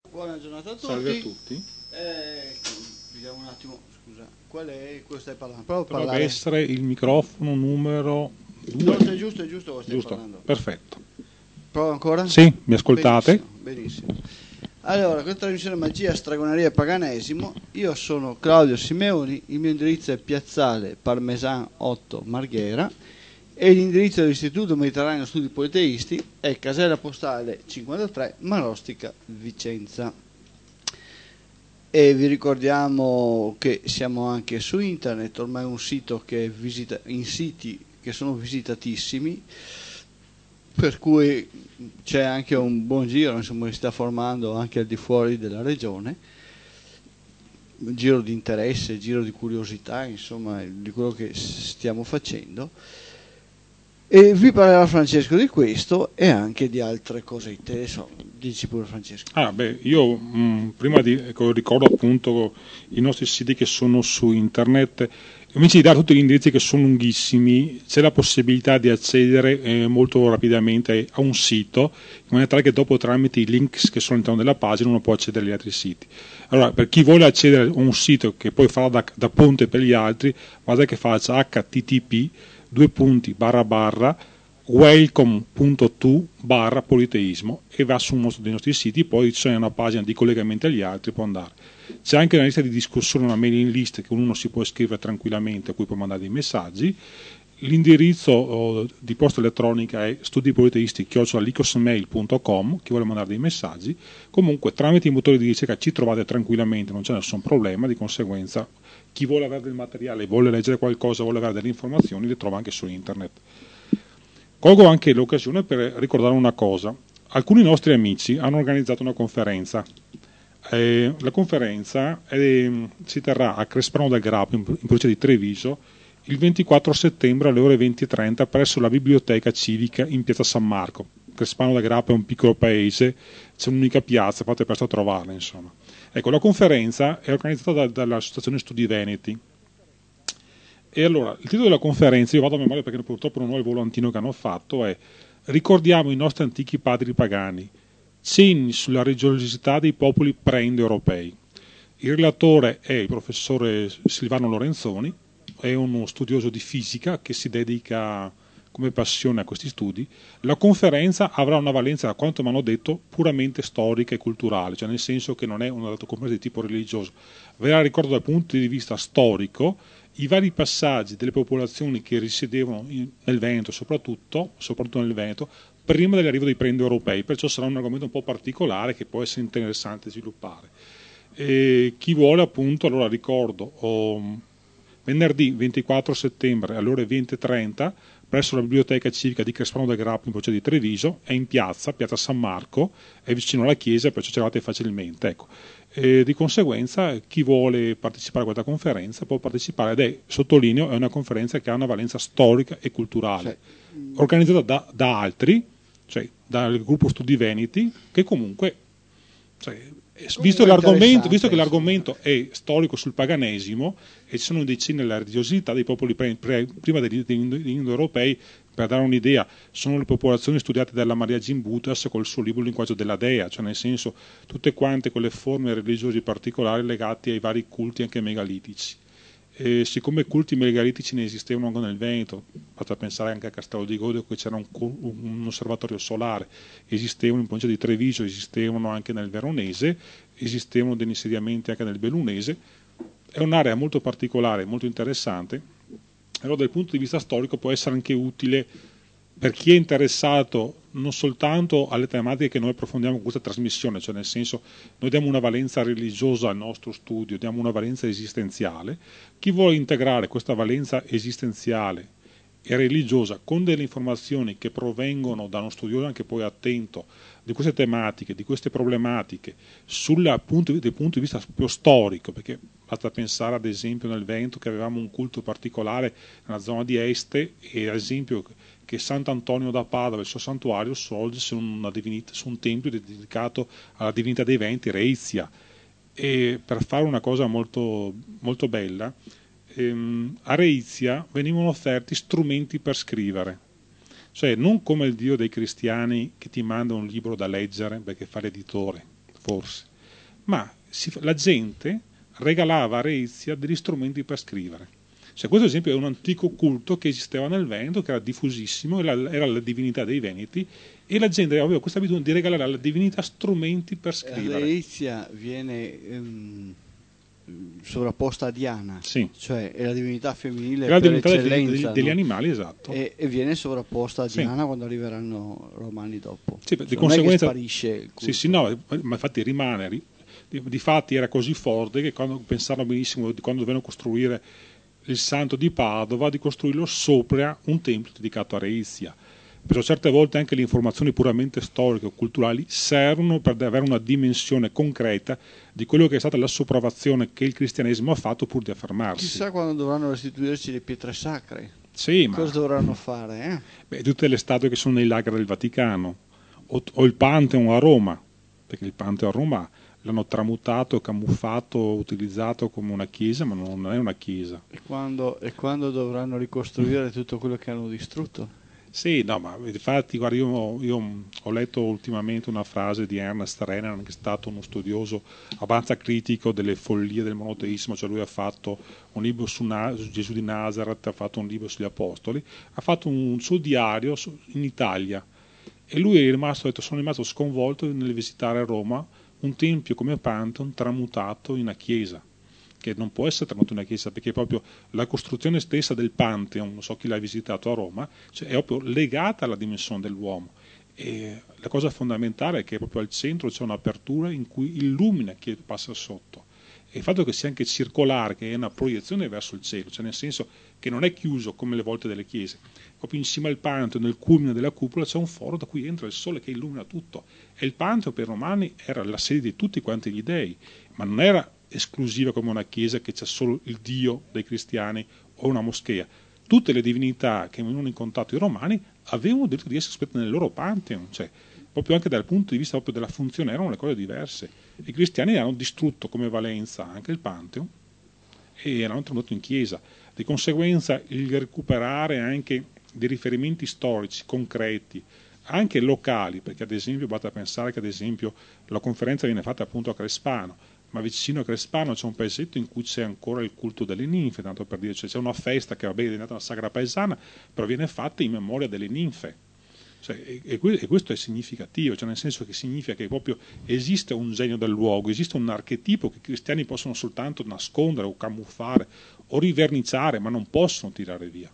Buona giornata a tutti. Salve a tutti. Vediamo un attimo, scusa, qual è quello stai parlando? Prova a Dovrebbe parlare. essere il microfono numero No, 2. è giusto cosa stai Giusto? parlando. Perfetto. Prova ancora? Sì, mi ascoltate? Benissimo, benissimo. Allora, questa trasmissione è Magia, Stregoneria e Paganesimo. Io sono Claudio Simeoni, il mio indirizzo è Piazzale Parmesan 8 Marghera e l'indirizzo dell'Istituto Mediterraneo Studi Politeisti è Casella Postale 53 Marostica Vicenza. E vi ricordiamo che siamo anche su internet, ormai è un sito che visita, in siti che sono visitatissimi, per cui c'è anche un buon giro, insomma, si sta formando anche al di fuori della regione, un giro di interesse, giro di curiosità, insomma, di quello che stiamo facendo. E vi parlerà Francesco di questo e anche di altre cosette. Adesso dici pure Francesco. Io prima ricordo appunto i nostri siti che sono su internet. Invece di dare tutti gli indirizzi che sono lunghissimi, c'è la possibilità di accedere molto rapidamente a un sito, in maniera tale che dopo tramite i link che sono all'interno della pagina uno può accedere agli altri siti. Allora, per chi vuole accedere a un sito che poi farà da ponte per gli altri, basta che faccia http:// welcome.to/politeismo e va su uno dei nostri siti, poi c'è una pagina di collegamenti agli altri, può andare. C'è anche una lista di discussione, una mailing list che uno si può iscrivere tranquillamente, a cui può mandare dei messaggi. L'indirizzo di posta elettronica è studipoliteisti@licosmail.com, chi vuole mandare dei messaggi. Comunque tramite i motori di ricerca ci trovate tranquillamente, non c'è nessun problema, di conseguenza chi vuole avere del materiale, vuole leggere qualcosa, vuole avere delle informazioni, le trova anche su internet. Colgo anche l'occasione per ricordare una cosa. Alcuni nostri amici hanno organizzato una conferenza. La conferenza si terrà a Crespano del Grappa, in provincia di Treviso, il 24 settembre alle ore 20:30 presso la Biblioteca Civica in Piazza San Marco. Crespano del Grappa è un piccolo paese, c'è un'unica piazza, fate presto a trovarla, insomma. Ecco, la conferenza è organizzata dall'Associazione Studi Veneti. E allora, il titolo della conferenza, io vado a memoria perché purtroppo non ho il volantino che hanno fatto, è Ricordiamo i nostri antichi padri pagani, cenni sulla religiosità dei popoli pre-indoeuropei. Il relatore è il professore Silvano Lorenzoni, è uno studioso di fisica che si dedica come passione a questi studi. La conferenza avrà una valenza, da quanto mi hanno detto, puramente storica e culturale, cioè nel senso che non è una conferenza di tipo religioso. Verrà ricordato dal punto di vista storico i vari passaggi delle popolazioni che risiedevano nel Veneto, soprattutto nel Veneto, prima dell'arrivo dei pre-indoeuropei, perciò sarà un argomento un po' particolare che può essere interessante sviluppare. E chi vuole appunto, allora ricordo, venerdì 24 settembre alle ore 20:30 presso la Biblioteca Civica di Crespano del Grappa in provincia di Treviso, è in piazza San Marco, è vicino alla chiesa, perciò ci arrivate facilmente. Ecco. Di conseguenza chi vuole partecipare a questa conferenza può partecipare ed è, sottolineo, è una conferenza che ha una valenza storica e culturale, organizzata da altri, cioè dal gruppo Studi Veneti, che comunque, visto che l'argomento è storico sul paganesimo e ci sono dei cenni alla religiosità dei popoli prima degli indoeuropei, per dare un'idea, sono le popolazioni studiate dalla Maria Gimbutas col suo libro Linguaggio della Dea, cioè nel senso tutte quante quelle forme religiose particolari legate ai vari culti anche megalitici. E siccome culti megalitici ne esistevano anche nel Veneto, basta pensare anche a Castello di Godo, che c'era un osservatorio solare, esistevano in provincia di Treviso, esistevano anche nel Veronese, esistevano degli insediamenti anche nel Bellunese. È un'area molto particolare, molto interessante. Allora dal punto di vista storico può essere anche utile per chi è interessato non soltanto alle tematiche che noi approfondiamo con questa trasmissione, cioè nel senso noi diamo una valenza religiosa al nostro studio, diamo una valenza esistenziale, chi vuole integrare questa valenza esistenziale e religiosa con delle informazioni che provengono da uno studioso anche poi attento di queste tematiche, di queste problematiche, dal punto di vista più storico, perché basta pensare ad esempio nel Veneto che avevamo un culto particolare nella zona di Este e ad esempio che Sant'Antonio da Padova, il suo santuario, sorge su un tempio dedicato alla divinità dei venti, Reizia. E per fare una cosa molto, molto bella, a Reizia venivano offerti strumenti per scrivere, cioè non come il Dio dei cristiani che ti manda un libro da leggere perché fa l'editore, forse, ma la gente regalava a Reizia degli strumenti per scrivere. Cioè, questo ad esempio è un antico culto che esisteva nel Veneto, che era diffusissimo, era la divinità dei Veneti, e la gente aveva questa abitudine di regalare alla divinità strumenti per scrivere. Reizia viene sovrapposta a Diana, Sì. Cioè è la divinità femminile È la per divinità eccellenza, degli no? animali, esatto. E viene sovrapposta a Sì. Diana quando arriveranno romani dopo. Sì, di non conseguenza è che sparisce il culto. sì, no, ma infatti rimane. Difatti era così forte che quando pensarono benissimo di quando dovevano costruire il santo di Padova, di costruirlo sopra un tempio dedicato a Reizia. Perciò certe volte anche le informazioni puramente storiche o culturali servono per avere una dimensione concreta di quello che è stata la sopraffazione che il cristianesimo ha fatto pur di affermarsi. Chissà quando dovranno restituirci le pietre sacre. Sì, Cosa dovranno fare? Beh, tutte le statue che sono nei laghi del Vaticano, o il Pantheon a Roma, perché il Pantheon a Roma l'hanno tramutato, camuffato, utilizzato come una chiesa, ma non è una chiesa. E quando dovranno ricostruire tutto quello che hanno distrutto? Sì, no, ma infatti guarda, io ho letto ultimamente una frase di Ernest Renan, che è stato uno studioso abbastanza critico delle follie del monoteismo, cioè lui ha fatto un libro su Gesù di Nazareth, ha fatto un libro sugli Apostoli, ha fatto un suo diario in Italia, e lui ha detto, sono rimasto sconvolto nel visitare a Roma un tempio come Pantheon tramutato in una chiesa, che non può essere tramutato in una chiesa, perché proprio la costruzione stessa del Pantheon, non so chi l'ha visitato a Roma, cioè è proprio legata alla dimensione dell'uomo. E la cosa fondamentale è che proprio al centro c'è un'apertura in cui illumina chi passa sotto. E il fatto che sia anche circolare, che è una proiezione verso il cielo, cioè nel senso che non è chiuso come le volte delle chiese, proprio in cima al Pantheon, nel culmine della cupola, c'è un foro da cui entra il sole che illumina tutto. E il Pantheon per i romani era la sede di tutti quanti gli dei, ma non era esclusiva come una chiesa che c'è solo il Dio dei cristiani o una moschea. Tutte le divinità che venivano in contatto i romani avevano il diritto di essere espresse nel loro Pantheon, cioè proprio anche dal punto di vista proprio della funzione erano le cose diverse. I cristiani hanno distrutto come valenza anche il Pantheon e l'hanno tradotto in chiesa. Di conseguenza il recuperare anche dei riferimenti storici concreti, anche locali, perché ad esempio basta pensare che ad esempio la conferenza viene fatta appunto a Crespano, ma vicino a Crespano c'è un paesetto in cui c'è ancora il culto delle ninfe, tanto per dire, cioè c'è una festa che vabbè è diventata una sagra paesana, però viene fatta in memoria delle ninfe. Cioè, e questo è significativo, cioè nel senso che significa che proprio esiste un genio del luogo, esiste un archetipo che i cristiani possono soltanto nascondere o camuffare o riverniciare, ma non possono tirare via.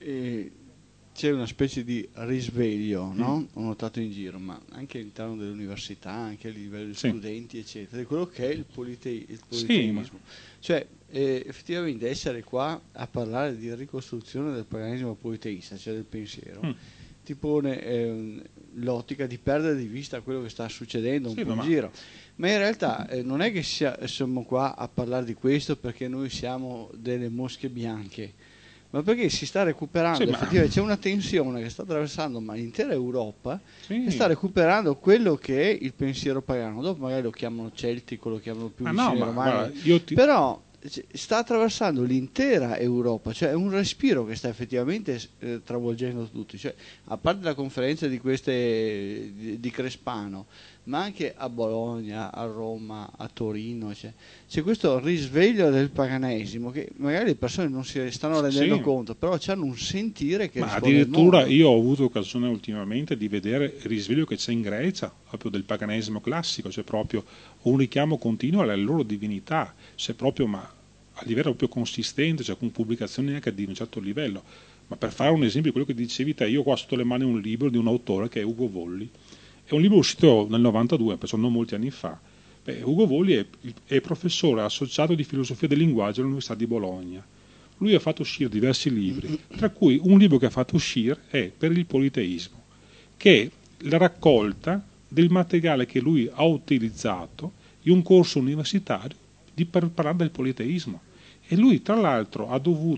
C'è una specie di risveglio, no? Ho notato in giro, ma anche all'interno delle università, anche a livello di studenti, eccetera, di quello che è il politeismo. Cioè, effettivamente essere qua a parlare di ricostruzione del paganesimo politeista, cioè del pensiero, ti pone l'ottica di perdere di vista quello che sta succedendo un po' in giro. Ma in realtà non è che siamo qua a parlare di questo perché noi siamo delle mosche bianche, ma perché si sta recuperando, effettivamente c'è una tensione che sta attraversando l'intera Europa, che sta recuperando quello che è il pensiero pagano. Dopo magari lo chiamano celtico, lo chiamano più vicino ai romani, però sta attraversando l'intera Europa, cioè è un respiro che sta effettivamente travolgendo tutti, cioè, a parte la conferenza di Crespano, ma anche a Bologna, a Roma, a Torino, c'è questo risveglio del paganesimo che magari le persone non si stanno rendendo conto, però hanno un sentire che addirittura io ho avuto occasione ultimamente di vedere il risveglio che c'è in Grecia proprio del paganesimo classico, cioè proprio un richiamo continuo alle loro divinità, cioè proprio a livello proprio consistente, cioè con pubblicazioni anche di un certo livello. Ma per fare un esempio, quello che dicevi te, io ho qua sotto le mani un libro di un autore che è Ugo Volli. È un libro uscito nel 92, perciò non molti anni fa. Ugo Volli è professore associato di filosofia del linguaggio all'Università di Bologna. Lui ha fatto uscire diversi libri, tra cui un libro che ha fatto uscire è Per il politeismo, che è la raccolta del materiale che lui ha utilizzato in un corso universitario per parlare del politeismo. E lui tra l'altro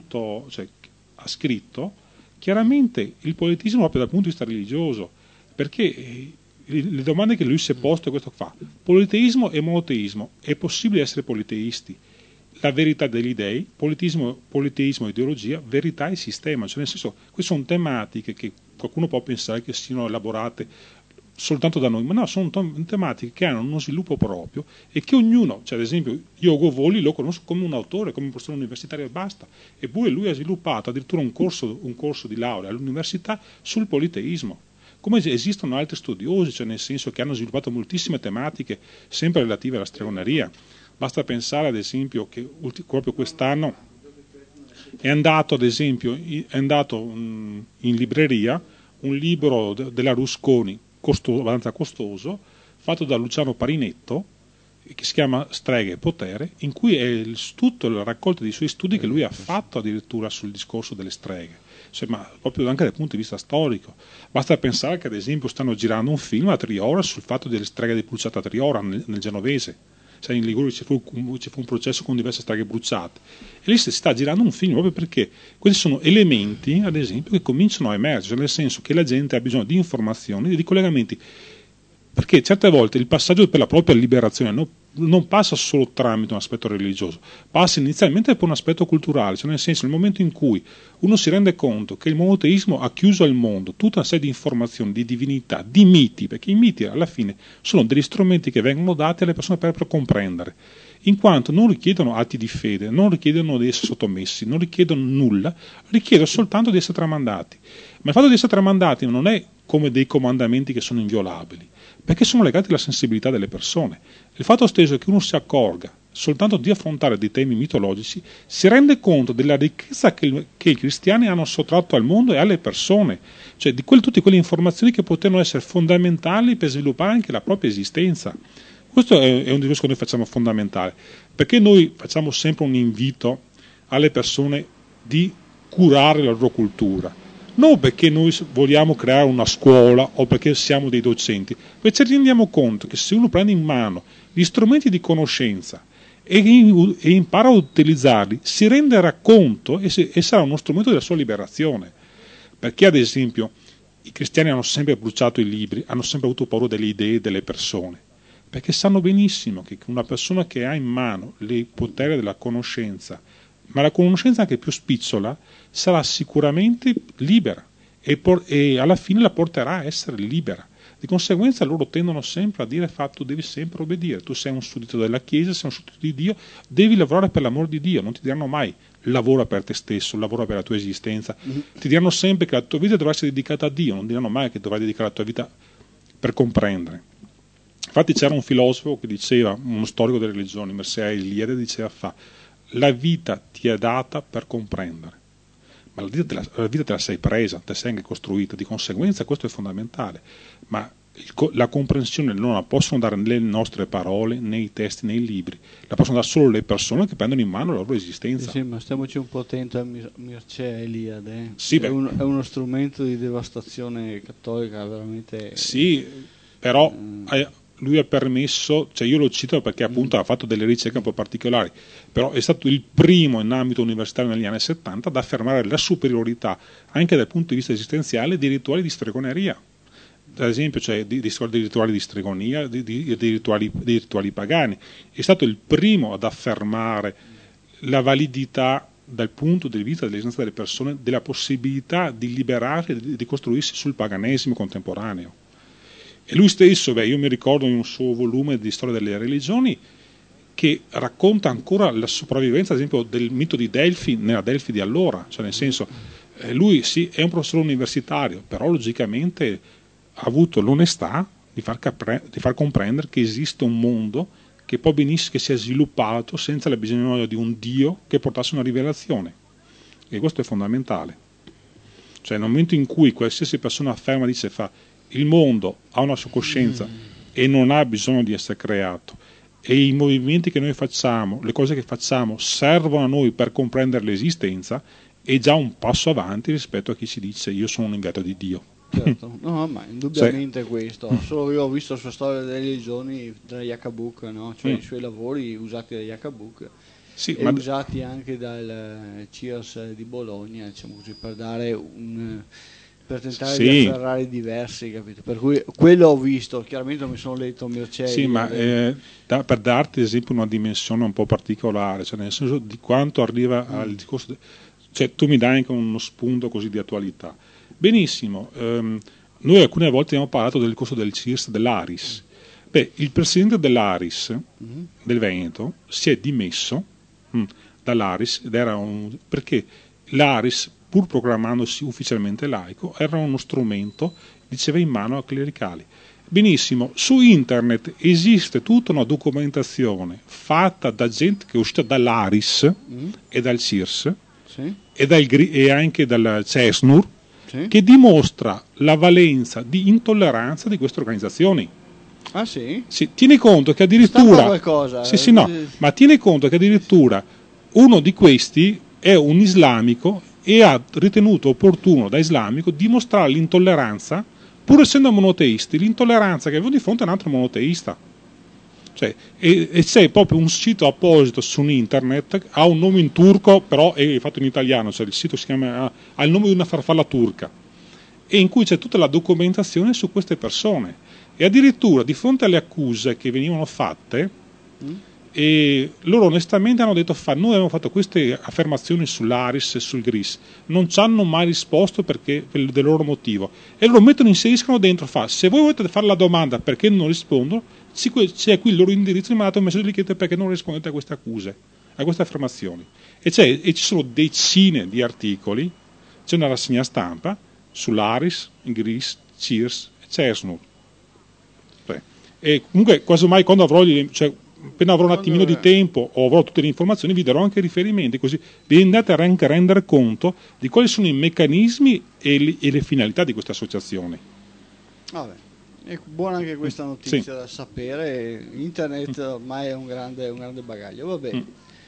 ha scritto chiaramente il politeismo proprio dal punto di vista religioso, perché le domande che lui si è posto è questo qua: politeismo e monoteismo, è possibile essere politeisti? La verità degli dei, politeismo, ideologia, verità e sistema, cioè nel senso, queste sono tematiche che qualcuno può pensare che siano elaborate soltanto da noi, ma no, sono tematiche che hanno uno sviluppo proprio e che ognuno, cioè ad esempio io Govoli lo conosco come un autore, come un professore universitario e basta, eppure lui ha sviluppato addirittura un corso di laurea all'università sul politeismo. Come esistono altri studiosi, cioè nel senso che hanno sviluppato moltissime tematiche sempre relative alla stregoneria. Basta pensare ad esempio che proprio quest'anno è andato ad esempio in libreria un libro della Rusconi abbastanza costoso, fatto da Luciano Parinetto, che si chiama Streghe e Potere, in cui è tutta la raccolta dei suoi studi che lui ha fatto addirittura sul discorso delle streghe, cioè, ma proprio anche dal punto di vista storico. Basta pensare che ad esempio stanno girando un film a Triora sul fatto delle streghe di bruciata a Triora nel genovese. Cioè in Liguria ci fu un processo con diverse streghe bruciate e lì si sta girando un film proprio perché questi sono elementi, ad esempio, che cominciano a emergere, nel senso che la gente ha bisogno di informazioni, di collegamenti, perché certe volte il passaggio per la propria liberazione non passa solo tramite un aspetto religioso, passa inizialmente per un aspetto culturale, cioè nel senso nel momento in cui uno si rende conto che il monoteismo ha chiuso al mondo tutta una serie di informazioni, di divinità, di miti, perché i miti alla fine sono degli strumenti che vengono dati alle persone per comprendere, in quanto non richiedono atti di fede, non richiedono di essere sottomessi, non richiedono nulla, richiedono soltanto di essere tramandati. Ma il fatto di essere tramandati non è come dei comandamenti che sono inviolabili, perché sono legati alla sensibilità delle persone. Il fatto stesso che uno si accorga soltanto di affrontare dei temi mitologici si rende conto della ricchezza che i cristiani hanno sottratto al mondo e alle persone, cioè di tutte quelle informazioni che potevano essere fondamentali per sviluppare anche la propria esistenza. Questo è un discorso che noi facciamo fondamentale, perché noi facciamo sempre un invito alle persone di curare la loro cultura. Non perché noi vogliamo creare una scuola o perché siamo dei docenti, perché ci rendiamo conto che se uno prende in mano gli strumenti di conoscenza e impara a utilizzarli, si renderà conto e sarà uno strumento della sua liberazione. Perché ad esempio i cristiani hanno sempre bruciato i libri, hanno sempre avuto paura delle idee delle persone, perché sanno benissimo che una persona che ha in mano il potere della conoscenza, ma la conoscenza anche più spicciola, sarà sicuramente libera e alla fine la porterà a essere libera. Di conseguenza loro tendono sempre a dire tu devi sempre obbedire, tu sei un suddito della Chiesa, sei un suddito di Dio, devi lavorare per l'amore di Dio, non ti diranno mai lavora per te stesso, lavora per la tua esistenza, ti diranno sempre che la tua vita dovrà essere dedicata a Dio, non diranno mai che dovrai dedicare la tua vita per comprendere. Infatti c'era un filosofo che diceva, uno storico delle religioni, Mircea Eliade, diceva la vita ti è data per comprendere, ma la vita te la sei presa, te la sei anche costruita, di conseguenza questo è fondamentale, ma la comprensione non la possono dare né le nostre parole, né i testi, né i libri, la possono dare solo le persone che prendono in mano la loro esistenza. Sì, ma stiamoci un po' attenti a Mircea Eliade, sì, è uno strumento di devastazione cattolica veramente... Sì, però... lui ha permesso, cioè io lo cito perché appunto ha fatto delle ricerche un po' particolari, però è stato il primo in ambito universitario negli anni 70 ad affermare la superiorità anche dal punto di vista esistenziale di rituali di stregoneria, ad esempio cioè di rituali di stregonia, di rituali pagani. È stato il primo ad affermare la validità dal punto di vista dell'esistenza delle persone della possibilità di liberarsi e di costruirsi sul paganesimo contemporaneo. E lui stesso, io mi ricordo in un suo volume di storia delle religioni che racconta ancora la sopravvivenza, ad esempio, del mito di Delfi nella Delfi di allora, cioè nel senso, lui sì, è un professore universitario, però logicamente ha avuto l'onestà di far comprendere che esiste un mondo che può benissimo che sia sviluppato senza il bisogno di un Dio che portasse una rivelazione. E questo è fondamentale. Cioè nel momento in cui qualsiasi persona afferma, dice il mondo ha una sua coscienza e non ha bisogno di essere creato e i movimenti che noi facciamo, le cose che facciamo servono a noi per comprendere l'esistenza, è già un passo avanti rispetto a chi si dice io sono un inviato di Dio. Certo, no, ma indubbiamente questo. Solo io ho visto la sua storia delle religioni da Yakabuk, no? Cioè i suoi lavori usati da Yakabuk e usati anche dal CIRS di Bologna, diciamo così, per dare per tentare di afferrare diversi, capito? Per cui quello ho visto, chiaramente non mi sono letto Mircea. Sì, ma per darti ad esempio una dimensione un po' particolare, cioè nel senso di quanto arriva al discorso, cioè tu mi dai anche uno spunto così di attualità. Benissimo, noi alcune volte abbiamo parlato del costo del CIRS dell'Aris. Beh, il presidente dell'Aris del Veneto si è dimesso dall'Aris perché l'Aris, pur proclamandosi ufficialmente laico, era uno strumento, diceva, in mano a clericali. Benissimo, su internet esiste tutta una documentazione fatta da gente che è uscita dall'Aris e dal CIRS e anche dal CESNUR, che dimostra la valenza di intolleranza di queste organizzazioni. Ah sì? Sì, tieni conto che addirittura ma tieni conto che addirittura uno di questi è un islamico e ha ritenuto opportuno da islamico dimostrare l'intolleranza, pur essendo monoteisti, l'intolleranza che avevo di fronte a un altro monoteista. Cioè, e c'è proprio un sito apposito su internet, ha un nome in turco, però è fatto in italiano, cioè il sito si chiama, ha il nome di una farfalla turca, e in cui c'è tutta la documentazione su queste persone. E addirittura di fronte alle accuse che venivano fatte, e loro onestamente hanno detto: noi abbiamo fatto queste affermazioni sull'Aris e sul GRIS, non ci hanno mai risposto perché del loro motivo, e loro inseriscono dentro, se voi volete fare la domanda perché non rispondo, c'è qui il loro indirizzo, mi mandate un messaggio e gli chiedete perché non rispondete a queste accuse, a queste affermazioni, e ci sono decine di articoli, c'è una rassegna stampa sull'Aris, il GRIS, CIRS e CESNUR. E comunque quasi mai quando appena avrò un attimino di tempo o avrò tutte le informazioni, vi darò anche riferimenti, così vi andate a rendere conto di quali sono i meccanismi e le finalità di queste associazioni. Vabbè, è buona anche questa notizia da sapere. Internet ormai è un grande bagaglio. Va bene.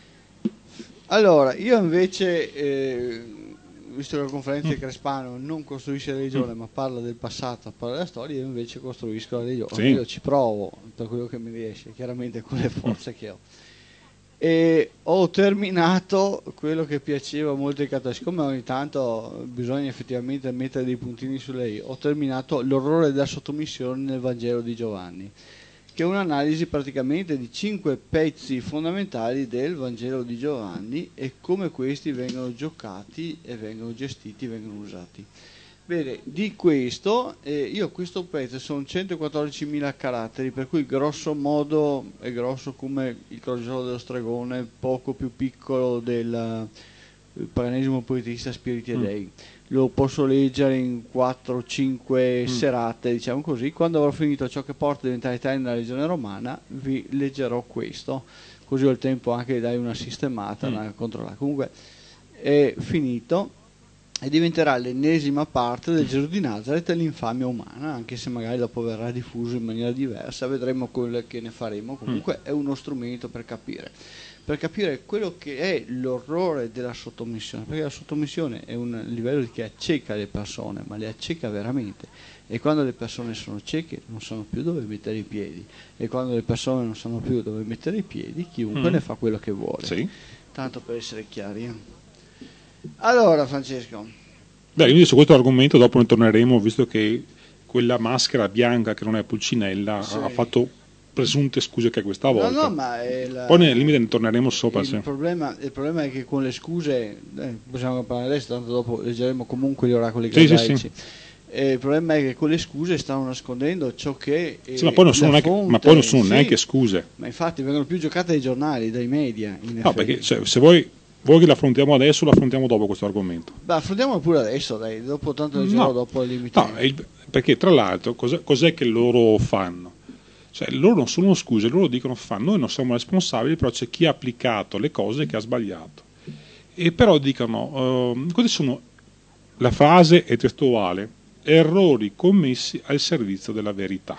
Allora, io invece, visto che la conferenza di Crespano non costruisce religione ma parla del passato, parla della storia, io invece costruisco la religione. Io ci provo per quello che mi riesce, chiaramente con le forze che ho. E ho terminato quello che piaceva molto ai cattolici, siccome ogni tanto bisogna effettivamente mettere dei puntini sulle i. Ho terminato l'orrore della sottomissione nel Vangelo di Giovanni, che è un'analisi praticamente di 5 pezzi fondamentali del Vangelo di Giovanni e come questi vengono giocati e vengono gestiti, vengono usati. Bene, di questo, io questo pezzo sono 114.000 caratteri, per cui grosso modo è grosso come il Crogiolo dello Stregone, poco più piccolo del paganesimo politista Spiriti e Dei. Lo posso leggere in 4-5 serate, diciamo così. Quando avrò finito ciò che porta a diventare eterna la Legione Romana, vi leggerò questo, così ho il tempo anche di dare una sistemata, da controllare. Comunque è finito e diventerà l'ennesima parte del Gesù di Nazareth e l'infamia umana, anche se magari dopo verrà diffuso in maniera diversa, vedremo quello che ne faremo. Comunque è uno strumento per capire quello che è l'orrore della sottomissione, perché la sottomissione è un livello che acceca le persone, ma le acceca veramente, e quando le persone sono cieche non sanno più dove mettere i piedi, e quando le persone non sanno più dove mettere i piedi, chiunque ne fa quello che vuole. Tanto per essere chiari. Allora, Francesco, quindi su questo argomento dopo ne torneremo, visto che quella maschera bianca che non è Pulcinella ha fatto presunte scuse che questa volta. Poi nel limite ne torneremo sopra. Il problema è che con le scuse, possiamo parlare adesso, tanto dopo leggeremo comunque gli oracoli gasaici. Il problema è che con le scuse stanno nascondendo ciò che ma poi non sono neanche scuse. Ma infatti vengono più giocate dai giornali, dai media. Perché se vuoi che l'affrontiamo adesso, l'affrontiamo dopo questo argomento. Affrontiamolo pure adesso, dai, dopo tanto leggerò dopo il limite. Perché tra l'altro cos'è che loro fanno? Loro non sono scuse, loro dicono noi non siamo responsabili, però c'è chi ha applicato le cose che ha sbagliato. E però dicono, queste sono, la frase è testuale, errori commessi al servizio della verità.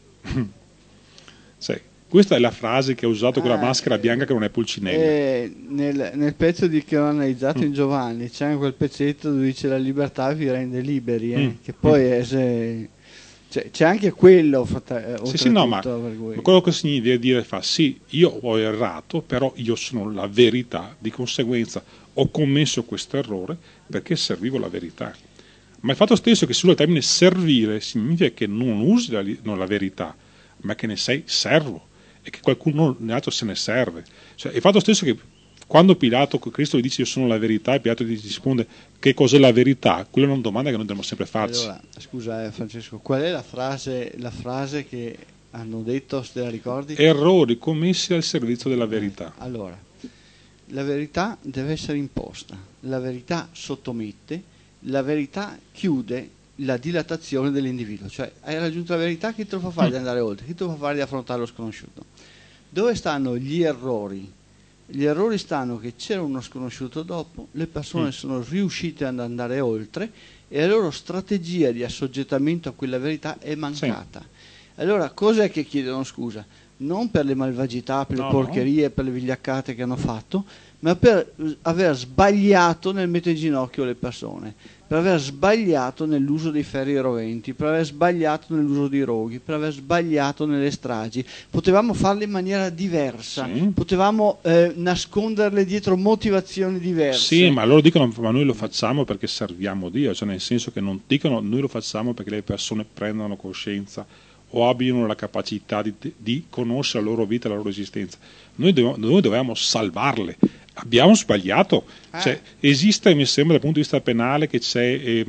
Questa è la frase che ha usato quella maschera bianca che non è Pulcinella. Nel pezzo che ho analizzato in Giovanni c'è anche quel pezzetto dove dice la libertà vi rende liberi, che poi è... c'è anche quello ma quello che significa dire io ho errato, però io sono la verità, di conseguenza ho commesso questo errore perché servivo la verità. Ma il fatto stesso che sullo termine servire significa che non usi la verità, ma che ne sei servo e che qualcuno altro se ne serve. Il fatto stesso che Quando Pilato, Cristo gli dice io sono la verità, e Pilato gli risponde che cos'è la verità, quella è una domanda che noi dobbiamo sempre farci. Allora, scusa Francesco, qual è la frase che hanno detto, se te la ricordi? Errori commessi al servizio della verità. Allora, la verità deve essere imposta, la verità sottomette, la verità chiude la dilatazione dell'individuo, cioè hai raggiunto la verità, chi te lo fa fare di andare oltre, chi te lo fa fare di affrontare lo sconosciuto? Dove stanno gli errori? Gli errori stanno che c'era uno sconosciuto dopo, le persone sono riuscite ad andare oltre e la loro strategia di assoggettamento a quella verità è mancata. Allora, cos'è che chiedono scusa? Non per le malvagità, per le porcherie, per le vigliaccate che hanno fatto, ma per aver sbagliato nel mettere in ginocchio le persone, per aver sbagliato nell'uso dei ferri roventi, per aver sbagliato nell'uso dei roghi, per aver sbagliato nelle stragi. Potevamo farle in maniera diversa, potevamo nasconderle dietro motivazioni diverse. Sì, ma loro dicono ma noi lo facciamo perché serviamo Dio, cioè nel senso che non dicono noi lo facciamo perché le persone prendano coscienza o abbiano la capacità di conoscere la loro vita e la loro esistenza. Noi dovevamo salvarle. Abbiamo sbagliato. Cioè, esiste, mi sembra, dal punto di vista penale che c'è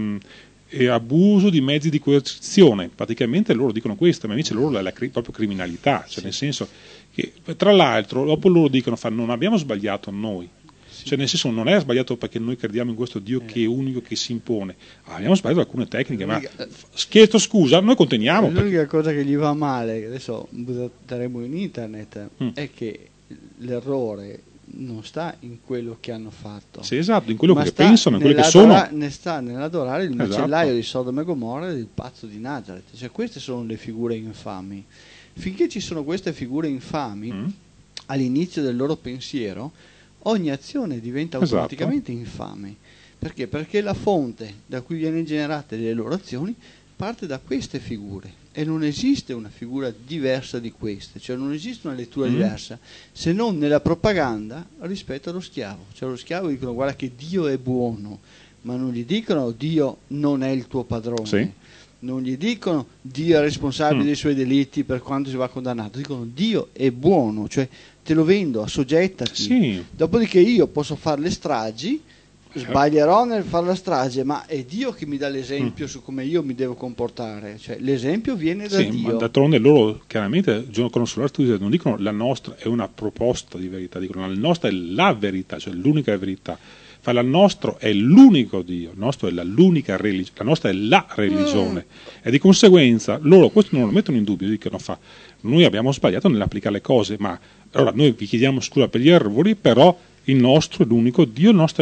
abuso di mezzi di coercizione. Praticamente loro dicono questo, ma invece loro è la proprio criminalità. Cioè, nel senso che, tra l'altro, dopo loro dicono non abbiamo sbagliato noi. Cioè, nel senso, non è sbagliato perché noi crediamo in questo Dio che è unico, che si impone. Abbiamo sbagliato alcune tecniche, ma chiesto scusa, noi conteniamo. L'unica cosa che gli va male, adesso butteremo in internet, è che l'errore non sta in quello che hanno fatto. Sì, esatto, in quello che pensano, in quello che sono. Ne sta nell'adorare il macellaio di Sodoma e Gomorra e il pazzo di Nazareth. Cioè, queste sono le figure infami. Finché ci sono queste figure infami, all'inizio del loro pensiero, ogni azione diventa automaticamente infame. Perché? Perché la fonte da cui viene generate le loro azioni parte da queste figure e non esiste una figura diversa di queste, cioè non esiste una lettura diversa se non nella propaganda rispetto allo schiavo. Cioè lo schiavo dicono guarda che Dio è buono, ma non gli dicono Dio non è il tuo padrone, non gli dicono Dio è responsabile dei suoi delitti per quanto si va condannato, dicono Dio è buono, cioè te lo vendo, assoggettati, dopodiché io posso fare le stragi, sbaglierò nel fare la strage, ma è Dio che mi dà l'esempio su come io mi devo comportare, cioè l'esempio viene da Dio. Ma d'altronde loro chiaramente giocano sull'artudine, non dicono la nostra è una proposta di verità, dicono la nostra è la verità, cioè l'unica verità. La nostra è l'unico Dio, la nostra è l'unica religione, la nostra è la religione e di conseguenza loro questo non lo mettono in dubbio, dicono noi abbiamo sbagliato nell'applicare le cose, ma allora noi vi chiediamo scusa per gli errori, però il nostro è l'unico Dio, il nostro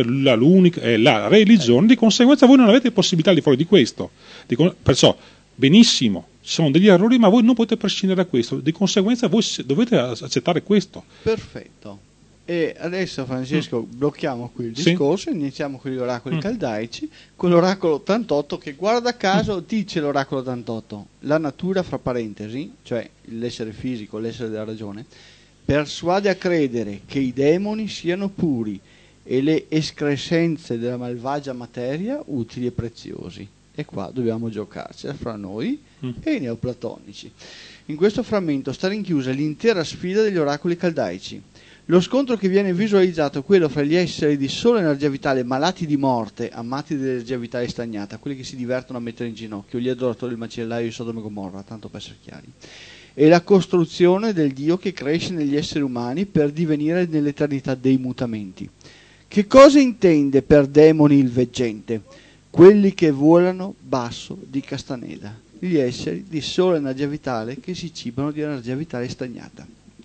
è la religione, di conseguenza voi non avete possibilità di fuori di questo. Perciò, benissimo, ci sono degli errori, ma voi non potete prescindere da questo, di conseguenza voi dovete accettare questo. Perfetto. E adesso Francesco blocchiamo qui il discorso, iniziamo con gli oracoli caldaici, con l'oracolo 88 che guarda caso dice l'oracolo 88, la natura fra parentesi, cioè l'essere fisico, l'essere della ragione, persuade a credere che i demoni siano puri e le escrescenze della malvagia materia utili e preziosi. E qua dobbiamo giocarcela fra noi e i neoplatonici. In questo frammento sta rinchiusa l'intera sfida degli oracoli caldaici. Lo scontro che viene visualizzato è quello fra gli esseri di sola energia vitale malati di morte, amati dell'energia vitale stagnata, quelli che si divertono a mettere in ginocchio, gli adoratori del macellaio di Sodoma e Gomorra, tanto per essere chiari, e la costruzione del Dio che cresce negli esseri umani per divenire nell'eternità dei mutamenti. Che cosa intende per demoni il veggente? Quelli che volano basso di Castaneda, gli esseri di sola energia vitale che si cibano di energia vitale stagnata.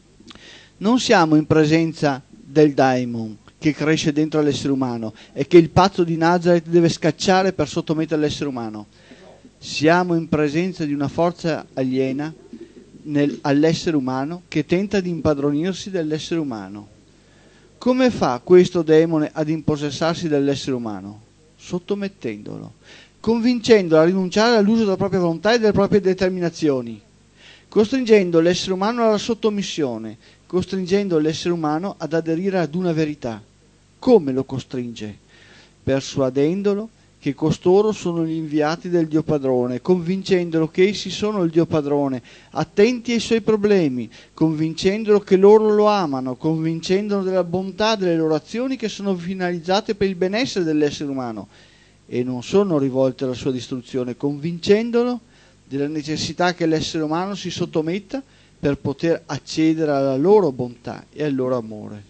Non siamo in presenza del daimon che cresce dentro l'essere umano e che il pazzo di Nazareth deve scacciare per sottomettere l'essere umano. Siamo in presenza di una forza aliena all'essere umano che tenta di impadronirsi dell'essere umano. Come fa questo demone ad impossessarsi dell'essere umano? Sottomettendolo, convincendolo a rinunciare all'uso della propria volontà e delle proprie determinazioni, costringendo l'essere umano alla sottomissione, costringendo l'essere umano ad aderire ad una verità. Come lo costringe? Persuadendolo che costoro sono gli inviati del Dio Padrone, convincendolo che essi sono il Dio Padrone, attenti ai suoi problemi, convincendolo che loro lo amano, convincendolo della bontà delle loro azioni che sono finalizzate per il benessere dell'essere umano e non sono rivolte alla sua distruzione, convincendolo della necessità che l'essere umano si sottometta per poter accedere alla loro bontà e al loro amore.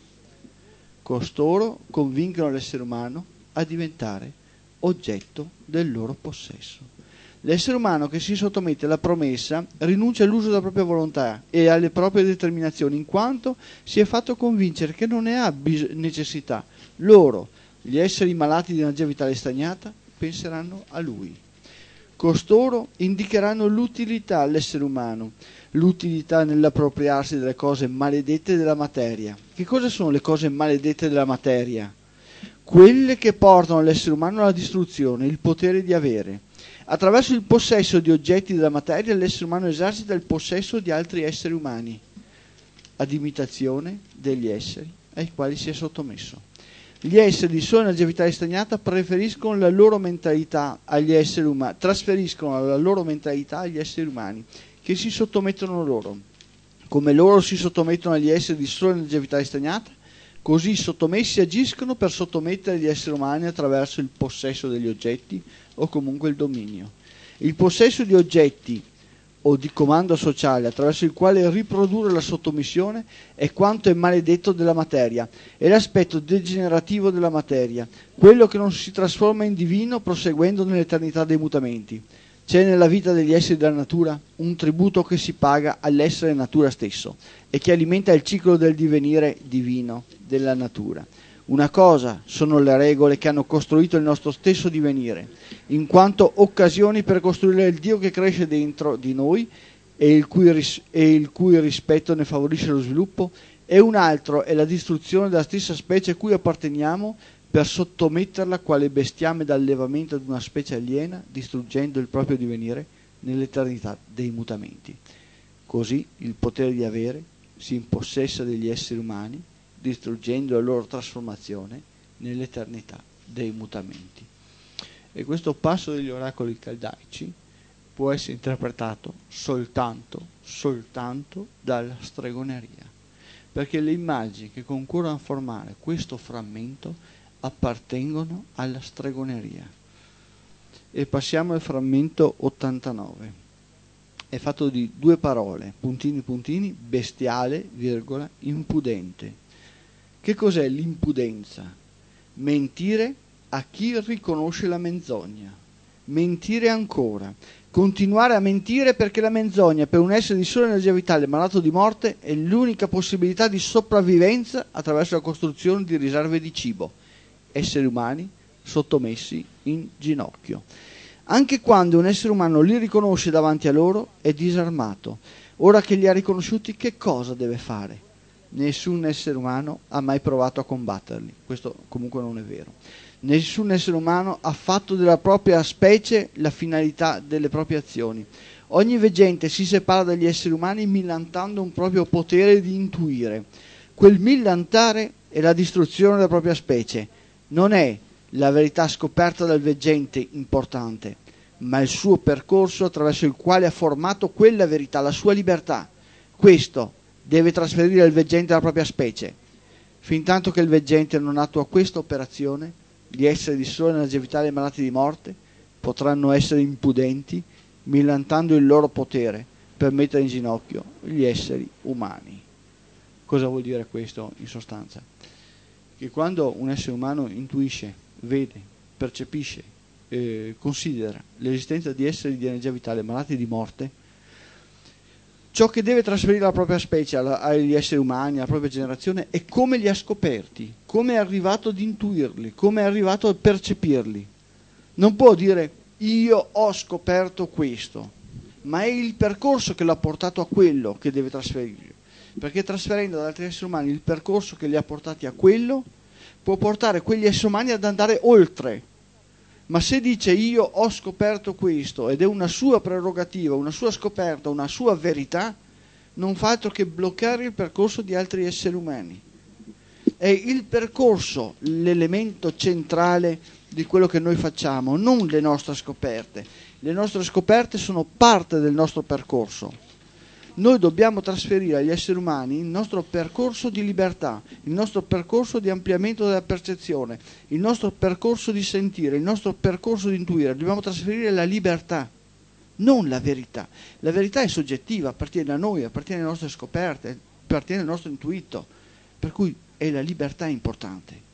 Costoro convincono l'essere umano a diventare oggetto del loro possesso. L'essere umano che si sottomette alla promessa rinuncia all'uso della propria volontà e alle proprie determinazioni, in quanto si è fatto convincere che non ne ha necessità. Loro, gli esseri malati di energia vitale stagnata, penseranno a lui. Costoro indicheranno l'utilità all'essere umano, l'utilità nell'appropriarsi delle cose maledette della materia. Che cosa sono le cose maledette della materia? Quelle che portano l'essere umano alla distruzione, il potere di avere. Attraverso il possesso di oggetti della materia, l'essere umano esercita il possesso di altri esseri umani, ad imitazione degli esseri ai quali si è sottomesso. Gli esseri di sola energia vitale stagnata preferiscono la loro mentalità agli esseri umani, trasferiscono la loro mentalità agli esseri umani, che si sottomettono loro. Come loro si sottomettono agli esseri di sola energia vitale stagnata, così i sottomessi agiscono per sottomettere gli esseri umani attraverso il possesso degli oggetti o comunque il dominio. Il possesso di oggetti o di comando sociale attraverso il quale riprodurre la sottomissione è quanto è maledetto della materia, è l'aspetto degenerativo della materia, quello che non si trasforma in divino proseguendo nell'eternità dei mutamenti. C'è nella vita degli esseri della natura un tributo che si paga all'essere natura stesso e che alimenta il ciclo del divenire divino della natura. Una cosa sono le regole che hanno costruito il nostro stesso divenire, in quanto occasioni per costruire il Dio che cresce dentro di noi e il cui rispetto ne favorisce lo sviluppo, e un altro è la distruzione della stessa specie a cui apparteniamo per sottometterla quale bestiame d'allevamento ad una specie aliena, distruggendo il proprio divenire nell'eternità dei mutamenti. Così il potere di avere si impossessa degli esseri umani, distruggendo la loro trasformazione nell'eternità dei mutamenti. E questo passo degli oracoli caldaici può essere interpretato soltanto dalla stregoneria, perché le immagini che concorrono a formare questo frammento appartengono alla stregoneria. E passiamo al frammento 89. È fatto di due parole, puntini puntini, bestiale, virgola, impudente. Che cos'è l'impudenza? Mentire a chi riconosce la menzogna. Mentire ancora. Continuare a mentire perché la menzogna per un essere di sola energia vitale malato di morte è l'unica possibilità di sopravvivenza attraverso la costruzione di riserve di cibo. Esseri umani sottomessi in ginocchio. Anche quando un essere umano li riconosce davanti a loro è disarmato. Ora che li ha riconosciuti, che cosa deve fare? Nessun essere umano ha mai provato a combatterli. Questo comunque non è vero. Nessun essere umano ha fatto della propria specie la finalità delle proprie azioni. Ogni veggente si separa dagli esseri umani millantando un proprio potere di intuire. Quel millantare è la distruzione della propria specie. Non è la verità scoperta dal veggente importante, ma il suo percorso attraverso il quale ha formato quella verità, la sua libertà. Questo deve trasferire il veggente alla propria specie. Fintanto che il veggente non attua questa operazione, gli esseri di sola energia vitale malati di morte potranno essere impudenti, millantando il loro potere per mettere in ginocchio gli esseri umani. Cosa vuol dire questo in sostanza? Che quando un essere umano intuisce, vede, percepisce, considera l'esistenza di esseri di energia vitale malati di morte, ciò che deve trasferire la propria specie agli esseri umani, alla propria generazione, è come li ha scoperti, come è arrivato ad intuirli, come è arrivato a percepirli. Non può dire io ho scoperto questo, ma è il percorso che l'ha portato a quello che deve trasferire. Perché trasferendo ad altri esseri umani il percorso che li ha portati a quello, può portare quegli esseri umani ad andare oltre. Ma se dice io ho scoperto questo ed è una sua prerogativa, una sua scoperta, una sua verità, non fa altro che bloccare il percorso di altri esseri umani. È il percorso l'elemento centrale di quello che noi facciamo, non le nostre scoperte. Le nostre scoperte sono parte del nostro percorso. Noi dobbiamo trasferire agli esseri umani il nostro percorso di libertà, il nostro percorso di ampliamento della percezione, il nostro percorso di sentire, il nostro percorso di intuire. Dobbiamo trasferire la libertà, non la verità. La verità è soggettiva, appartiene a noi, appartiene alle nostre scoperte, appartiene al nostro intuito. Per cui è la libertà importante.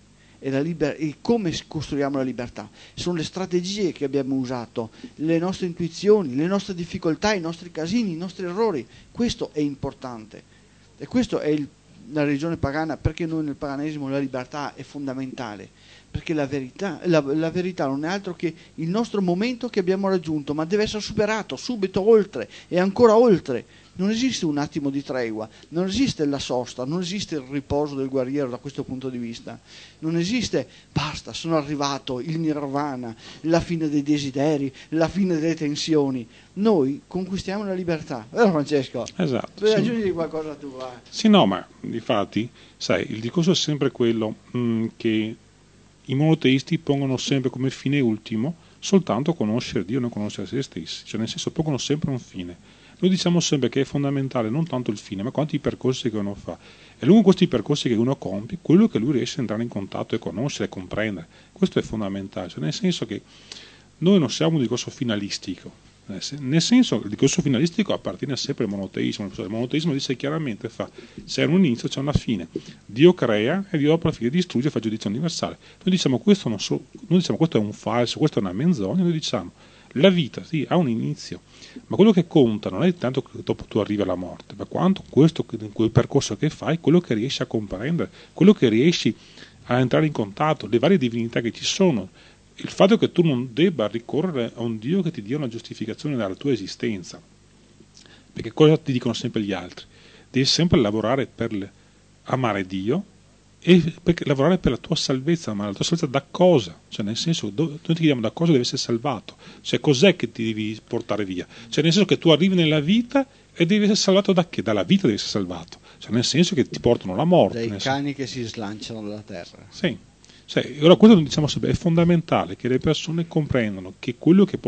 E come costruiamo la libertà? Sono le strategie che abbiamo usato, le nostre intuizioni, le nostre difficoltà, i nostri casini, i nostri errori. Questo è importante. E questo è la religione pagana, perché noi nel paganesimo la libertà è fondamentale. Perché la verità non è altro che il nostro momento che abbiamo raggiunto, ma deve essere superato subito, oltre e ancora oltre. Non esiste un attimo di tregua, non esiste la sosta, non esiste il riposo del guerriero da questo punto di vista. Non esiste, basta, sono arrivato, il nirvana, la fine dei desideri, la fine delle tensioni. Noi conquistiamo la libertà. Vero Francesco? Esatto. Vuoi aggiungere qualcosa tu? Sì, no, ma difatti, sai, il discorso è sempre quello che i monoteisti pongono sempre come fine ultimo soltanto conoscere Dio, non conoscere se stessi, cioè nel senso pongono sempre un fine. Noi diciamo sempre che è fondamentale non tanto il fine, ma quanti percorsi che uno fa. E lungo questi percorsi che uno compie, quello che lui riesce ad entrare in contatto e conoscere e comprendere. Questo è fondamentale, cioè nel senso che noi non siamo un discorso finalistico, nel senso che il discorso finalistico appartiene sempre al monoteismo. Il monoteismo dice chiaramente, c'è un inizio, c'è una fine. Dio crea e Dio dopo la fine distrugge e fa giudizio universale. Noi diciamo questo, noi diciamo questo è un falso, questo è una menzogna, noi diciamo la vita sì, ha un inizio, ma quello che conta non è tanto che dopo tu arrivi alla morte, ma quanto quel percorso che fai, quello che riesci a comprendere, quello che riesci a entrare in contatto, le varie divinità che ci sono, il fatto che tu non debba ricorrere a un Dio che ti dia una giustificazione della tua esistenza, perché cosa ti dicono sempre gli altri? Devi sempre lavorare per amare Dio e perché lavorare per la tua salvezza, ma la tua salvezza da cosa? Cioè nel senso, noi ti chiediamo da cosa devi essere salvato, cioè cos'è che ti devi portare via, cioè nel senso che tu arrivi nella vita e devi essere salvato da che? Dalla vita devi essere salvato, cioè nel senso che ti portano alla morte, dai cani che si slanciano dalla terra. Sì. Allora questo diciamo sempre, è fondamentale che le persone comprendano che quello che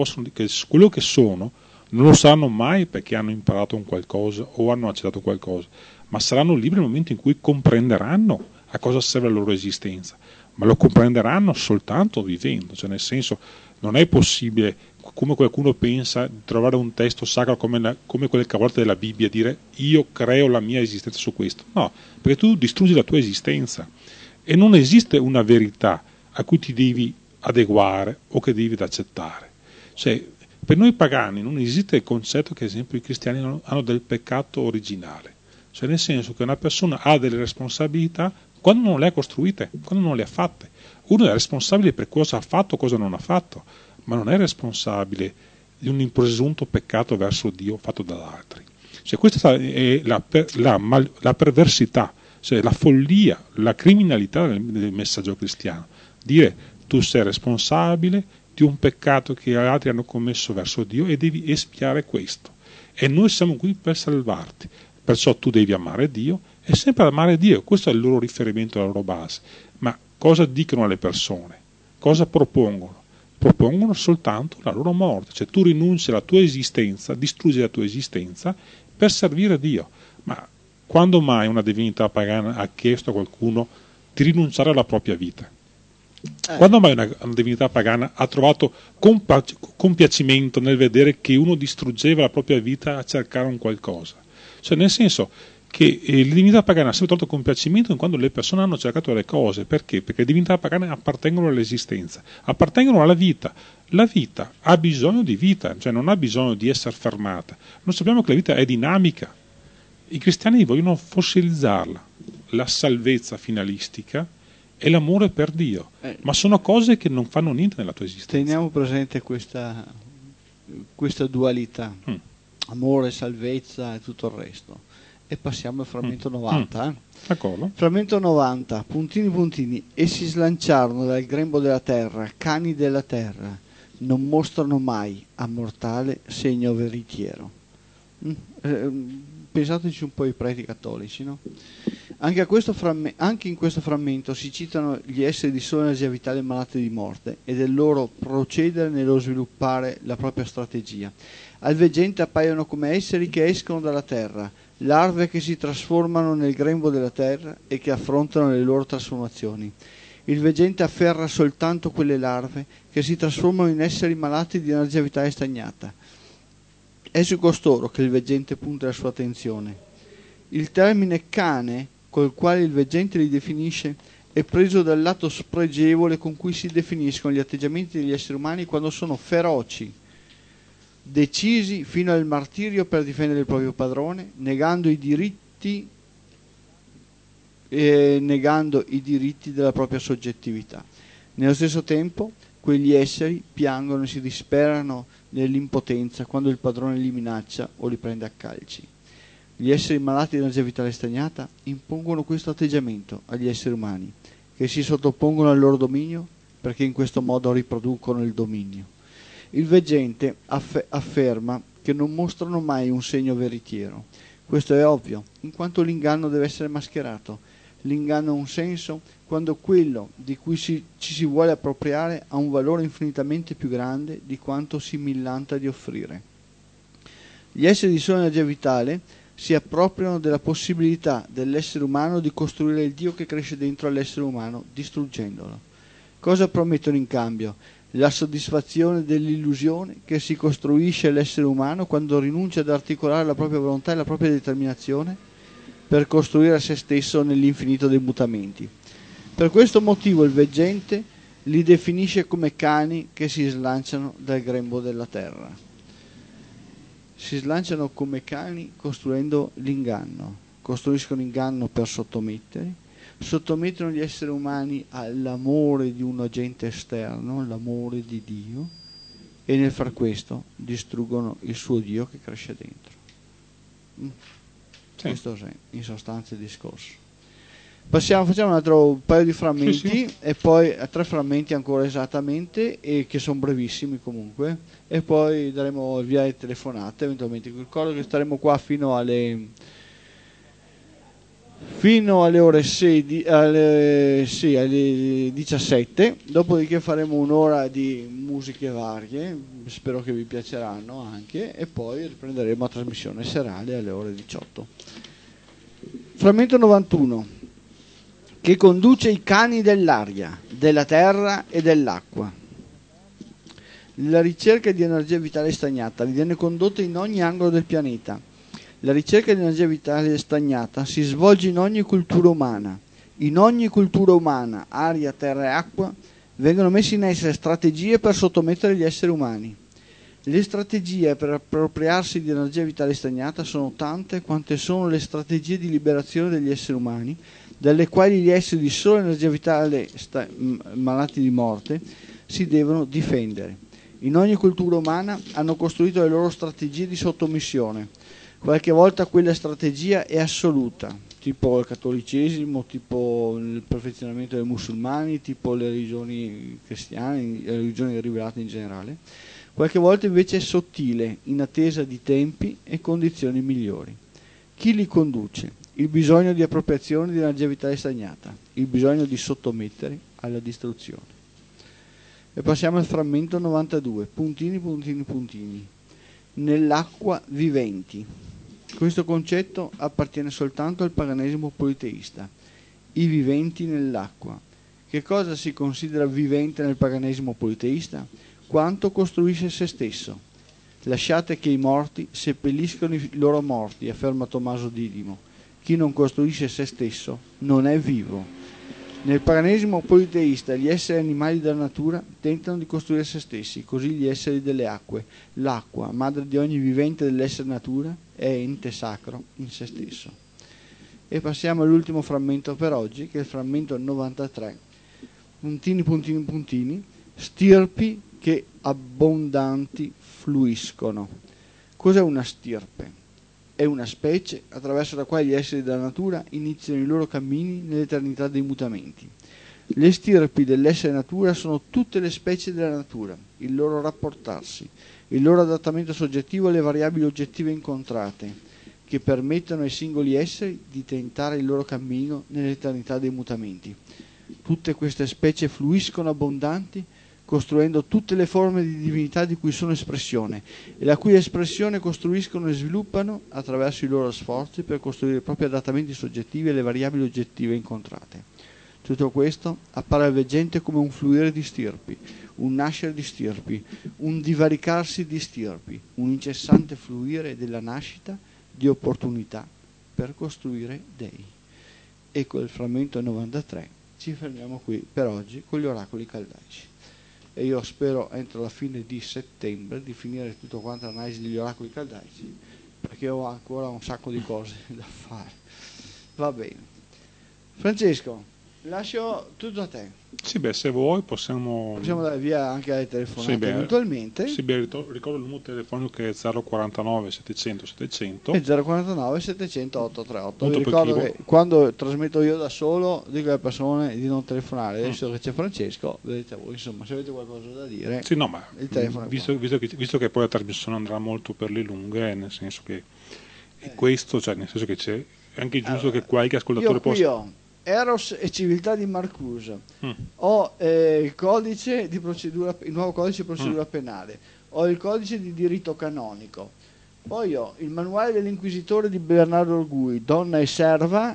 sono non lo sanno mai perché hanno imparato un qualcosa o hanno accettato qualcosa, ma saranno liberi nel momento in cui comprenderanno a cosa serve la loro esistenza, ma lo comprenderanno soltanto vivendo, cioè nel senso non è possibile, come qualcuno pensa, di trovare un testo sacro come quelle cavolte della Bibbia e dire io creo la mia esistenza su questo. No, perché tu distruggi la tua esistenza e non esiste una verità a cui ti devi adeguare o che devi accettare. Cioè, per noi pagani non esiste il concetto che, ad esempio, i cristiani hanno del peccato originale, cioè nel senso che una persona ha delle responsabilità quando non le ha costruite, quando non le ha fatte. Uno è responsabile per cosa ha fatto, cosa non ha fatto, ma non è responsabile di un presunto peccato verso Dio fatto da altri. Cioè, questa è la perversità, cioè la follia, la criminalità del messaggio cristiano. Dire tu sei responsabile di un peccato che altri hanno commesso verso Dio e devi espiare questo. E noi siamo qui per salvarti. Perciò tu devi amare Dio e sempre amare Dio. Questo è il loro riferimento, la loro base. Ma cosa dicono alle persone? Cosa propongono? Propongono soltanto la loro morte. Cioè tu rinunci alla tua esistenza, distruggi la tua esistenza per servire Dio. Ma quando mai una divinità pagana ha chiesto a qualcuno di rinunciare alla propria vita? Quando mai una divinità pagana ha trovato compiacimento nel vedere che uno distruggeva la propria vita a cercare un qualcosa? Cioè nel senso che le divinità pagane hanno sempre tolto compiacimento quando le persone hanno cercato le cose. Perché? Perché le divinità pagane appartengono all'esistenza, appartengono alla vita. La vita ha bisogno di vita, cioè non ha bisogno di essere fermata. Noi sappiamo che la vita è dinamica. I cristiani vogliono fossilizzarla, la salvezza finalistica e l'amore per Dio, ma sono cose che non fanno niente nella tua esistenza. Teniamo presente questa dualità, amore, salvezza e tutto il resto. E passiamo al frammento 90. D'accordo. Frammento 90, puntini, e si slanciarono dal grembo della terra, cani della terra, non mostrano mai a mortale segno veritiero. Pensateci un po' ai preti cattolici, no? Anche in questo frammento si citano gli esseri di sola energia vitale malati di morte e del loro procedere nello sviluppare la propria strategia. Al veggente appaiono come esseri che escono dalla terra, larve che si trasformano nel grembo della terra e che affrontano le loro trasformazioni. Il veggente afferra soltanto quelle larve che si trasformano in esseri malati di energia vitale stagnata. È su costoro che il veggente punta la sua attenzione. Il termine cane, col quale il veggente li definisce, è preso dal lato spregevole con cui si definiscono gli atteggiamenti degli esseri umani quando sono feroci, decisi fino al martirio per difendere il proprio padrone, negando i diritti della propria soggettività. Nello stesso tempo, quegli esseri piangono e si disperano nell'impotenza quando il padrone li minaccia o li prende a calci. Gli esseri malati di energia vitale stagnata impongono questo atteggiamento agli esseri umani, che si sottopongono al loro dominio perché in questo modo riproducono il dominio. Il veggente afferma che non mostrano mai un segno veritiero. Questo è ovvio, in quanto l'inganno deve essere mascherato. L'inganno ha un senso quando quello di cui ci si vuole appropriare ha un valore infinitamente più grande di quanto si millanta di offrire. Gli esseri di sola energia vitale si appropriano della possibilità dell'essere umano di costruire il Dio che cresce dentro all'essere umano, distruggendolo. Cosa promettono in cambio? La soddisfazione dell'illusione che si costruisce l'essere umano quando rinuncia ad articolare la propria volontà e la propria determinazione per costruire a se stesso nell'infinito dei mutamenti. Per questo motivo il veggente li definisce come cani che si slanciano dal grembo della terra. Si slanciano come cani costruendo l'inganno, costruiscono inganno per sottomettono gli esseri umani all'amore di un agente esterno, l'amore di Dio, e nel far questo distruggono il suo Dio che cresce dentro. Sì. Questo è in sostanza il discorso. Facciamo un altro paio di frammenti, sì. E poi 3 frammenti ancora esattamente, e che sono brevissimi comunque, e poi daremo il via alle telefonate eventualmente. Ricordo che staremo qua fino alle ore alle 17, dopodiché faremo un'ora di musiche varie, spero che vi piaceranno anche, e poi riprenderemo la trasmissione serale alle ore 18. Frammento 91, che conduce i cani dell'aria, della terra e dell'acqua. La ricerca di energia vitale stagnata viene condotta in ogni angolo del pianeta. La ricerca di energia vitale stagnata si svolge in ogni cultura umana. In ogni cultura umana, aria, terra e acqua, vengono messe in essere strategie per sottomettere gli esseri umani. Le strategie per appropriarsi di energia vitale stagnata sono tante quante sono le strategie di liberazione degli esseri umani, dalle quali gli esseri di sola energia vitale malati di morte si devono difendere. In ogni cultura umana hanno costruito le loro strategie di sottomissione. Qualche volta quella strategia è assoluta, tipo il cattolicesimo, tipo il perfezionamento dei musulmani, tipo le religioni cristiane, le religioni rivelate in generale. Qualche volta invece è sottile, in attesa di tempi e condizioni migliori. Chi li conduce? Il bisogno di appropriazione di energia vitale stagnata, il bisogno di sottomettere alla distruzione. E passiamo al frammento 92, puntini. Nell'acqua viventi. Questo concetto appartiene soltanto al paganesimo politeista. I viventi nell'acqua. Che cosa si considera vivente nel paganesimo politeista? Quanto costruisce se stesso. Lasciate che i morti seppelliscono i loro morti, afferma Tommaso Didimo. Chi non costruisce se stesso non è vivo. Nel paganesimo politeista gli esseri animali della natura tentano di costruire se stessi, così gli esseri delle acque. L'acqua, madre di ogni vivente dell'essere natura, è ente sacro in se stesso. E passiamo all'ultimo frammento per oggi, che è il frammento 93. Puntini, stirpi che abbondanti fluiscono. Cos'è una stirpe? È una specie attraverso la quale gli esseri della natura iniziano i loro cammini nell'eternità dei mutamenti. Le stirpi dell'essere natura sono tutte le specie della natura, il loro rapportarsi, il loro adattamento soggettivo alle variabili oggettive incontrate, che permettono ai singoli esseri di tentare il loro cammino nell'eternità dei mutamenti. Tutte queste specie fluiscono abbondanti, costruendo tutte le forme di divinità di cui sono espressione e la cui espressione costruiscono e sviluppano attraverso i loro sforzi per costruire i propri adattamenti soggettivi alle variabili oggettive incontrate. Tutto questo appare al veggente come un fluire di stirpi, un nascere di stirpi, un divaricarsi di stirpi, un incessante fluire della nascita di opportunità per costruire dei. Ecco il frammento 93. Ci fermiamo qui per oggi con gli oracoli caldaici. E io spero entro la fine di settembre di finire tutto quanto l'analisi degli oracoli caldaici, perché ho ancora un sacco di cose da fare. Va bene. Francesco, lascio tutto a te. Sì, beh, se vuoi possiamo dare via anche alle telefonate, sì, beh, eventualmente. Sì, beh, ricordo il numero telefonico che è 049 700 700 e 049 700 838. Vi Molto ricordo che quando trasmetto io da solo dico alle persone di non telefonare. Adesso che c'è Francesco, vedete voi, insomma, se avete qualcosa da dire, sì, no, ma il telefono visto che poi la trasmissione andrà molto per le lunghe, nel senso che questo, cioè nel senso che c'è anche giusto che qualche ascoltatore possa. Eros e civiltà di Marcuse, ho il codice di procedura, il nuovo codice di procedura penale, ho il codice di diritto canonico, poi ho il manuale dell'inquisitore di Bernardo Orgui, donna e serva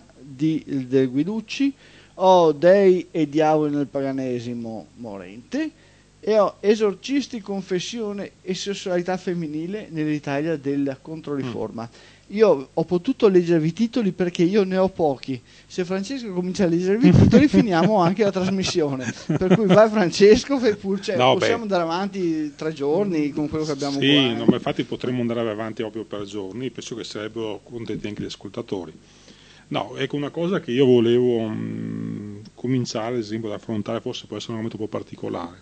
del Guiducci, ho dei e diavoli nel paganesimo morente e ho esorcisti, confessione e sessualità femminile nell'Italia della Controriforma. Io ho potuto leggervi i titoli perché io ne ho pochi. Se Francesco comincia a leggervi i titoli finiamo anche la trasmissione. Per cui vai Francesco, fai pure, possiamo andare avanti 3 giorni con quello che abbiamo qua. Sì, no, ma infatti potremmo andare avanti proprio per giorni, penso che sarebbero contenti anche gli ascoltatori. No, ecco una cosa che io volevo cominciare ad esempio ad affrontare, forse può essere un momento un po' particolare.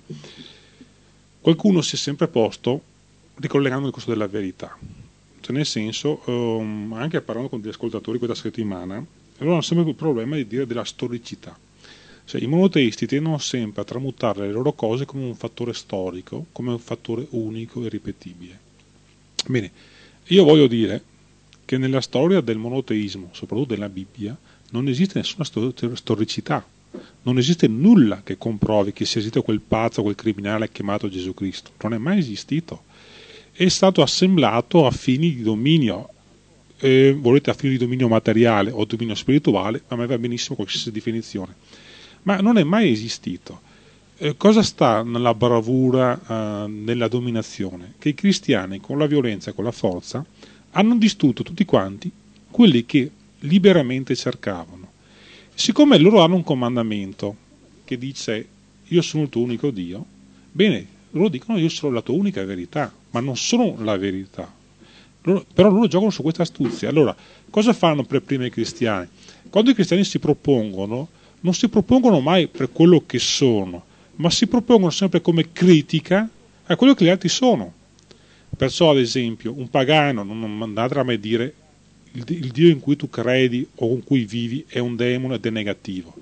Qualcuno si è sempre posto ricollegando il costo della verità. Cioè nel senso, anche parlando con degli ascoltatori questa settimana, loro hanno sempre il problema di dire della storicità. Cioè, i monoteisti tendono sempre a tramutare le loro cose come un fattore storico, come un fattore unico e ripetibile. Bene, io voglio dire che nella storia del monoteismo, soprattutto nella Bibbia, non esiste nessuna storicità, non esiste nulla che comprovi che sia esistito quel pazzo, quel criminale chiamato Gesù Cristo, non è mai esistito. È stato assemblato a fini di dominio, volete a fini di dominio materiale o dominio spirituale, a me va benissimo qualsiasi definizione, ma non è mai esistito. Cosa sta nella bravura, nella dominazione? Che i cristiani con la violenza e con la forza hanno distrutto tutti quanti quelli che liberamente cercavano. Siccome loro hanno un comandamento che dice io sono il tuo unico Dio, bene, loro dicono io sono la tua unica verità, ma non sono la verità. Però loro giocano su questa astuzia. Allora, cosa fanno per prima i cristiani? Quando i cristiani si propongono, non si propongono mai per quello che sono, ma si propongono sempre come critica a quello che gli altri sono. Perciò, ad esempio, un pagano non andrà mai a dire il Dio in cui tu credi o con cui vivi è un demone ed è negativo.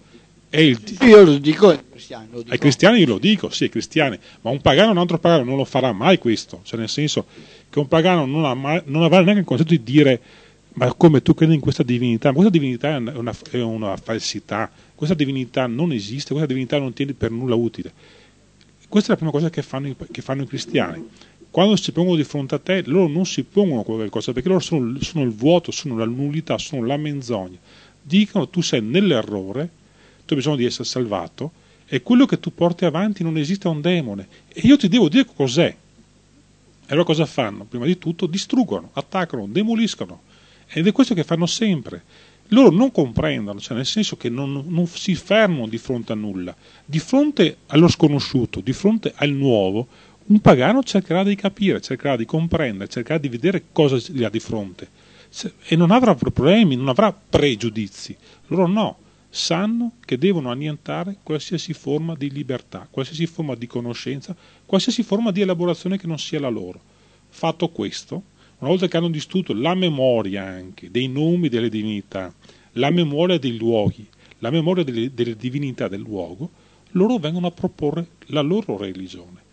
Io lo dico ai cristiani. Ai cristiani io lo dico, sì, ai cristiani, ma un pagano, un altro pagano non lo farà mai questo, cioè nel senso che un pagano non avrà neanche il concetto di dire ma come tu credi in questa divinità? Ma questa divinità è una falsità, questa divinità non esiste, questa divinità non tiene per nulla utile. Questa è la prima cosa che fanno i cristiani. Quando si pongono di fronte a te, loro non si pongono qualcosa, perché loro sono il vuoto, sono la nullità, sono la menzogna. Dicono tu sei nell'errore, tu hai bisogno di essere salvato, e quello che tu porti avanti non esiste, un demone. E io ti devo dire cos'è. E allora cosa fanno? Prima di tutto distruggono, attaccano, demoliscono. Ed è questo che fanno sempre. Loro non comprendono, cioè nel senso che non si fermano di fronte a nulla. Di fronte allo sconosciuto, di fronte al nuovo, un pagano cercherà di capire, cercherà di comprendere, cercherà di vedere cosa gli ha di fronte. E non avrà problemi, non avrà pregiudizi. Loro no, sanno che devono annientare qualsiasi forma di libertà, qualsiasi forma di conoscenza, qualsiasi forma di elaborazione che non sia la loro. Fatto questo, una volta che hanno distrutto la memoria anche dei nomi delle divinità, la memoria dei luoghi, la memoria delle divinità del luogo, loro vengono a proporre la loro religione.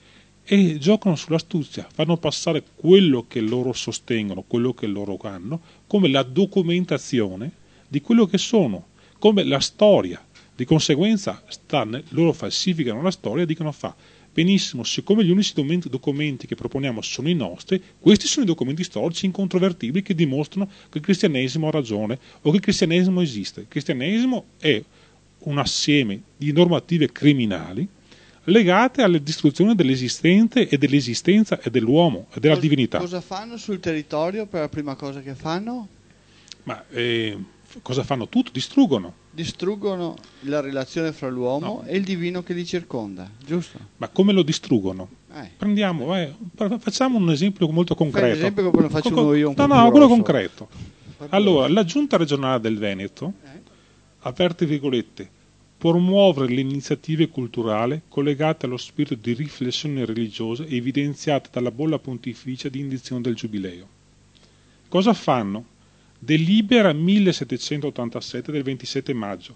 e giocano sull'astuzia, fanno passare quello che loro sostengono, quello che loro hanno, come la documentazione di quello che sono, come la storia. Di conseguenza loro falsificano la storia e dicono benissimo, siccome gli unici documenti che proponiamo sono i nostri, questi sono i documenti storici incontrovertibili che dimostrano che il cristianesimo ha ragione o che il cristianesimo esiste. Il cristianesimo è un assieme di normative criminali legate alla distruzione dell'esistente e dell'esistenza e dell'uomo e della divinità. Cosa fanno sul territorio per la prima cosa che fanno? Ma cosa fanno? Tutto, distruggono la relazione fra l'uomo e il divino che li circonda, giusto? Ma come lo distruggono? Facciamo un esempio molto concreto. Fai un esempio come lo faccio io un po' più quello grosso. concreto. Allora, la giunta regionale del Veneto, aperte virgolette, promuovere le iniziative culturali collegate allo spirito di riflessione religiosa evidenziate dalla bolla pontificia di indizione del Giubileo. Cosa fanno? Delibera 1787 del 27 maggio.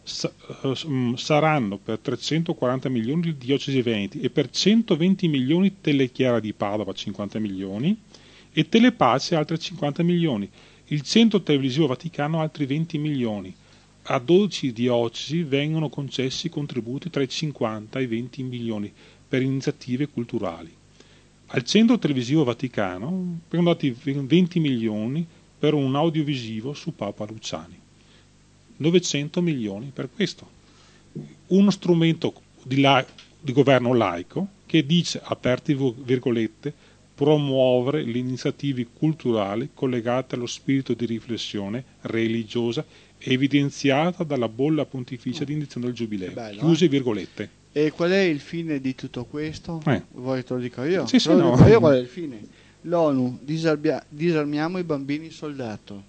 Saranno per 340 milioni di diocesi veneti e per 120 milioni Telechiara di Padova 50 milioni e Telepace altre 50 milioni. Il Centro Televisivo Vaticano altri 20 milioni. A 12 diocesi vengono concessi contributi tra i 50 e i 20 milioni per iniziative culturali. Al Centro Televisivo Vaticano vengono dati 20 milioni per un audiovisivo su Papa Luciani. 900 milioni per questo. Uno strumento di governo laico che dice, aperti virgolette, promuovere le iniziative culturali collegate allo spirito di riflessione religiosa evidenziata dalla bolla pontificia di indizione del Giubileo. Bello, chiuse virgolette. E qual è il fine di tutto questo? Vuoi te lo dico io? Sì, no. Io qual è il fine? L'ONU, disarmiamo i bambini soldato.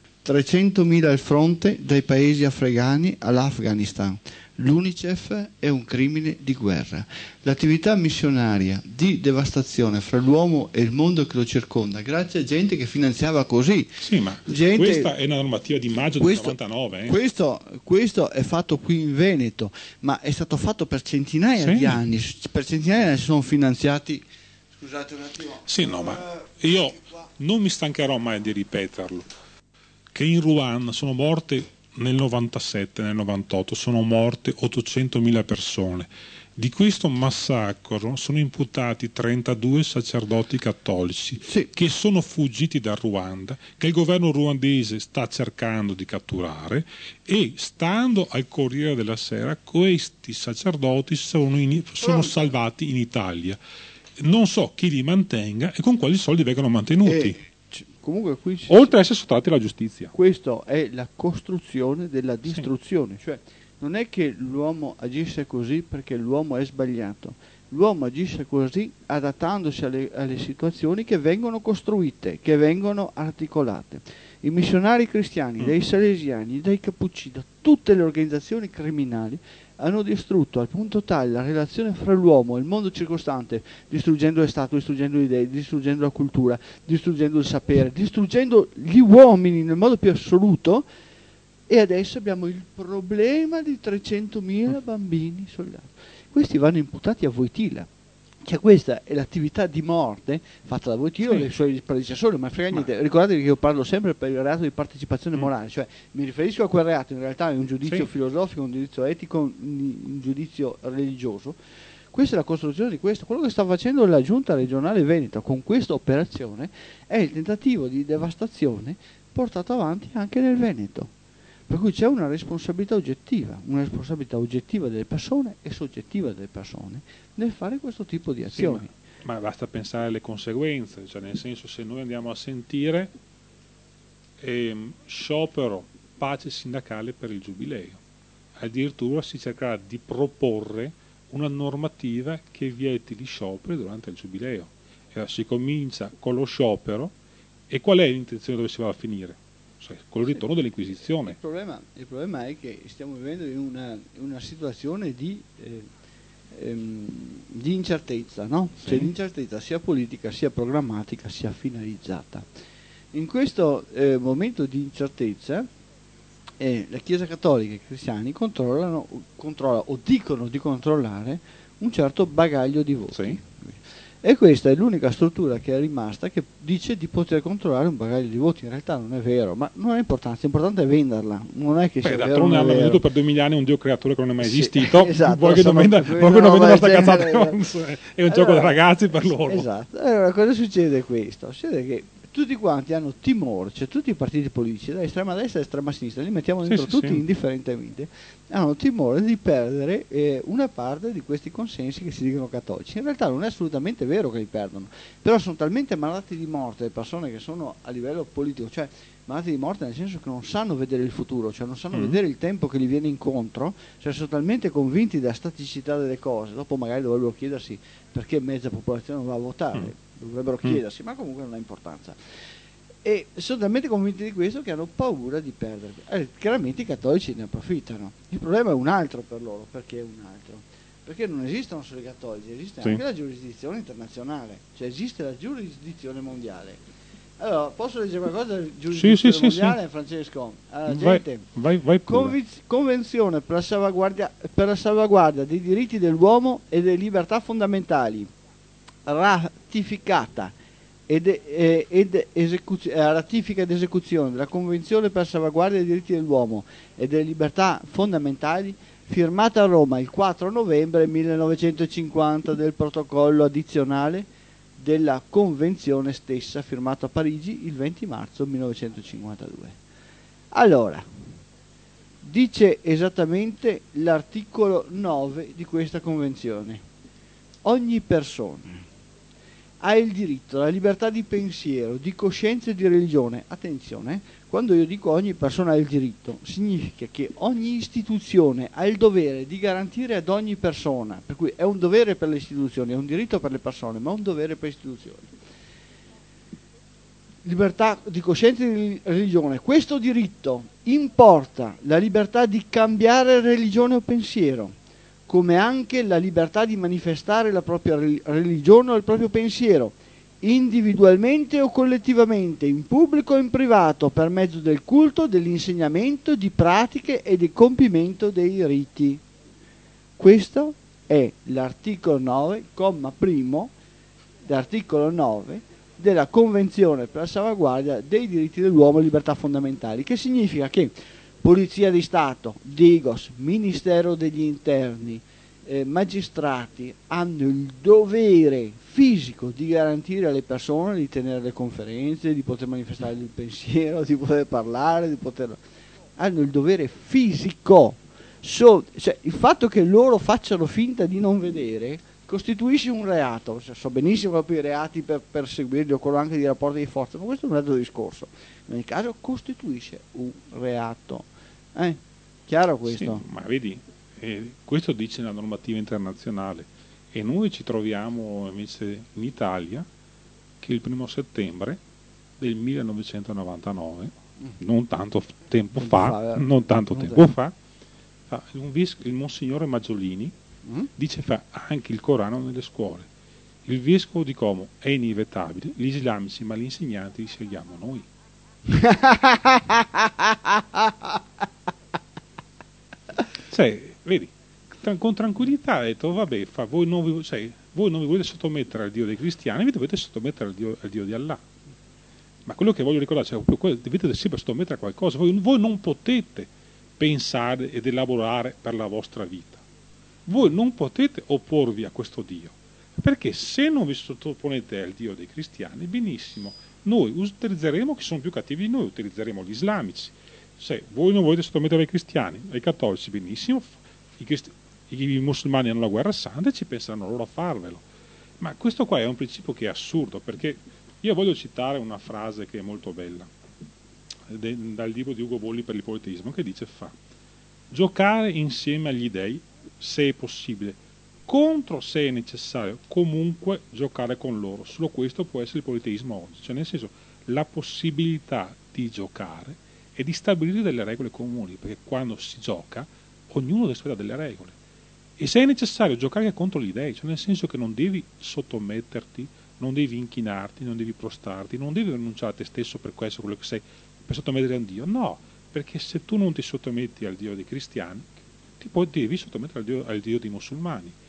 300.000 al fronte dai paesi africani all'Afghanistan. L'UNICEF è un crimine di guerra. L'attività missionaria di devastazione fra l'uomo e il mondo che lo circonda, grazie a gente che finanziava così. Sì, ma questa è una normativa di maggio del 99. Questo è fatto qui in Veneto, ma è stato fatto per centinaia di anni. Per centinaia di anni si sono finanziati. Scusate un attimo. Sì, no, ma io non mi stancherò mai di ripeterlo, che in Ruanda sono morte nel 97, nel 98, sono morte 800.000 persone. Di questo massacro sono imputati 32 sacerdoti cattolici che sono fuggiti dal Ruanda, che il governo ruandese sta cercando di catturare e, stando al Corriere della Sera, questi sacerdoti sono salvati in Italia. Non so chi li mantenga e con quali soldi vengono mantenuti. Comunque qui oltre a essere sottratti alla giustizia. Questo è la costruzione della distruzione, cioè non è che l'uomo agisce così perché l'uomo è sbagliato, l'uomo agisce così adattandosi alle situazioni che vengono costruite, che vengono articolate. I missionari cristiani, dai salesiani, dai cappuccini, da tutte le organizzazioni criminali hanno distrutto al punto tale la relazione fra l'uomo e il mondo circostante, distruggendo le statue, distruggendo le idee, distruggendo la cultura, distruggendo il sapere, distruggendo gli uomini nel modo più assoluto, e adesso abbiamo il problema di 300.000 bambini soldati. Questi vanno imputati a Wojtyla. Cioè questa è l'attività di morte fatta da Wojtyla e dai suoi predecessori, ma frega niente. Ricordatevi che io parlo sempre per il reato di partecipazione morale, cioè mi riferisco a quel reato, in realtà è un giudizio filosofico, un giudizio etico, un giudizio religioso. Questa è la costruzione di questo. Quello che sta facendo la giunta regionale Veneto con questa operazione è il tentativo di devastazione portato avanti anche nel Veneto. Per cui c'è una responsabilità oggettiva delle persone e soggettiva delle persone nel fare questo tipo di azioni. Ma basta pensare alle conseguenze, cioè nel senso, se noi andiamo a sentire sciopero, pace sindacale per il Giubileo, addirittura si cercherà di proporre una normativa che vieti gli scioperi durante il Giubileo. E si comincia con lo sciopero, e qual è l'intenzione dove si va a finire? Con il ritorno dell'Inquisizione. Il problema è che stiamo vivendo in una situazione di incertezza, no? C'è l'incertezza sia politica, sia programmatica, sia finalizzata. In questo momento di incertezza la Chiesa Cattolica e i cristiani controllano o dicono di controllare un certo bagaglio di voti. E questa è l'unica struttura che è rimasta che dice di poter controllare un bagaglio di voti. In realtà non è vero, ma non ha importanza, l'importante è venderla, non è che sia vero o d'altronde non è hanno vero. venduto per 2000 anni un dio creatore che non è mai Sì, esistito, esatto, vuoi che non vendano sta cazzata, è un gioco da ragazzi per loro. Esatto, allora cosa succede questo? Succede che tutti quanti hanno timore, cioè tutti i partiti politici, da estrema destra e estrema sinistra, li mettiamo dentro tutti indifferentemente, hanno timore di perdere una parte di questi consensi che si dicono cattolici. In realtà non è assolutamente vero che li perdono, però sono talmente malati di morte le persone che sono a livello politico, cioè malati di morte nel senso che non sanno vedere il futuro, cioè non sanno vedere il tempo che gli viene incontro, cioè sono talmente convinti della staticità delle cose, dopo magari dovrebbero chiedersi perché mezza popolazione non va a votare, dovrebbero chiedersi, ma comunque non ha importanza. E sono talmente convinti di questo che hanno paura di perdere. Chiaramente i cattolici ne approfittano. Il problema è un altro per loro. Perché è un altro? Perché non esistono solo i cattolici, esiste anche la giurisdizione internazionale, cioè esiste la giurisdizione mondiale. Allora, posso leggere qualcosa della giurisdizione mondiale, Francesco? Allora, gente, vai Convenzione per la salvaguardia dei diritti dell'uomo e delle libertà fondamentali, ratificata ratifica ed esecuzione della Convenzione per la salvaguardia dei diritti dell'uomo e delle libertà fondamentali, firmata a Roma il 4 novembre 1950, del protocollo addizionale della Convenzione stessa, firmato a Parigi il 20 marzo 1952. Allora, dice esattamente l'articolo 9 di questa Convenzione: ogni persona ha il diritto alla libertà di pensiero, di coscienza e di religione. Attenzione, quando io dico ogni persona ha il diritto, significa che ogni istituzione ha il dovere di garantire ad ogni persona, per cui è un dovere per le istituzioni, è un diritto per le persone, ma è un dovere per le istituzioni. Libertà di coscienza e di religione. Questo diritto importa la libertà di cambiare religione o pensiero, come anche la libertà di manifestare la propria religione o il proprio pensiero, individualmente o collettivamente, in pubblico o in privato, per mezzo del culto, dell'insegnamento, di pratiche e del compimento dei riti. Questo è l'articolo 9, comma primo, dell'articolo 9 della Convenzione per la salvaguardia dei diritti dell'uomo e libertà fondamentali, che significa che Polizia di Stato, Digos, Ministero degli Interni, magistrati hanno il dovere fisico di garantire alle persone di tenere le conferenze, di poter manifestare il pensiero, di poter parlare, hanno il dovere fisico. Cioè, il fatto che loro facciano finta di non vedere costituisce un reato. So benissimo proprio i reati per perseguirli, o quello anche di rapporti di forza, ma questo è un altro discorso. In ogni caso costituisce un reato. Chiaro questo? Sì, ma vedi, questo dice la normativa internazionale, e noi ci troviamo invece in Italia che il 1° settembre del 1999, non tanto tempo fa, il Monsignore Maggiolini dice fa anche il Corano nelle scuole. Il vescovo di Como: è inevitabile, gli islamici, ma gli insegnanti li scegliamo noi. Cioè, vedi, con tranquillità ha detto: vabbè, voi non vi volete sottomettere al Dio dei cristiani, vi dovete sottomettere al Dio di Allah. Ma quello che voglio ricordare, dovete sempre sottomettere a qualcosa. Voi non potete pensare ed elaborare per la vostra vita. Voi non potete opporvi a questo Dio, perché se non vi sottoponete al Dio dei cristiani, benissimo, noi utilizzeremo, che sono più cattivi di noi, utilizzeremo gli islamici. Se voi non volete sottomettere ai cristiani, ai cattolici, benissimo, i musulmani hanno la guerra santa e ci penseranno loro a farvelo. Ma questo qua è un principio che è assurdo, perché io voglio citare una frase che è molto bella, dal libro di Ugo Bolli per il politeismo, che dice: giocare insieme agli dei, se è possibile, contro, se è necessario, comunque giocare con loro. Solo questo può essere il politeismo oggi, cioè nel senso, la possibilità di giocare e di stabilire delle regole comuni, perché quando si gioca ognuno rispetta delle regole, e se è necessario giocare contro gli dei, cioè nel senso che non devi sottometterti, non devi inchinarti, non devi prostarti, non devi rinunciare a te stesso per questo, quello che sei, per sottomettere a un Dio. No, perché se tu non ti sottometti al Dio dei cristiani, devi sottomettere al Dio dei musulmani.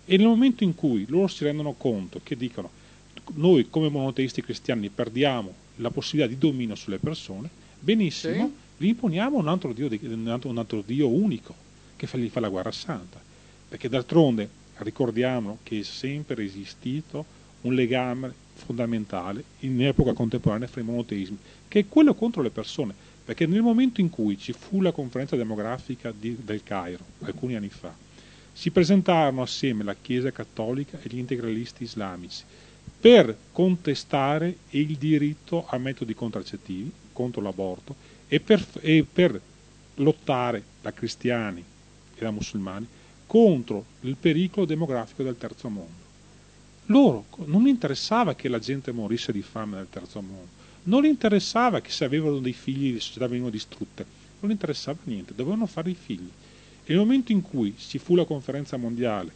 E nel momento in cui loro si rendono conto che dicono noi come monoteisti cristiani perdiamo la possibilità di dominio sulle persone, benissimo, Sì. vi imponiamo un altro Dio Dio unico che gli fa la guerra santa. Perché d'altronde ricordiamo che è sempre esistito un legame fondamentale in epoca contemporanea fra i monoteismi, che è quello contro le persone. Perché nel momento in cui ci fu la conferenza demografica del Cairo, alcuni anni fa, si presentarono assieme la Chiesa Cattolica e gli integralisti islamici per contestare il diritto a metodi contraccettivi contro l'aborto e per lottare da cristiani e da musulmani contro il pericolo demografico del terzo mondo. Loro non interessava che la gente morisse di fame nel terzo mondo, non gli interessava che se avevano dei figli le società venivano distrutte, non gli interessava niente, dovevano fare i figli. E nel momento in cui ci fu la conferenza mondiale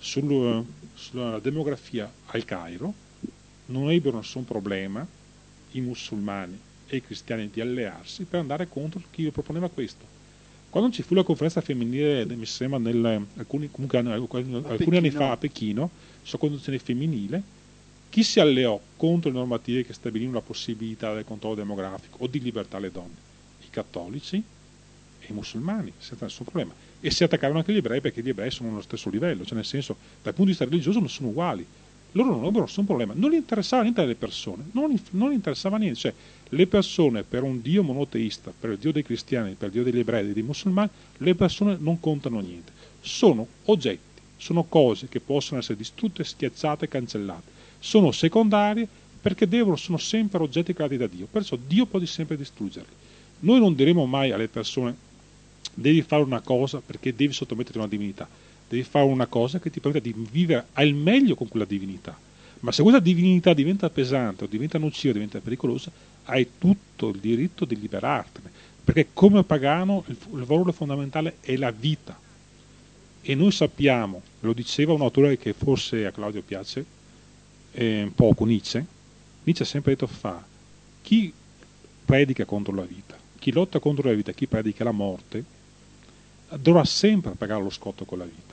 sulla demografia al Cairo, non ebbero nessun problema i musulmani e i cristiani di allearsi per andare contro chi proponeva questo. Quando ci fu la conferenza femminile, mi sembra alcuni anni fa a Pechino, sulla condizione femminile, chi si alleò contro le normative che stabilivano la possibilità del controllo demografico o di libertà alle donne? I cattolici e i musulmani, senza nessun problema. E si attaccarono anche gli ebrei perché gli ebrei sono allo stesso livello, cioè nel senso, dal punto di vista religioso non sono uguali. Loro non avevano nessun problema, non gli interessava niente delle persone, non gli interessava niente, cioè le persone per un Dio monoteista, per il Dio dei cristiani, per il Dio degli ebrei e dei musulmani, le persone non contano niente, sono oggetti, sono cose che possono essere distrutte, schiacciate, cancellate, sono secondarie perché sono sempre oggetti creati da Dio, perciò Dio può sempre distruggerli. Noi non diremo mai alle persone devi fare una cosa perché devi sottometterti a una divinità, devi fare una cosa che ti permetta di vivere al meglio con quella divinità. Ma se questa divinità diventa pesante o diventa nociva, diventa pericolosa, hai tutto il diritto di liberartene, perché come pagano il valore fondamentale è la vita. E noi sappiamo, lo diceva un autore che forse a Claudio piace poco, Nietzsche ha sempre detto chi predica contro la vita, chi lotta contro la vita, chi predica la morte, dovrà sempre pagare lo scotto con la vita.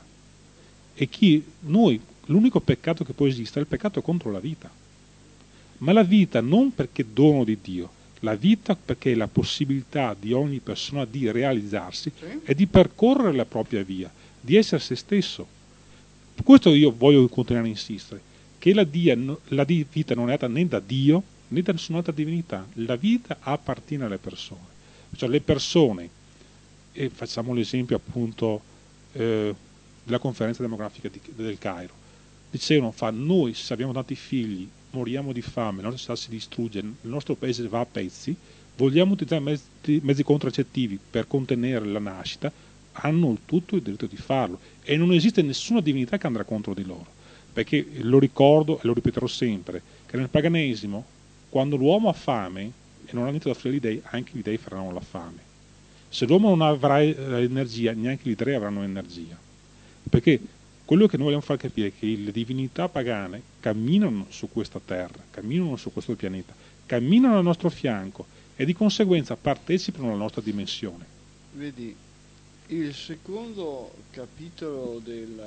E l'unico peccato che può esistere è il peccato contro la vita. Ma la vita non perché dono di Dio, la vita perché è la possibilità di ogni persona di realizzarsi e di percorrere la propria via, di essere se stesso. Per questo io voglio continuare a insistere, che la vita non è data né da Dio né da nessun'altra divinità, la vita appartiene alle persone. Cioè le persone, e facciamo l'esempio appunto della conferenza demografica del Cairo, dicevano noi se abbiamo tanti figli moriamo di fame, la nostra città si distrugge, il nostro paese va a pezzi, vogliamo utilizzare mezzi contraccettivi per contenere la nascita, hanno tutto il diritto di farlo e non esiste nessuna divinità che andrà contro di loro, perché lo ricordo e lo ripeterò sempre, che nel paganesimo quando l'uomo ha fame e non ha niente da offrire agli dei, anche gli dei faranno la fame. Se l'uomo non avrà energia, neanche gli dei avranno energia. Perché quello che noi vogliamo far capire è che le divinità pagane camminano su questa terra, camminano su questo pianeta, camminano al nostro fianco e di conseguenza partecipano alla nostra dimensione. Vedi, il secondo capitolo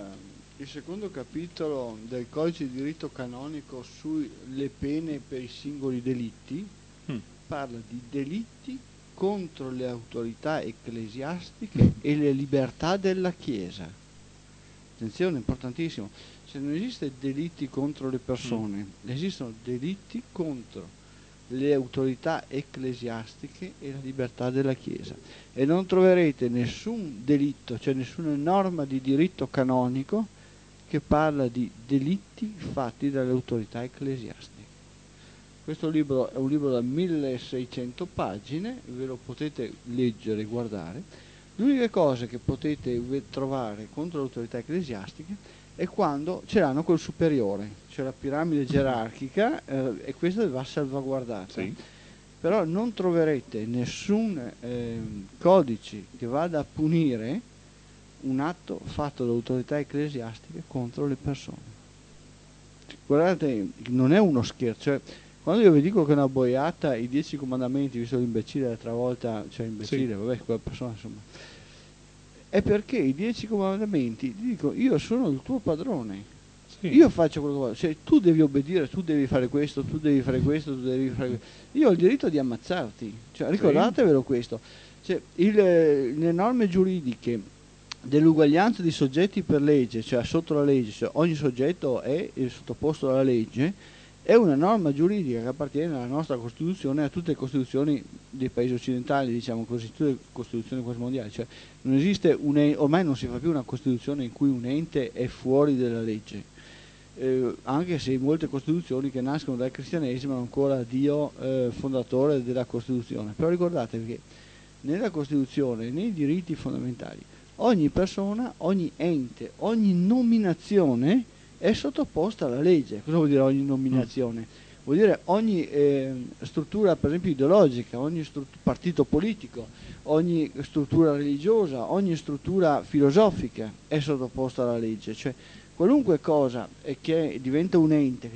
del codice di diritto canonico sulle pene per i singoli delitti parla di delitti contro le autorità ecclesiastiche e le libertà della Chiesa. Attenzione, importantissimo. Se non esiste delitti contro le persone, esistono delitti contro le autorità ecclesiastiche e la libertà della Chiesa. E non troverete nessun delitto, cioè nessuna norma di diritto canonico che parla di delitti fatti dalle autorità ecclesiastiche. Questo libro è un libro da 1600 pagine, ve lo potete leggere e guardare. L'unica cosa che potete trovare contro le autorità ecclesiastiche è quando ce l'hanno col superiore, cioè la piramide gerarchica, e questa va salvaguardata. Sì. Però non troverete nessun codice che vada a punire un atto fatto da autorità ecclesiastiche contro le persone. Guardate, non è uno scherzo, cioè, quando io vi dico che è una boiata i 10 comandamenti, visto l'imbecille l'altra volta, cioè imbecille, Sì. vabbè, quella persona insomma, è perché i 10 comandamenti ti dicono io sono il tuo padrone. Sì. Io faccio quello che voglio, cioè tu devi obbedire, tu devi fare questo, tu devi fare questo, tu devi fare questo. Io ho il diritto di ammazzarti, cioè, ricordatevelo questo. Cioè, le norme giuridiche dell'uguaglianza di soggetti per legge, cioè sotto la legge, cioè ogni soggetto è sottoposto alla legge, è una norma giuridica che appartiene alla nostra Costituzione e a tutte le Costituzioni dei paesi occidentali, diciamo così, tutte le Costituzioni quasi mondiali. Cioè, non esiste ormai non si fa più una Costituzione in cui un ente è fuori dalla legge. Anche se molte Costituzioni che nascono dal cristianesimo hanno ancora Dio fondatore della Costituzione. Però ricordatevi che nella Costituzione, nei diritti fondamentali, ogni persona, ogni ente, ogni nominazione è sottoposta alla legge. Cosa vuol dire ogni nominazione? Vuol dire ogni struttura, per esempio ideologica, ogni partito politico, ogni struttura religiosa, ogni struttura filosofica è sottoposta alla legge. Cioè, qualunque cosa che diventa un ente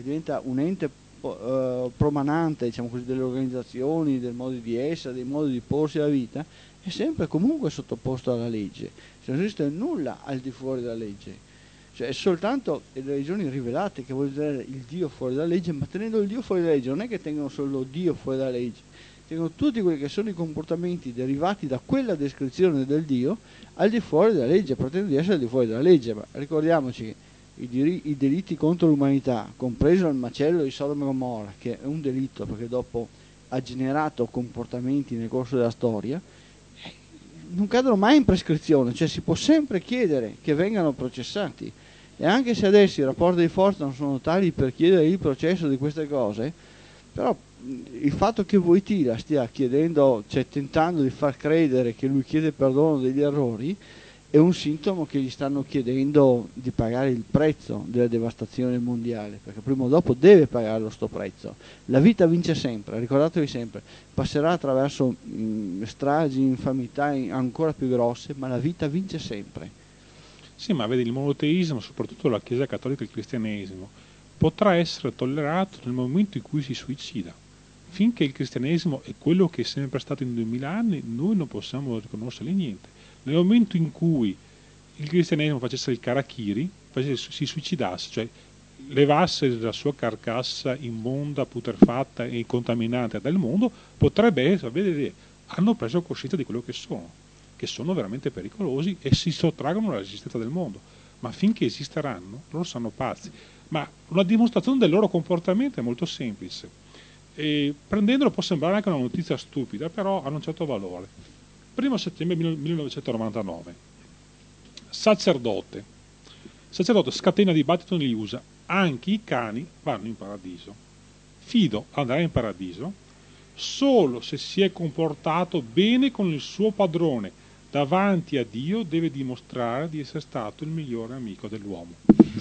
promanante, diciamo così, delle organizzazioni, del modo di essere, dei modi di porsi la vita, è sempre comunque sottoposto alla legge. Cioè, non esiste nulla al di fuori della legge. Cioè, è soltanto le religioni rivelate che vogliono tenere il Dio fuori dalla legge, ma tenendo il Dio fuori dalla legge non è che tengono solo Dio fuori dalla legge, tengono tutti quelli che sono i comportamenti derivati da quella descrizione del Dio al di fuori della legge, pretendono di essere al di fuori della legge. Ma ricordiamoci che i delitti contro l'umanità, compreso il macello di Sodoma e Gomorra, che è un delitto perché dopo ha generato comportamenti nel corso della storia, non cadono mai in prescrizione, cioè si può sempre chiedere che vengano processati. E anche se adesso i rapporti di forza non sono tali per chiedere il processo di queste cose, però il fatto che Wojtyla stia chiedendo, cioè tentando di far credere che lui chiede perdono degli errori, è un sintomo che gli stanno chiedendo di pagare il prezzo della devastazione mondiale, perché prima o dopo deve pagarlo sto prezzo. La vita vince sempre, ricordatevi sempre, passerà attraverso stragi, infamità ancora più grosse, ma la vita vince sempre. Sì, ma vedi, il monoteismo, soprattutto la Chiesa Cattolica e il Cristianesimo, potrà essere tollerato nel momento in cui si suicida. Finché il Cristianesimo è quello che è sempre stato in 2000 anni, noi non possiamo riconoscergli niente. Nel momento in cui il Cristianesimo facesse il Karakiri, si suicidasse, cioè levasse la sua carcassa immonda, putrefatta e contaminata dal mondo, potrebbe essere, vedete, hanno preso coscienza di quello che sono veramente pericolosi e si sottraggono all'esistenza del mondo. Ma finché esisteranno, loro sono pazzi. Ma una dimostrazione del loro comportamento è molto semplice. E prendendolo può sembrare anche una notizia stupida, però ha un certo valore. 1 settembre 1999, sacerdote scatena dibattito negli USA, anche i cani vanno in paradiso. Fido andrà in paradiso solo se si è comportato bene con il suo padrone. Davanti a Dio deve dimostrare di essere stato il migliore amico dell'uomo.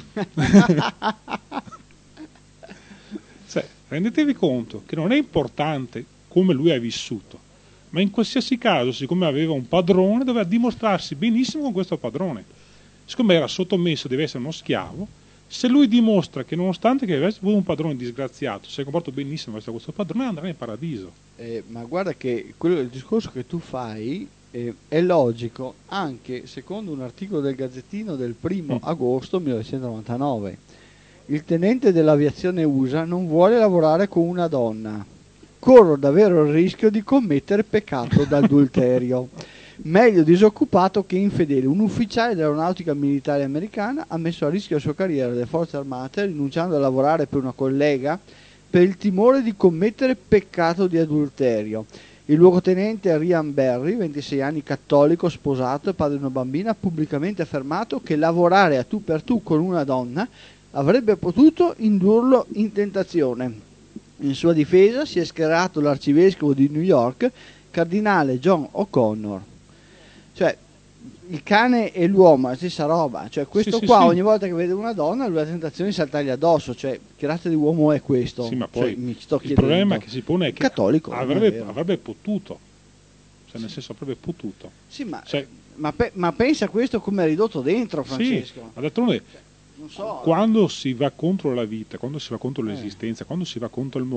Cioè, rendetevi conto che non è importante come lui ha vissuto, ma in qualsiasi caso, siccome aveva un padrone, doveva dimostrarsi benissimo con questo padrone. Siccome era sottomesso, deve essere uno schiavo, se lui dimostra che nonostante che avesse avuto un padrone disgraziato, si è comportato benissimo verso questo padrone, andrà in paradiso. Ma guarda che il discorso che tu fai è logico anche secondo un articolo del Gazzettino del 1 agosto 1999. Il tenente dell'aviazione USA non vuole lavorare con una donna. Corro davvero il rischio di commettere peccato d'adulterio. Meglio disoccupato che infedele. Un ufficiale dell'aeronautica militare americana ha messo a rischio la sua carriera delle forze armate rinunciando a lavorare per una collega per il timore di commettere peccato di adulterio. Il luogotenente Ryan Berry, 26 anni, cattolico, sposato e padre di una bambina, ha pubblicamente affermato che lavorare a tu per tu con una donna avrebbe potuto indurlo in tentazione. In sua difesa si è schierato l'arcivescovo di New York, cardinale John O'Connor. Cioè, il cane e l'uomo, la stessa roba. Cioè, questo qua ogni volta che vede una donna, lui ha la tentazione di saltargli addosso. Cioè, che razza di uomo è questo? Sì, ma poi mi sto il problema che si pone è che cattolico, avrebbe potuto. Cioè, nel senso, avrebbe potuto. Sì, ma pensa a questo come è ridotto dentro, Francesco. Sì, ma d'altronde, non so, quando si va contro la vita, quando si va contro l'esistenza, quando si va contro il mondo,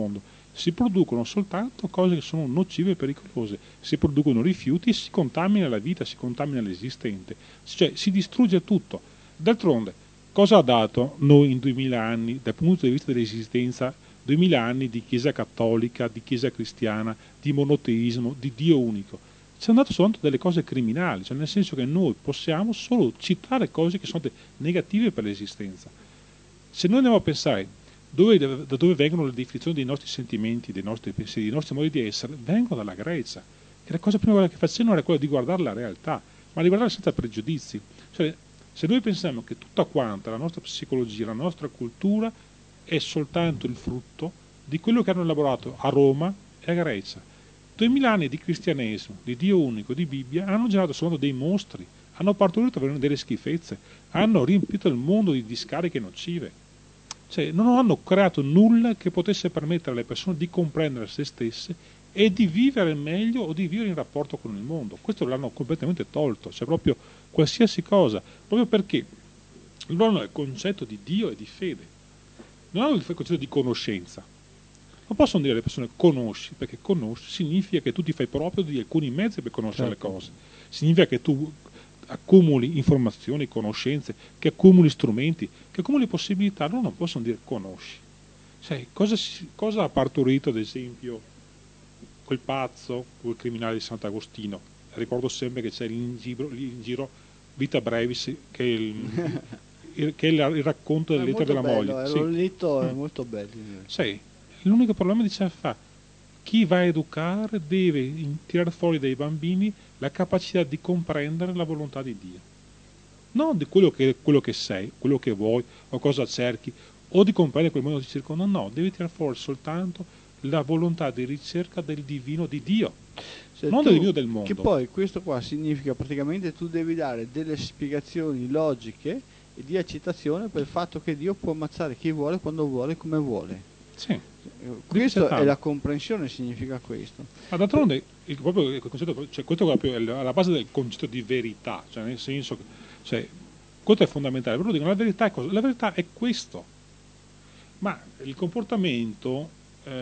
si producono soltanto cose che sono nocive e pericolose, si producono rifiuti, si contamina la vita, si contamina l'esistente, cioè si distrugge tutto. D'altronde, cosa ha dato noi in 2000 anni, dal punto di vista dell'esistenza, 2000 anni di Chiesa cattolica, di Chiesa cristiana, di monoteismo, di Dio unico? Ci hanno dato soltanto delle cose criminali, cioè nel senso che noi possiamo solo citare cose che sono negative per l'esistenza. Se noi andiamo a pensare da dove vengono le definizioni dei nostri sentimenti, dei nostri pensieri, dei nostri modi di essere, vengono dalla Grecia, che la cosa prima che facevano era quella di guardare la realtà, ma di guardare senza pregiudizi. Cioè, se noi pensiamo che tutta quanta la nostra psicologia, la nostra cultura è soltanto il frutto di quello che hanno elaborato a Roma e a Grecia. 2000 anni di cristianesimo, di Dio unico, di Bibbia, hanno generato soltanto dei mostri, hanno partorito delle schifezze, hanno riempito il mondo di discariche nocive. Cioè, non hanno creato nulla che potesse permettere alle persone di comprendere se stesse e di vivere meglio o di vivere in rapporto con il mondo. Questo l'hanno completamente tolto, cioè proprio qualsiasi cosa, proprio perché loro hanno il concetto di Dio e di fede, non hanno il concetto di conoscenza. Non possono dire alle persone conosci, perché conosci significa che tu ti fai proprio di alcuni mezzi per conoscere le cose, significa che tu accumuli informazioni, conoscenze, che accumuli strumenti, che accumuli possibilità. Loro non possono dire conosci. Cioè, cosa ha partorito ad esempio quel pazzo, quel criminale di Sant'Agostino? Ricordo sempre che c'è in giro Vita Brevis, che è il racconto delle lettere della moglie. L'ho letto, è molto bello. Sì, l'unico problema diceva chi va a educare deve tirare fuori dai bambini la capacità di comprendere la volontà di Dio, non di quello che sei, quello che vuoi o cosa cerchi, o di comprendere quel mondo di circonda. No, devi tirare fuori soltanto la volontà di ricerca del divino di Dio, non del divino del mondo. Che poi questo qua significa praticamente tu devi dare delle spiegazioni logiche e di accettazione per il fatto che Dio può ammazzare chi vuole, quando vuole, come vuole. Sì. Questo è la comprensione, significa questo. Ma d'altronde proprio il concetto, cioè, questo è proprio alla base del concetto di verità, cioè nel senso che, cioè, questo è fondamentale. Però dicono la verità è cosa? La verità è questo. Ma il comportamento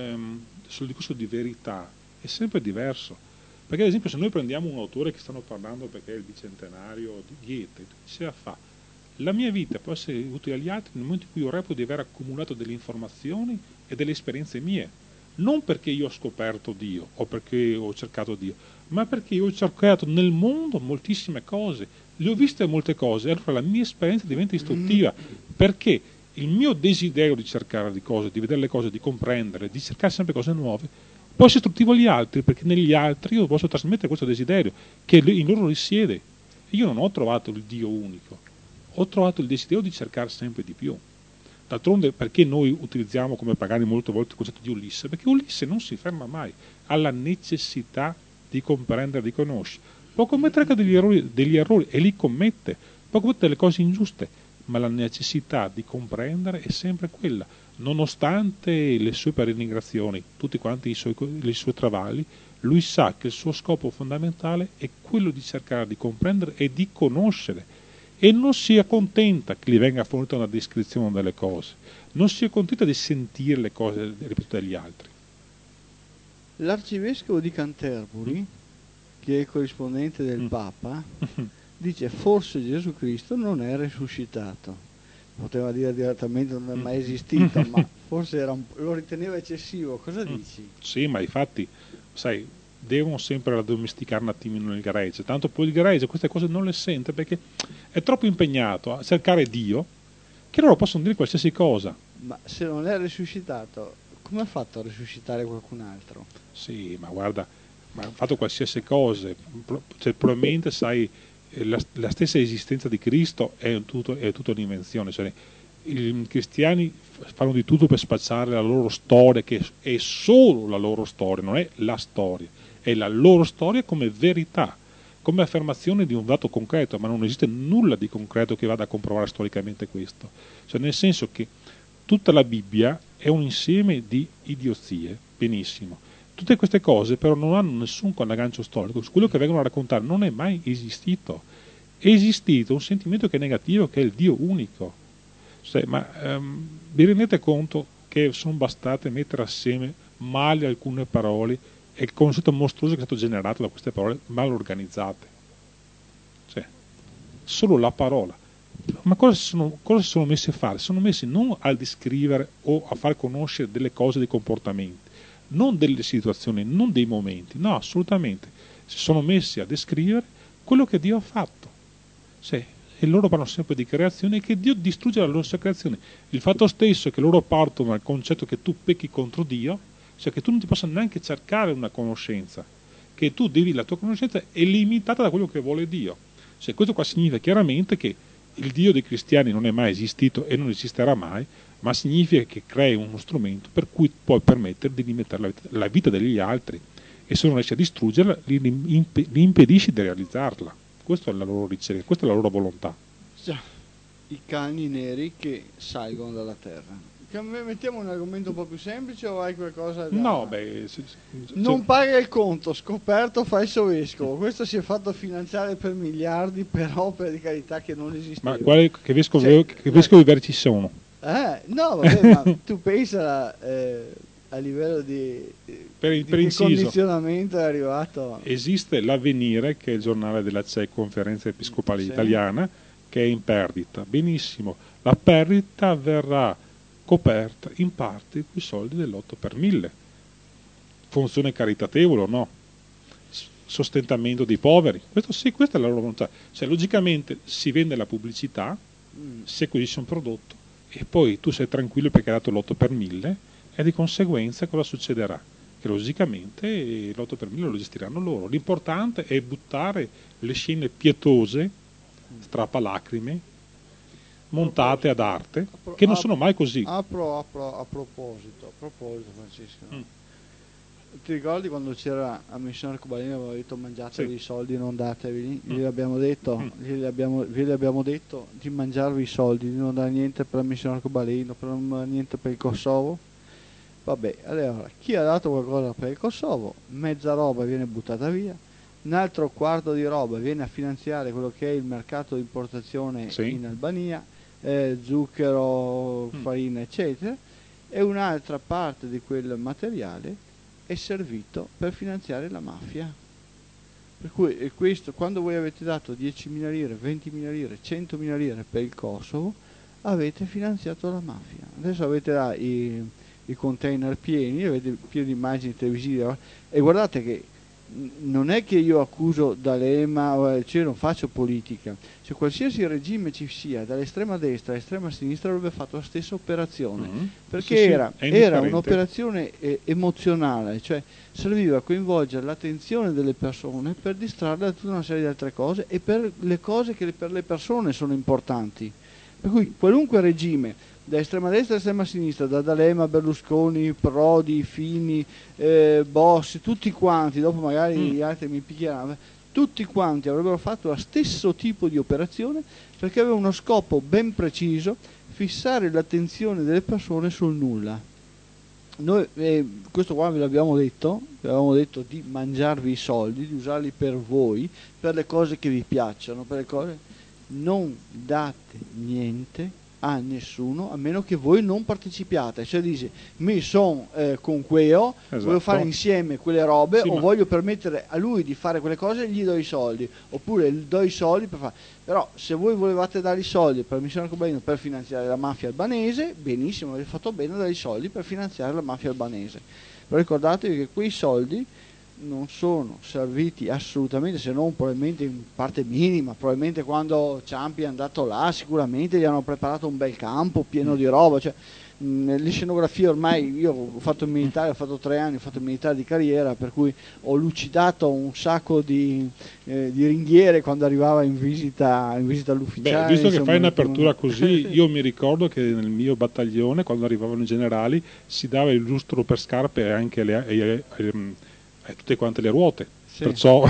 sul discorso di verità è sempre diverso. Perché ad esempio se noi prendiamo un autore che stanno parlando perché è il bicentenario di Goethe, diceva la mia vita può essere utile agli altri nel momento in cui io reputo di aver accumulato delle informazioni e delle esperienze mie, non perché io ho scoperto Dio o perché ho cercato Dio, ma perché io ho cercato nel mondo moltissime cose, le ho viste molte cose, e allora la mia esperienza diventa istruttiva, perché il mio desiderio di cercare di cose, di vedere le cose, di comprendere, di cercare sempre cose nuove, può essere istruttivo agli altri, perché negli altri io posso trasmettere questo desiderio, che in loro risiede. Io non ho trovato il Dio unico, ho trovato il desiderio di cercare sempre di più. D'altronde, perché noi utilizziamo come pagani molte volte il concetto di Ulisse? Perché Ulisse non si ferma mai, ha la necessità di comprendere, di conoscere. Può commettere anche degli errori e li commette, può commettere delle cose ingiuste, ma la necessità di comprendere è sempre quella. Nonostante le sue peregrinazioni, tutti quanti i suoi travagli, lui sa che il suo scopo fondamentale è quello di cercare di comprendere e di conoscere. E non si accontenta che gli venga fornita una descrizione delle cose, non si accontenta di sentire le cose ripetute dagli altri. L'arcivescovo di Canterbury, che è il corrispondente del Papa, dice forse Gesù Cristo non è risuscitato. Poteva dire direttamente non è mai esistito, ma forse lo riteneva eccessivo. Cosa dici? Sì, ma infatti, sai, devono sempre addomesticare un attimino il gregge, tanto poi il gregge queste cose non le sente perché è troppo impegnato a cercare Dio che loro possono dire qualsiasi cosa. Ma se non è risuscitato, come ha fatto a risuscitare qualcun altro? Sì, ma guarda, ma ha fatto qualsiasi cosa, cioè, probabilmente sai, la stessa esistenza di Cristo è tutta un'invenzione, cioè, i cristiani fanno di tutto per spacciare la loro storia, che è solo la loro storia, non è la storia, è la loro storia come verità, come affermazione di un dato concreto, ma non esiste nulla di concreto che vada a comprovare storicamente questo. Cioè, nel senso che tutta la Bibbia è un insieme di idiozie, benissimo. Tutte queste cose però non hanno nessun aggancio storico, quello che vengono a raccontare non è mai esistito. È esistito un sentimento che è negativo, che è il Dio unico. Cioè, ma vi rendete conto che sono bastate mettere assieme male alcune parole e il concetto mostruoso che è stato generato da queste parole mal organizzate. Cioè, solo la parola. Ma cosa si sono messi a fare? Sono messi non a descrivere o a far conoscere delle cose, dei comportamenti, non delle situazioni, non dei momenti, no, assolutamente. Si sono messi a descrivere quello che Dio ha fatto. Sì, e loro parlano sempre di creazione e che Dio distrugge la loro creazione. Il fatto stesso è che loro partono dal concetto che tu pecchi contro Dio, cioè che tu non ti possa neanche cercare una conoscenza, che tu devi, la tua conoscenza è limitata da quello che vuole Dio. Cioè, questo qua significa chiaramente che il Dio dei cristiani non è mai esistito e non esisterà mai, ma significa che crei uno strumento per cui puoi permettere di limitare la vita degli altri, e se non riesci a distruggerla li impedisci di realizzarla. Questa è la loro ricerca, questa è la loro volontà. Già, i cani neri che salgono dalla terra. Mettiamo un argomento un po' più semplice o hai qualcosa da... No, beh... Non paga il conto, scoperto falso vescovo. Questo si è fatto finanziare per miliardi per opere di carità che non esistevano. Ma che vescovi veri ci sono? No, vabbè, ma tu pensa a livello di condizionamento è arrivato. Esiste l'Avvenire, che è il giornale della CEI, Conferenza Episcopale Italiana, che è in perdita. Benissimo, la perdita verrà coperta in parte con i soldi dell'8 per 1000. Funzione caritatevole o no? Sostentamento dei poveri. Questo sì, questa è la loro volontà. Cioè, logicamente si vende la pubblicità, si acquisisce un prodotto e poi tu sei tranquillo perché hai dato l'8 per 1000 e di conseguenza cosa succederà? Che logicamente l'8 per 1000 lo gestiranno loro. L'importante è buttare le scene pietose, strappalacrime, montate ad arte, che non sono mai così. A proposito Francesco, ti ricordi quando c'era a Missione Arcobaleno, aveva detto mangiatevi i soldi, non datevi? Glieli abbiamo detto, vi abbiamo detto di mangiarvi i soldi, di non dare niente per la Missione Arcobaleno, per non dare niente per il Kosovo. Vabbè, allora chi ha dato qualcosa per il Kosovo, mezza roba viene buttata via, un altro quarto di roba viene a finanziare quello che è il mercato di importazione in Albania, zucchero, farina eccetera, e un'altra parte di quel materiale è servito per finanziare la mafia. Per cui questo, quando voi avete dato 10.000 lire, 20.000 lire, 100.000 lire per il Kosovo, avete finanziato la mafia. Adesso avete là i container pieni, avete pieni di immagini televisive, e guardate che non è che io accuso D'Alema, cioè non faccio politica, cioè qualsiasi regime ci sia, dall'estrema destra all'estrema sinistra, avrebbe fatto la stessa operazione, perché era un'operazione emozionale, cioè serviva a coinvolgere l'attenzione delle persone per distrarle da tutta una serie di altre cose e per le cose che per le persone sono importanti. Per cui qualunque regime, da estrema destra a estrema sinistra, da D'Alema, Berlusconi, Prodi, Fini, Bossi, tutti quanti, dopo magari gli altri mi picchieranno, tutti quanti avrebbero fatto lo stesso tipo di operazione perché aveva uno scopo ben preciso, fissare l'attenzione delle persone sul nulla. Noi questo qua ve l'abbiamo detto di mangiarvi i soldi, di usarli per voi, per le cose che vi piacciono, per le cose. Non date niente a nessuno a meno che voi non partecipiate, cioè dice mi sono con quello, voglio fare insieme quelle robe, o voglio permettere a lui di fare quelle cose, gli do i soldi, oppure gli do i soldi per fare. Però se voi volevate dare i soldi per Missione Arcobaleno per finanziare la mafia albanese, benissimo, avete fatto bene a dare i soldi per finanziare la mafia albanese, però ricordatevi che quei soldi non sono serviti assolutamente, se non probabilmente in parte minima, probabilmente quando Ciampi è andato là sicuramente gli hanno preparato un bel campo pieno di roba, cioè le scenografie ormai, io ho fatto il militare, ho fatto 3 anni, ho fatto il militare di carriera, per cui ho lucidato un sacco di ringhiere quando arrivava in visita all'ufficiale. Visto che fai un'apertura così, io mi ricordo che nel mio battaglione, quando arrivavano i generali, si dava il lustro per scarpe anche tutte quante le ruote, perciò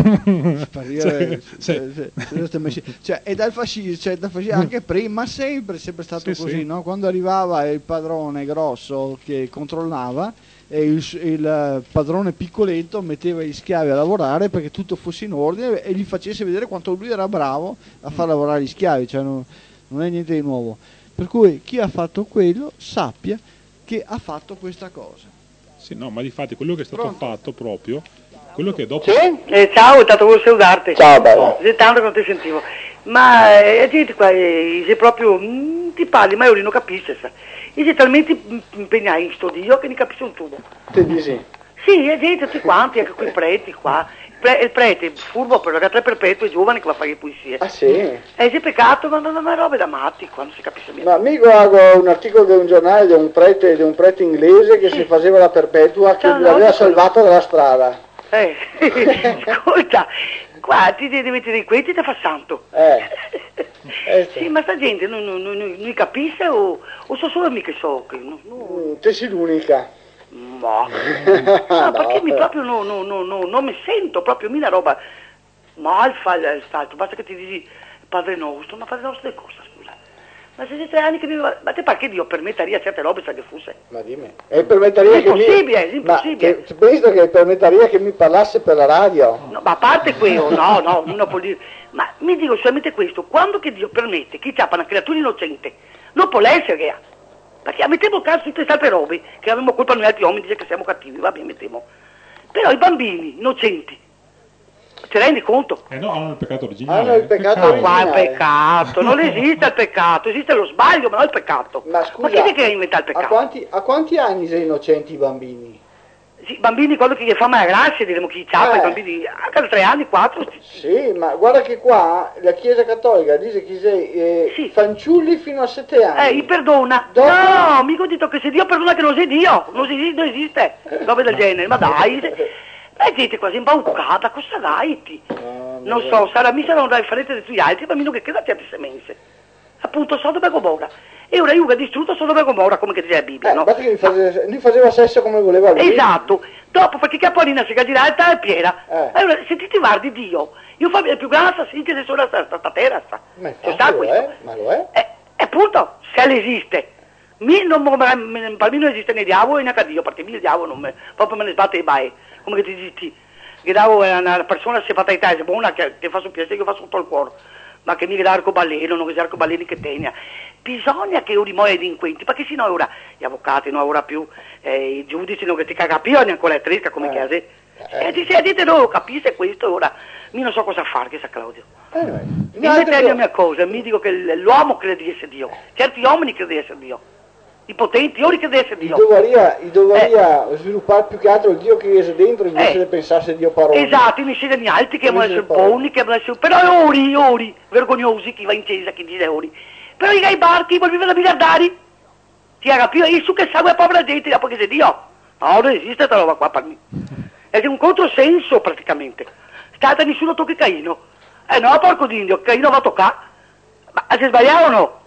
cioè è dal fascismo, anche prima sempre stato così, no? Quando arrivava il padrone grosso che controllava e il padrone piccoletto metteva gli schiavi a lavorare perché tutto fosse in ordine e gli facesse vedere quanto lui era bravo a far lavorare gli schiavi, cioè non è niente di nuovo. Per cui chi ha fatto quello sappia che ha fatto questa cosa. Sì, no, ma difatti quello che è stato fatto proprio, quello che dopo... Sì? Ciao, è stato volevo salutarti. Ciao bello. È tanto che non ti sentivo. Ma gente qua, sei proprio, ti parli, ma io non capisco. Io sei talmente impegnato in sto Dio che non capisco un tubo. Ti dici? Sì, è gente tutti quanti, anche quei preti qua. Il prete, furbo, però che tre perpetui, giovane che va a fare le poesie. Ah sì? C'è peccato, ma è roba da matti qua, non si capisce bene. Ma mi guardo un articolo di un giornale di un prete inglese che si faceva la perpetua, che l'aveva salvato dalla strada. Ascolta, qua ti devi mettere qui, ti fa santo. Sì, ma sta gente non capisce o so solo mica so che Te sei l'unica. No, perché mi proprio non mi sento proprio una roba mal fa il salto, basta che ti dici Padre Nostro, ma Padre Nostro è cosa, scusa? Ma se sei 3 anni che mi va, ma te perché Dio permetteria certe robe sa che fosse? Ma dimmi. E permetteria è impossibile, è impossibile. Ma penso che permetteria che mi parlasse per la radio? No, ma a parte quello, no, non può dire. Ma mi dico solamente questo, quando che Dio permette che ciappa una creatura innocente, non può essere che ha. Perché mettiamo caso tutte queste robe, che abbiamo colpa noi altri uomini, dice che siamo cattivi, va bene, mettiamo. Però i bambini innocenti, ti rendi conto? No, hanno il peccato originale. Hanno il peccato Ma originale. qua il peccato, non esiste il peccato, esiste lo sbaglio, ma non il peccato. Ma scusa, chi è che ha inventato il peccato? a quanti anni sei innocenti i bambini? Sì, bambini, quello che gli fa male grazia, diremo chi ciappa, i bambini, anche da 3 anni, 4. Sì, ma guarda che qua la Chiesa Cattolica dice che sei fanciulli fino a 7 anni. Gli perdona. Dopo... No, mica ho detto che se Dio perdona che non sei Dio, non esiste, robe del genere, ma dai. Gente quasi imbaucata, cosa dai? Non so, mi sarà un differente dei tuoi altri, bambino che credo a certe semenze. Appunto, Sodoma e Gomorra. E ora Iuga ha distrutto Sodoma e Gomorra, come che dice la Bibbia, no? Basta che lui faceva sesso come voleva lui. Esatto. Dopo, perché Capolina si girata e piena. Allora, se ti guardi Dio, io fa il più grande assassino che c'è sulla terra. Ma lo è? Appunto, se esiste. Per me non esiste né diavolo né Dio, perché il diavolo proprio me ne sbatte i bai. Come che ti dici, che davo una persona se fatta in Italia, buona che fa sul piacere, che fa sotto il cuore, ma che mi dà arcobaleno, non che sia arcobaleno che tenga. Bisogna che ora muoia i delinquenti, perché sennò ora gli avvocati non ora più, i giudici non che ti caga più, neanche la tresca come che se dite no, capisce questo ora, io non so cosa fare, che sa Claudio. Io la mia cosa, mi dico che l'uomo crede di essere Dio, certi uomini credono di essere Dio. I potenti, io credo di essere Dio. Dovrebbe sviluppare più che altro il Dio che è dentro invece di pensarsi Dio parole. Esatto, mi si danno altri che devono essere buoni, che devono essere... Però è ori, vergognosi, chi va in chiesa, chi dice ori. Però i barchi, vuol vivere da miliardari. Ti ha capito? E su che sangue povera gente, dopo che sei Dio. No, non esiste questa roba qua per me. È un controsenso praticamente. Stata nessuno tocca Caino. No, porco d'indio, Caino va a toccare. Ma si sbagliava o no?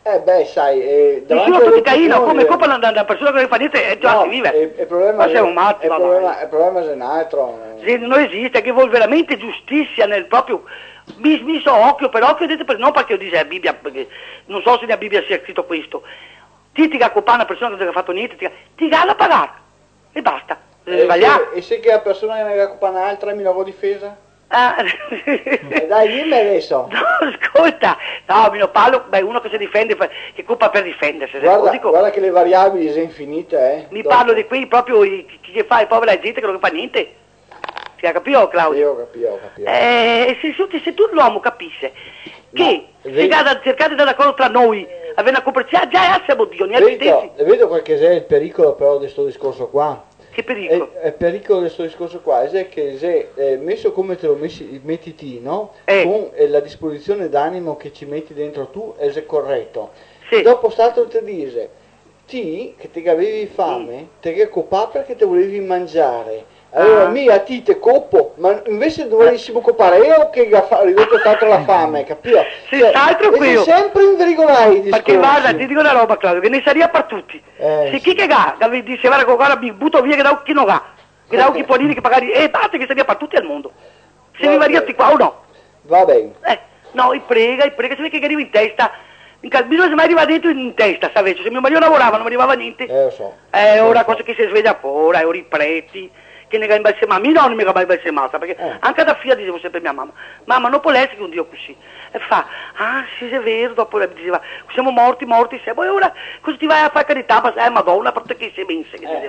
Sai, nessuno tutti Caino, come colpa una persona che fa niente e già si vive. Il problema ma siamo matti, il problema è un altro. Non esiste, che vuol veramente giustizia nel proprio miso occhio per occhio, non perché io dice la Bibbia, perché non so se nella Bibbia sia scritto questo. Ti coppa una persona che non ha fatto niente, ti gala a pagare e basta. E se che la persona che ne ha coppa un'altra mi lavoro difesa? Dai, dimmi adesso. No, ascolta, no, mio palo, uno che si difende, che colpa per difendersi. Guarda che le variabili sono infinite, Mi parlo di quei proprio chi fa il povera gente che non fa niente. Ti ha capito, Claudio? Io capito. Se tu l'uomo capisce che cercate di dare d'accordo tra noi, avere una cooperazione, già siamo Dio, ne stessi. Vedo qual che è il pericolo però di questo discorso qua. Che pericolo? Il pericolo di questo discorso qua è che se messo come te lo metti ti, no? Con la disposizione d'animo che ci metti dentro tu è corretto. Sì. Dopo stato ti dice ti che ti avevi fame, te che copà perché te volevi mangiare. Allora a ti te coppo, ma invece dovessimo copare io che ha ridotto tanto la fame, capito? Sì, altro qui. Sempre invirgolai i discorsi. Perché guarda, ti dico una roba, Claudio, che ne sarebbe per tutti. Se chi che ha, diceva che guarda mi butto via che da chi non ha, che da chi polini che magari, basta che sarebbe per tutti al mondo. Se mi variati qua o no? Va bene. No, prega, se vede che arriva in testa. Bisogna mai arrivare dentro in testa, sapete? Se mio marito lavorava non mi arrivava niente. Lo so. Ora cosa che si sveglia ora, ora i preti. Che ne gamba ma mi non mi gamba massa perché anche da figlia dicevo sempre a mia mamma non può essere che un Dio così e fa sì è vero, dopo diceva siamo morti se poi ora cosa ti vai a fare carità ma Madonna perché sei bense che dicevo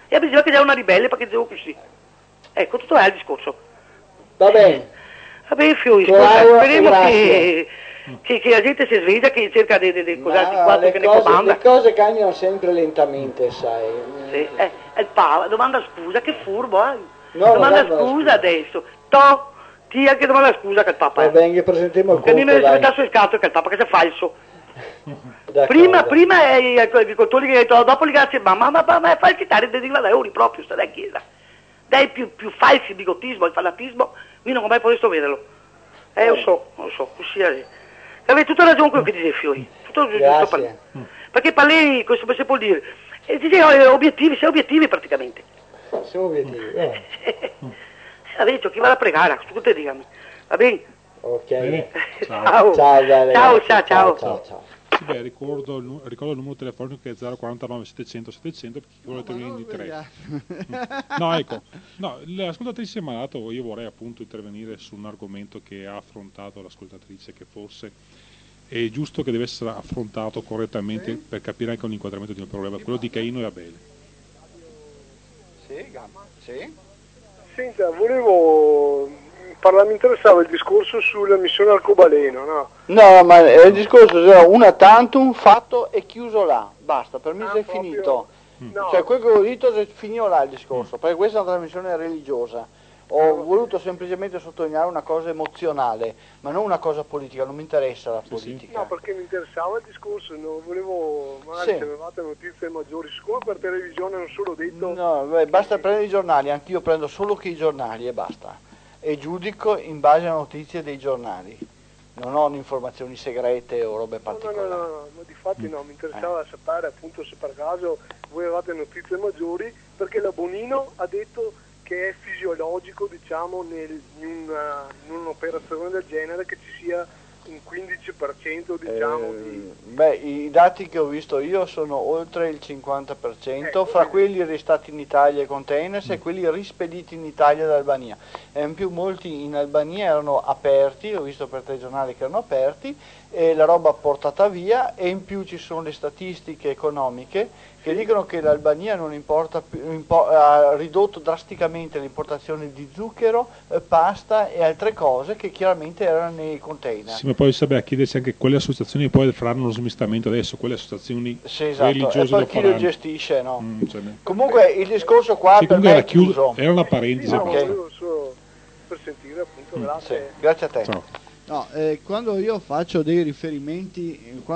e bisogna che sia una ribelle perché dicevo così. Ecco, tutto è il discorso. Va bene. Vabbè, Fiori, Claudio, speriamo grazie. che la gente si sveglia, che cerca di cos'altro Ma quattro che ne comanda. le cose cambiano sempre lentamente, sai. Sì, il Papa, domanda scusa, che furbo, eh? No, domanda non è scusa adesso. Ti anche domanda scusa che il Papa Va è. bene, che presentiamo il Che mi conto, deve dai. mettere sul scatto che il Papa, che sia falso. D'accordo. Prima è gli agricoltori che detto, dopo li grazie, ma è falsità, deriva da euro proprio, sta in chiesa. Dai più falsi, il bigottismo, il fanatismo, io non ho mai potuto vederlo. Lo so, così è. Avete tutta ragione quello che dice Fiori, tutto giusto. Grazie. Perché parli, come si può dire, dice obiettivi, sei obiettivi praticamente. Siamo obiettivi. Adesso chi va a pregare, tu te digami, va bene? Ok. Ciao. Ciao, dai, ragazzi. Ciao. Sì, beh, ricordo il numero telefonico che è 049 700 700 per chi vuole intervenire in diretta. No, ecco, l'ascoltatrice mi ha dato, io vorrei appunto intervenire su un argomento che ha affrontato l'ascoltatrice, che forse è giusto che deve essere affrontato correttamente per capire anche un inquadramento di un problema, quello di Caino e Abele. Sì? Senta, mi interessava il discorso sulla missione arcobaleno, no? No, ma il discorso era una tantum fatto e chiuso là, basta, per me è proprio- finito. No, Cioè, quel che ho detto è finito là il discorso, perché questa è una trasmissione religiosa. Ho voluto semplicemente sottolineare una cosa emozionale, ma non una cosa politica, non mi interessa la politica. no, perché mi interessava il discorso, non volevo, magari Sì. se avevate notizie maggiori, siccome per televisione non solo detto... No, basta prendere i giornali, anch'io prendo solo che i giornali e basta. E giudico in base a notizie dei giornali. Non ho informazioni segrete o robe particolari. No, ma di fatti no, mi interessava sapere appunto se per caso voi avevate notizie maggiori, perché la Bonino ha detto che è fisiologico, diciamo, in un'operazione del genere che ci sia un 15% diciamo di... Beh, i dati che ho visto io sono oltre il 50%, fra quelli restati in Italia e containers e quelli rispediti in Italia da Albania. E in più molti in Albania erano aperti, ho visto per telegiornali che erano aperti, e la roba portata via, e in più ci sono le statistiche economiche che dicono che l'Albania non importa ha ridotto drasticamente l'importazione di zucchero, pasta e altre cose che chiaramente erano nei container. Sì, ma poi sapere chiedersi anche quelle associazioni poi faranno lo smistamento adesso, quelle associazioni Sì, esatto, e religiose poi lo chi lo faranno. gestisce, no? Cioè, Comunque il discorso qua sì, per comunque me era è chiuso. era una parentesi. No, Ok. volevo solo per sentire appunto, Sì, grazie. grazie a te. Ciao. No, quando io faccio dei riferimenti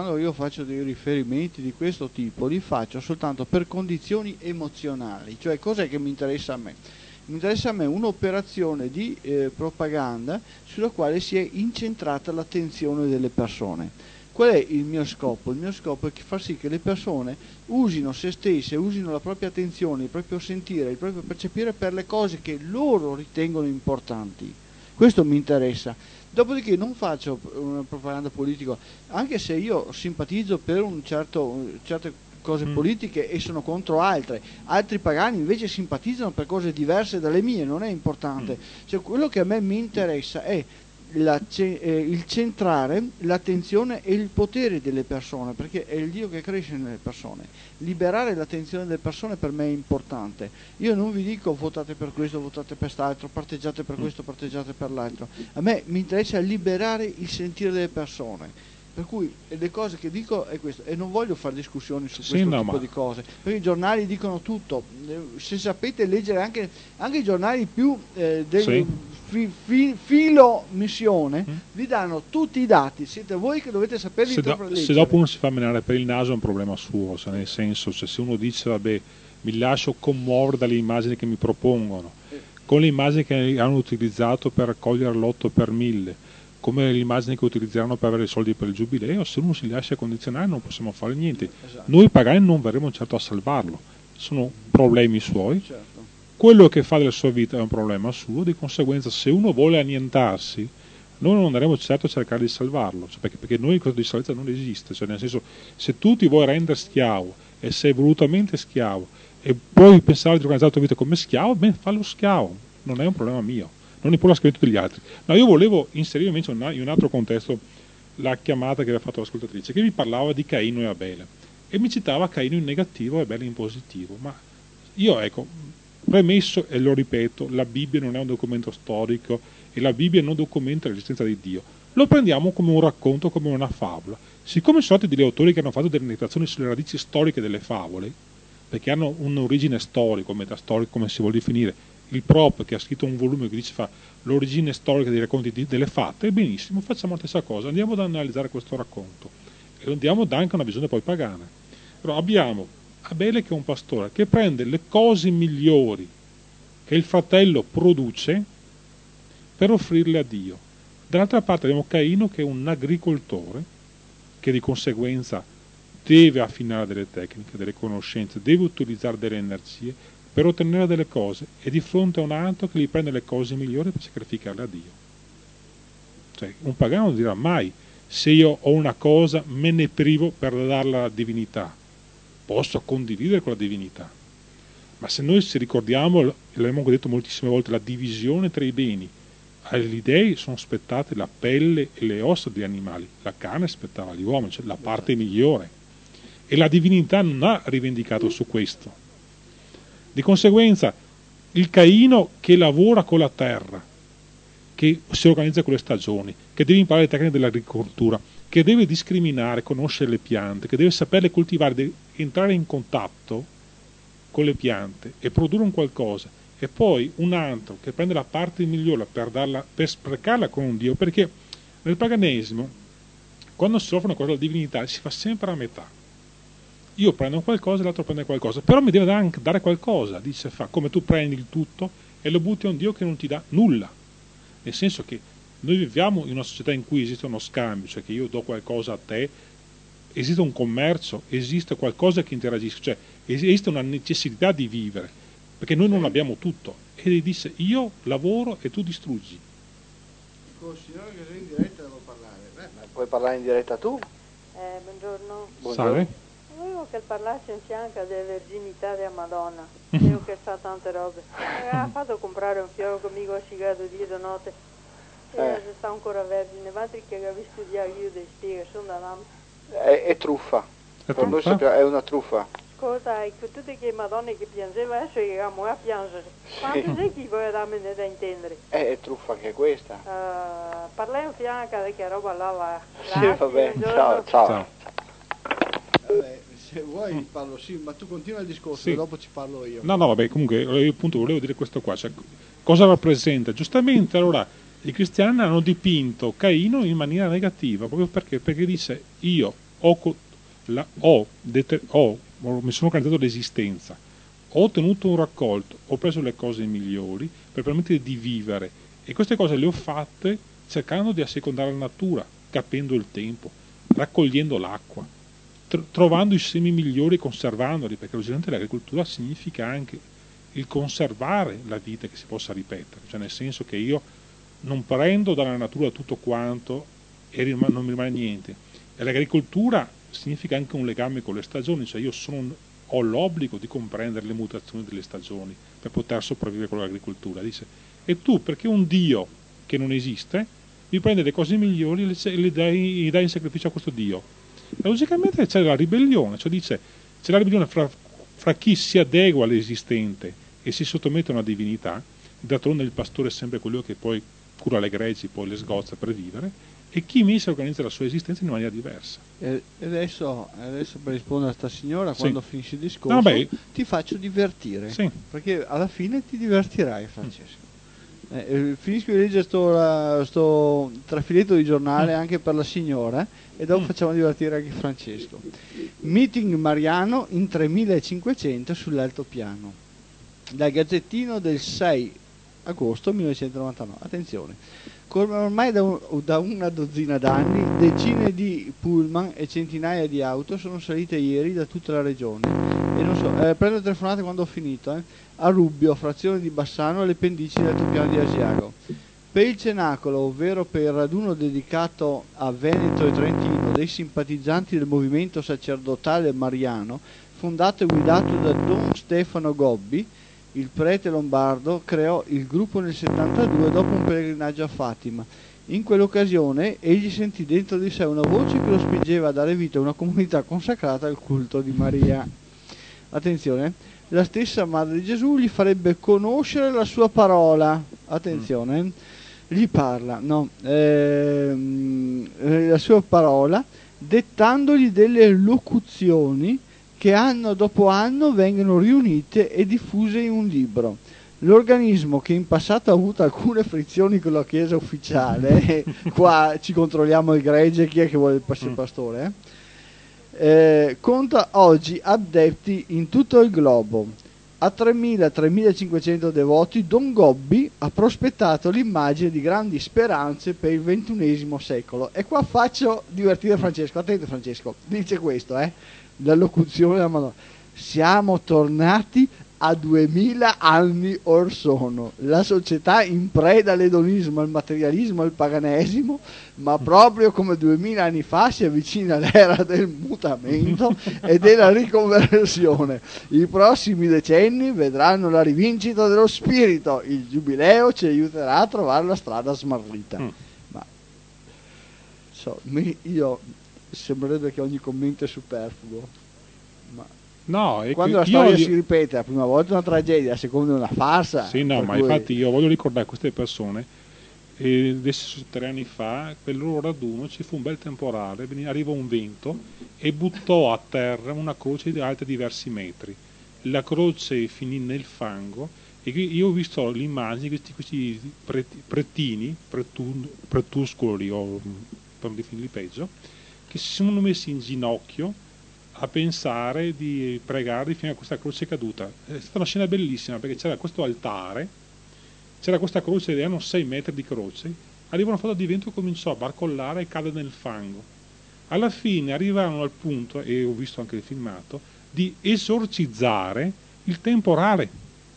di questo tipo, li faccio soltanto per condizioni emozionali, cioè cos'è che mi interessa a me? Mi interessa a me un'operazione di propaganda sulla quale si è incentrata l'attenzione delle persone. Qual è il mio scopo? Il mio scopo è far sì che le persone usino se stesse, usino la propria attenzione, il proprio sentire, il proprio percepire per le cose che loro ritengono importanti. Questo mi interessa. Dopodiché non faccio una propaganda politica, anche se io simpatizzo per certe cose politiche e sono contro altre. Altri pagani invece simpatizzano per cose diverse dalle mie, non è importante. Cioè, quello che a me mi interessa è il centrare l'attenzione e il potere delle persone, perché è il Dio che cresce nelle persone. Liberare l'attenzione delle persone per me è importante. Io non vi dico votate per questo, votate per quest'altro, parteggiate per questo, parteggiate per l'altro. A me mi interessa liberare il sentire delle persone. Per cui le cose che dico è questo, e non voglio fare discussioni su questo tipo di cose, perché i giornali dicono tutto. Se sapete leggere anche i giornali più filo missione, vi danno tutti i dati, siete voi che dovete saperli leggere. Se dopo uno si fa menare per il naso è un problema suo, cioè nel senso, cioè se uno dice vabbè mi lascio commuovere dalle immagini che mi propongono, con le immagini che hanno utilizzato per raccogliere l'8 per 1000, come le immagini che utilizzeranno per avere i soldi per il giubileo, se uno si lascia condizionare non possiamo fare niente. Esatto. Noi pagani non verremo certo a salvarlo, sono problemi suoi. Certo. Quello che fa della sua vita è un problema suo, di conseguenza se uno vuole annientarsi noi non andremo certo a cercare di salvarlo, cioè perché noi cosa di salvezza non esiste, cioè nel senso se tu ti vuoi rendere schiavo e sei volutamente schiavo e puoi pensare di organizzare la tua vita come schiavo, ben fallo schiavo, non è un problema mio, non impone la schiavitù degli altri. No, io volevo inserire invece in un altro contesto la chiamata che aveva fatto l'ascoltatrice, che mi parlava di Caino e Abele e mi citava Caino in negativo e Abele in positivo, ma Io, ecco, premesso, e lo ripeto, la Bibbia non è un documento storico e la Bibbia non documenta l'esistenza di Dio. Lo prendiamo come un racconto, come una favola. Siccome sono stati degli autori che hanno fatto delle meditazioni sulle radici storiche delle favole, perché hanno un'origine storica, o metastorica, come si vuole definire, il Prop che ha scritto un volume che dice fa l'origine storica dei racconti delle fatte, benissimo, facciamo la stessa cosa, andiamo ad analizzare questo racconto e andiamo ad anche una visione poi pagana. Però abbiamo Abele che è un pastore che prende le cose migliori che il fratello produce per offrirle a Dio. Dall'altra parte abbiamo Caino che è un agricoltore che di conseguenza deve affinare delle tecniche, delle conoscenze, deve utilizzare delle energie per ottenere delle cose, e di fronte a un altro che gli prende le cose migliori per sacrificarle a Dio. Cioè, un pagano non dirà mai: se io ho una cosa me ne privo per darla alla divinità. Posso condividere con la divinità, ma se noi ci ricordiamo, l'abbiamo detto moltissime volte, la divisione tra i beni, agli dei sono spettate la pelle e le ossa degli animali, la carne spettava agli uomini, cioè la parte migliore, e la divinità non ha rivendicato su questo. Di conseguenza il Caino che lavora con la terra, che si organizza con le stagioni, che deve imparare le tecniche dell'agricoltura, che deve discriminare, conoscere le piante, che deve saperle coltivare, deve entrare in contatto con le piante e produrre un qualcosa, e poi un altro che prende la parte migliore per sprecarla con un Dio, perché nel paganesimo quando si offre una cosa alla divinità si fa sempre a metà. Io prendo qualcosa e l'altro prende qualcosa, però mi deve anche dare qualcosa, dice, fa come tu prendi il tutto e lo butti a un Dio che non ti dà nulla, nel senso che noi viviamo in una società in cui esiste uno scambio, cioè che io do qualcosa a te, esiste un commercio, esiste qualcosa che interagisce, cioè esiste una necessità di vivere, perché noi non abbiamo tutto. E dice: io lavoro e tu distruggi. Con il signore che sei in diretta devo parlare. Ma puoi parlare in diretta tu? Buongiorno. Sai? Volevo che parlasse in fianco della verginità della Madonna. Io che fa tante robe. Ha fatto comprare un fiore conmigo a Chicago di notte. E sta ancora vergine, ma che avevi studiato io dei spieghi, sono da là. È truffa. Per noi è una truffa. Ascolta, ecco, tutte che madonne che piangeva, adesso eravamo a piangere. Quanto sei chi vuole darmi da intendere? È truffa che è questa. Parla in fianco, che roba là va. Sì, va bene, ciao. Vabbè, se vuoi parlo, sì, ma tu continua il discorso, Sì. e dopo ci parlo io. No, vabbè, comunque io appunto volevo dire questo qua, cioè, cosa rappresenta? Giustamente allora i cristiani hanno dipinto Caino in maniera negativa, proprio perché dice: io mi sono organizzato l'esistenza, ho ottenuto un raccolto, ho preso le cose migliori per permettere di vivere, e queste cose le ho fatte cercando di assecondare la natura, capendo il tempo, raccogliendo l'acqua, trovando i semi migliori e conservandoli, perché logicamente l'agricoltura significa anche il conservare la vita che si possa ripetere, cioè nel senso che io non prendo dalla natura tutto quanto e non mi rimane niente. E l'agricoltura significa anche un legame con le stagioni, cioè io ho l'obbligo di comprendere le mutazioni delle stagioni per poter sopravvivere con l'agricoltura. Dice: e tu, perché un Dio che non esiste, mi prende le cose migliori e le dai in sacrificio a questo Dio. E logicamente c'è la ribellione, cioè dice, c'è la ribellione fra chi si adegua all'esistente e si sottomette a una divinità. D'altronde il pastore è sempre quello che poi cura le greggi, poi le sgozza per vivere, e chi invece organizza la sua esistenza in maniera diversa. E adesso per rispondere a sta signora, Sì. quando finisci il discorso, ti faccio divertire, Sì. perché alla fine ti divertirai, Francesco. Finisco di leggere sto trafiletto di giornale anche per la signora, e dopo facciamo divertire anche Francesco. Meeting mariano in 3500 sull'altopiano, dal Gazzettino del 6 agosto 1999. Attenzione, come ormai da una dozzina d'anni, decine di pullman e centinaia di auto sono salite ieri da tutta la regione, e non so, prendo le telefonate quando ho finito, a Rubbio, frazione di Bassano, alle pendici del altopiano di Asiago. Per il cenacolo, ovvero per il raduno dedicato a Veneto e Trentino dei simpatizzanti del movimento sacerdotale mariano, fondato e guidato da Don Stefano Gobbi, il prete lombardo creò il gruppo nel 72 dopo un pellegrinaggio a Fatima. In quell'occasione egli sentì dentro di sé una voce che lo spingeva a dare vita a una comunità consacrata al culto di Maria. attenzione, la stessa Madre di Gesù gli farebbe conoscere la sua parola, attenzione, gli parla, no, la sua parola, dettandogli delle locuzioni che anno dopo anno vengono riunite e diffuse in un libro. L'organismo, che in passato ha avuto alcune frizioni con la Chiesa ufficiale, qua ci controlliamo il gregge, chi è che vuole il pastore, conta oggi adepti in tutto il globo. A 3.000-3.500 devoti, Don Gobbi ha prospettato l'immagine di grandi speranze per il XXI secolo. E qua faccio divertire Francesco. Attento Francesco, dice questo, la locuzione della Madonna. Siamo tornati a 2000 anni or sono, la società in preda all'edonismo, al materialismo, al paganesimo, ma proprio come 2000 anni fa si avvicina l'era del mutamento e della riconversione. I prossimi decenni vedranno la rivincita dello spirito, il giubileo ci aiuterà a trovare la strada smarrita. Ma io sembrerebbe che ogni commento è superfluo, ma no, è quando la storia si ripete, la prima volta è una tragedia, la seconda è una farsa. Sì, no, ma infatti io voglio ricordare queste persone, adesso 3 anni fa, quel loro raduno, ci fu un bel temporale, arrivò un vento e buttò a terra una croce di alta diversi metri. La croce finì nel fango e io ho visto l'immagine di questi pretini, pretuscoli, o per non definirli peggio, che si sono messi in ginocchio a pensare di pregare di finire questa croce caduta. È stata una scena bellissima, perché c'era questo altare, c'era questa croce, erano 6 metri di croce, arriva una foto di vento e cominciò a barcollare e cade nel fango. Alla fine arrivarono al punto, e ho visto anche il filmato, di esorcizzare il temporale.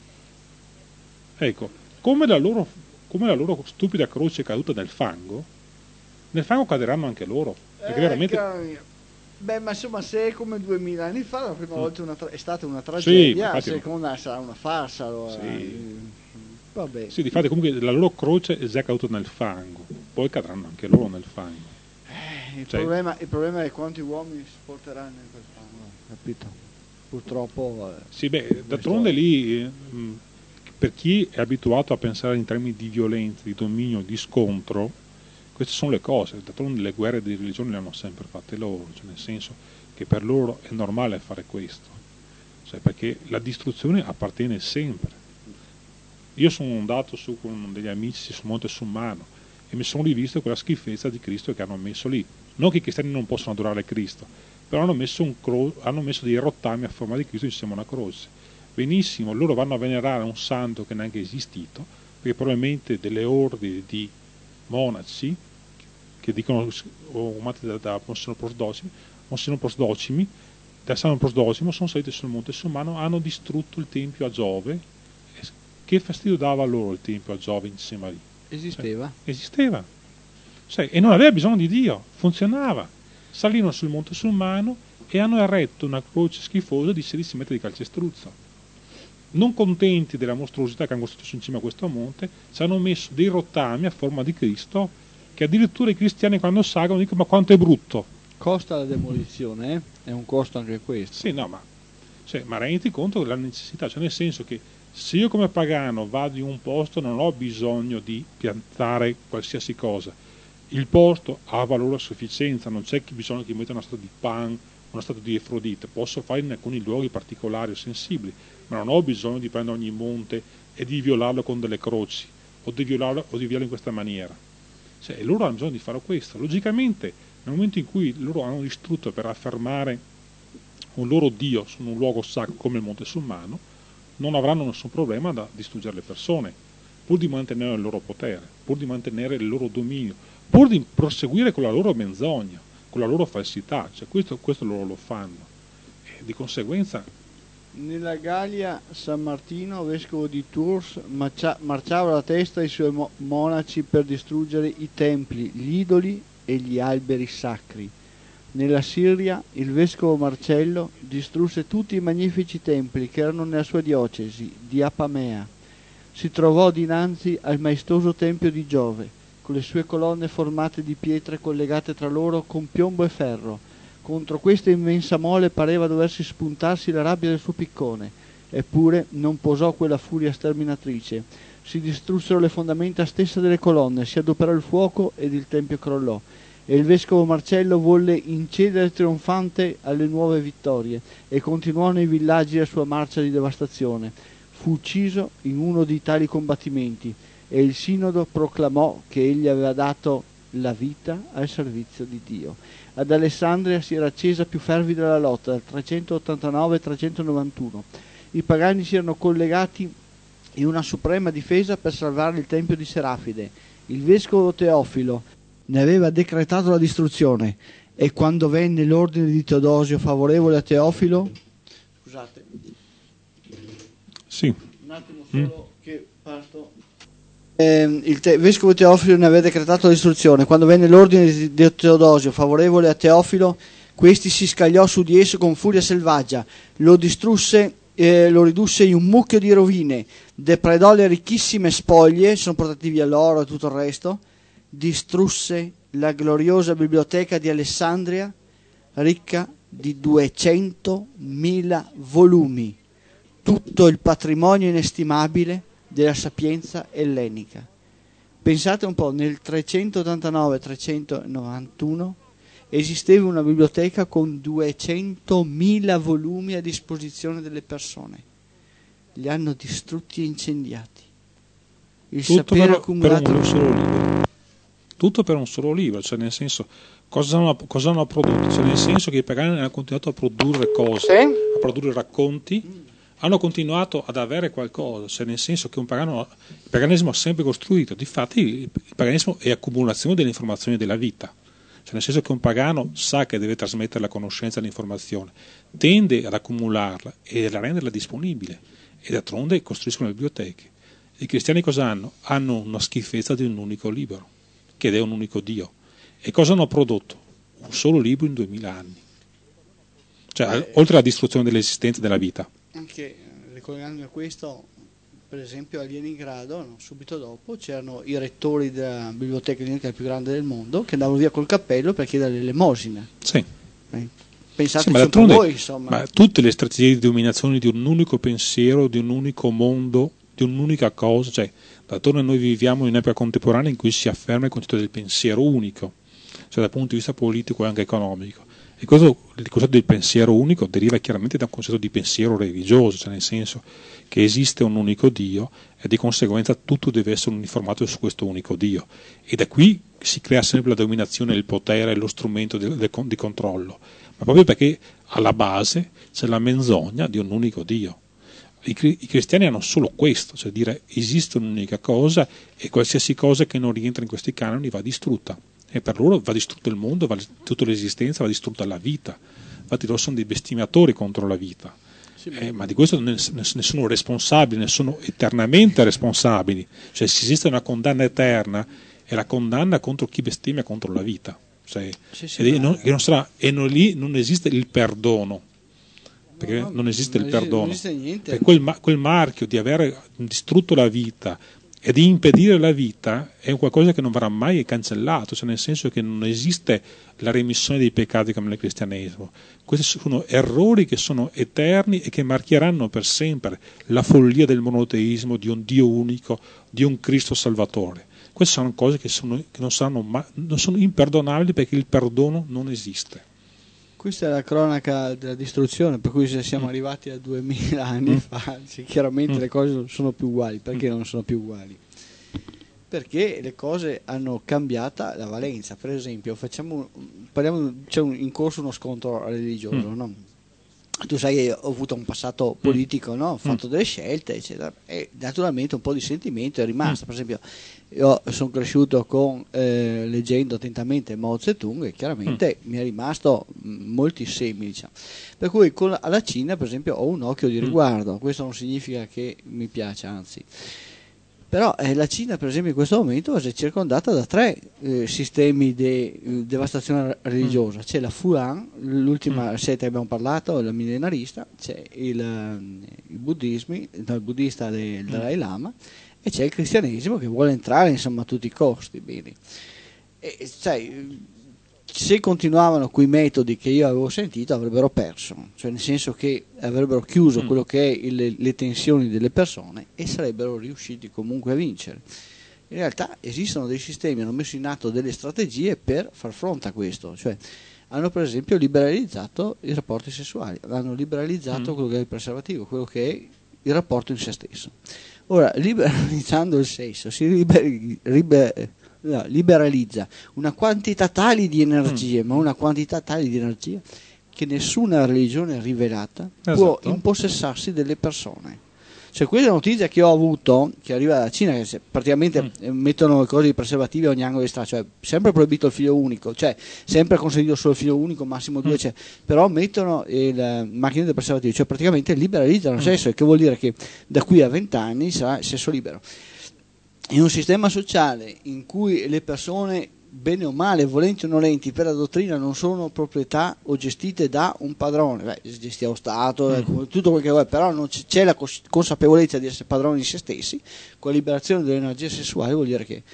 Ecco, come la loro stupida croce è caduta nel fango caderanno anche loro, perché veramente... Beh, ma insomma, se è come 2000 anni fa, la prima volta è stata una tragedia, la seconda sarà una farsa. Allora. Sì. Vabbè. Sì, difatti comunque la loro croce è già caduta nel fango, poi cadranno anche loro nel fango. Il problema è quanti uomini si porteranno in quel fango, capito? Purtroppo... sì, beh, d'altronde lì, per chi è abituato a pensare in termini di violenza, di dominio, di scontro, queste sono le cose. D'altronde le guerre di religione le hanno sempre fatte loro, cioè nel senso che per loro è normale fare questo, cioè perché la distruzione appartiene sempre. Io sono andato su con degli amici sul Monte Summano e mi sono rivisto quella schifezza di Cristo che hanno messo lì. Non che i cristiani non possono adorare Cristo, però hanno messo dei rottami a forma di Cristo insieme a una croce. Benissimo, loro vanno a venerare un santo che neanche è esistito, perché probabilmente delle ordini di monaci che dicono amati da Monsignor Prosdocimi, da San Prosdocimo, sono saliti sul Monte Summano, hanno distrutto il tempio a Giove. Che fastidio dava loro il tempio a Giove insieme a lì? Esisteva? Esisteva. E non aveva bisogno di Dio, funzionava. Salirono sul Monte Summano e hanno eretto una croce schifosa di 16 metri di calcestruzzo. Non contenti della mostruosità che hanno costruito in cima a questo monte, ci hanno messo dei rottami a forma di Cristo, che addirittura i cristiani quando salgono dicono: ma quanto è brutto. Costa la demolizione, è un costo anche questo. Sì, no, ma renditi conto della necessità, cioè nel senso che se io come pagano vado in un posto non ho bisogno di piantare qualsiasi cosa, il posto ha valore a sufficienza, non c'è bisogno che metta una statua di Pan, una statua di Efrodite, posso fare in alcuni luoghi particolari o sensibili, ma non ho bisogno di prendere ogni monte e di violarlo con delle croci, o di violarlo in questa maniera. Loro hanno bisogno di fare questo. Logicamente, nel momento in cui loro hanno distrutto per affermare un loro Dio su un luogo sacro come il Monte Summano, non avranno nessun problema da distruggere le persone, pur di mantenere il loro potere, pur di mantenere il loro dominio, pur di proseguire con la loro menzogna, con la loro falsità. Questo loro lo fanno. E di conseguenza... Nella Gallia San Martino, vescovo di Tours, marciava la testa ai suoi monaci per distruggere i templi, gli idoli e gli alberi sacri. Nella Siria il vescovo Marcello distrusse tutti i magnifici templi che erano nella sua diocesi di Apamea. Si trovò dinanzi al maestoso tempio di Giove, con le sue colonne formate di pietre collegate tra loro con piombo e ferro, Contro questa immensa mole pareva doversi spuntarsi la rabbia del suo piccone, eppure non posò quella furia sterminatrice. Si distrussero le fondamenta stesse delle colonne, si adoperò il fuoco ed il tempio crollò, e il vescovo Marcello volle incedere trionfante alle nuove vittorie e continuò nei villaggi la sua marcia di devastazione. Fu ucciso in uno di tali combattimenti e il sinodo proclamò che egli aveva dato la vita al servizio di Dio. Ad Alessandria si era accesa più fervida la lotta dal 389 al 391. I pagani si erano collegati in una suprema difesa per salvare il tempio di Serafide. Il vescovo Teofilo ne aveva decretato la distruzione, e quando venne l'ordine di Teodosio favorevole a Teofilo, scusate, sì, un attimo solo che parto. Vescovo Teofilo ne aveva decretato la distruzione. Quando venne l'ordine di Teodosio favorevole a Teofilo, questi si scagliò su di esso con furia selvaggia, lo distrusse, lo ridusse in un mucchio di rovine, depredò le ricchissime spoglie, sono portati via l'oro e tutto il resto, distrusse la gloriosa biblioteca di Alessandria, ricca di 200.000 volumi, tutto il patrimonio inestimabile della sapienza ellenica. Pensate un po', nel 389-391 esisteva una biblioteca con 200.000 volumi a disposizione delle persone. Li hanno distrutti e incendiati. Il sapere accumulato per un solo libro. Tutto per un solo libro, cioè nel senso, cosa hanno prodotto? Cioè nel senso che i pagani hanno continuato a produrre cose, a produrre racconti, hanno continuato ad avere qualcosa, cioè nel senso che il paganesimo ha sempre costruito, difatti il paganesimo è accumulazione delle informazioni della vita, cioè nel senso che un pagano sa che deve trasmettere la conoscenza e l'informazione, tende ad accumularla e a renderla disponibile, e d'altronde costruiscono le biblioteche. I cristiani cosa hanno? Hanno una schifezza di un unico libro, che è un unico Dio. E cosa hanno prodotto? Un solo libro in 2000 anni. Cioè, oltre alla distruzione dell'esistenza della vita. Anche ricollegandomi a questo, per esempio a Leningrado, no, subito dopo c'erano i rettori della biblioteca di più grande del mondo che andavano via col cappello per chiedere l'elemosina. Sì. Pensate ma un po' voi, insomma. Ma tutte le strategie di dominazione di un unico pensiero, di un unico mondo, di un'unica cosa, cioè d'altronde noi viviamo in un'epoca contemporanea in cui si afferma il concetto del pensiero unico, cioè dal punto di vista politico e anche economico. E il concetto del pensiero unico deriva chiaramente da un concetto di pensiero religioso, cioè nel senso che esiste un unico Dio e di conseguenza tutto deve essere uniformato su questo unico Dio. E da qui si crea sempre la dominazione, il potere, lo strumento di controllo, ma proprio perché alla base c'è la menzogna di un unico Dio. I cristiani hanno solo questo, cioè dire esiste un'unica cosa e qualsiasi cosa che non rientra in questi canoni va distrutta. E per loro va distrutto il mondo, tutta l'esistenza, va distrutta la vita. Infatti loro sono dei bestemmiatori contro la vita. Sì, ma di questo ne sono responsabili, ne sono eternamente responsabili. Cioè se esiste una condanna eterna, è la condanna contro chi bestemmia contro la vita. Cioè, lì non esiste il perdono. Perché non esiste il perdono. Non esiste niente. Quel marchio di aver distrutto la vita e di impedire la vita è qualcosa che non verrà mai cancellato, cioè nel senso che non esiste la remissione dei peccati come nel cristianesimo. Questi sono errori che sono eterni e che marchieranno per sempre la follia del monoteismo, di un Dio unico, di un Cristo Salvatore. Queste sono cose che non sono imperdonabili perché il perdono non esiste. Questa è la cronaca della distruzione, per cui se siamo arrivati a 2000 anni fa, chiaramente le cose non sono più uguali. Perché non sono più uguali? Perché le cose hanno cambiata la valenza. Per esempio, c'è in corso uno scontro religioso, no? Tu sai che ho avuto un passato politico, no? Ho fatto delle scelte, eccetera, e naturalmente un po' di sentimento è rimasto. Per esempio, io sono cresciuto leggendo attentamente Mao Zedong e chiaramente mi è rimasto molti semi, diciamo. Per cui alla Cina, per esempio, ho un occhio di riguardo. Questo non significa che mi piace, anzi. Però la Cina, per esempio, in questo momento è circondata da 3 sistemi di devastazione religiosa. C'è la Fulan, l'ultima setta che abbiamo parlato, la millenarista, c'è il buddista del Dalai Lama, e c'è il cristianesimo che vuole entrare, insomma, a tutti i costi. Bene. E, sai, se continuavano quei metodi che io avevo sentito avrebbero perso, cioè nel senso che avrebbero chiuso quello che è le tensioni delle persone e sarebbero riusciti comunque a vincere. In realtà esistono dei sistemi, hanno messo in atto delle strategie per far fronte a questo, cioè hanno per esempio liberalizzato i rapporti sessuali, hanno liberalizzato quello che è il preservativo, quello che è il rapporto in se stesso. Ora, liberalizzando il sesso si liberalizza una quantità tale di energie, ma una quantità tale di energia che nessuna religione rivelata può impossessarsi delle persone. Cioè, questa notizia che ho avuto, che arriva dalla Cina, che praticamente mettono le cose di preservativi a ogni angolo di strada, cioè sempre proibito il figlio unico, cioè sempre consentito solo il figlio unico, massimo 2, cioè, però mettono le macchine del preservativo, cioè praticamente liberalizzano il sesso, che vuol dire che da qui a 20 anni sarà sesso libero. In un sistema sociale in cui le persone, bene o male, volenti o nolenti, per la dottrina non sono proprietà o gestite da un padrone, gestia lo Stato, tutto quel che vuoi, però non c'è la consapevolezza di essere padroni di se stessi, con la liberazione dell'energia sessuale vuol dire che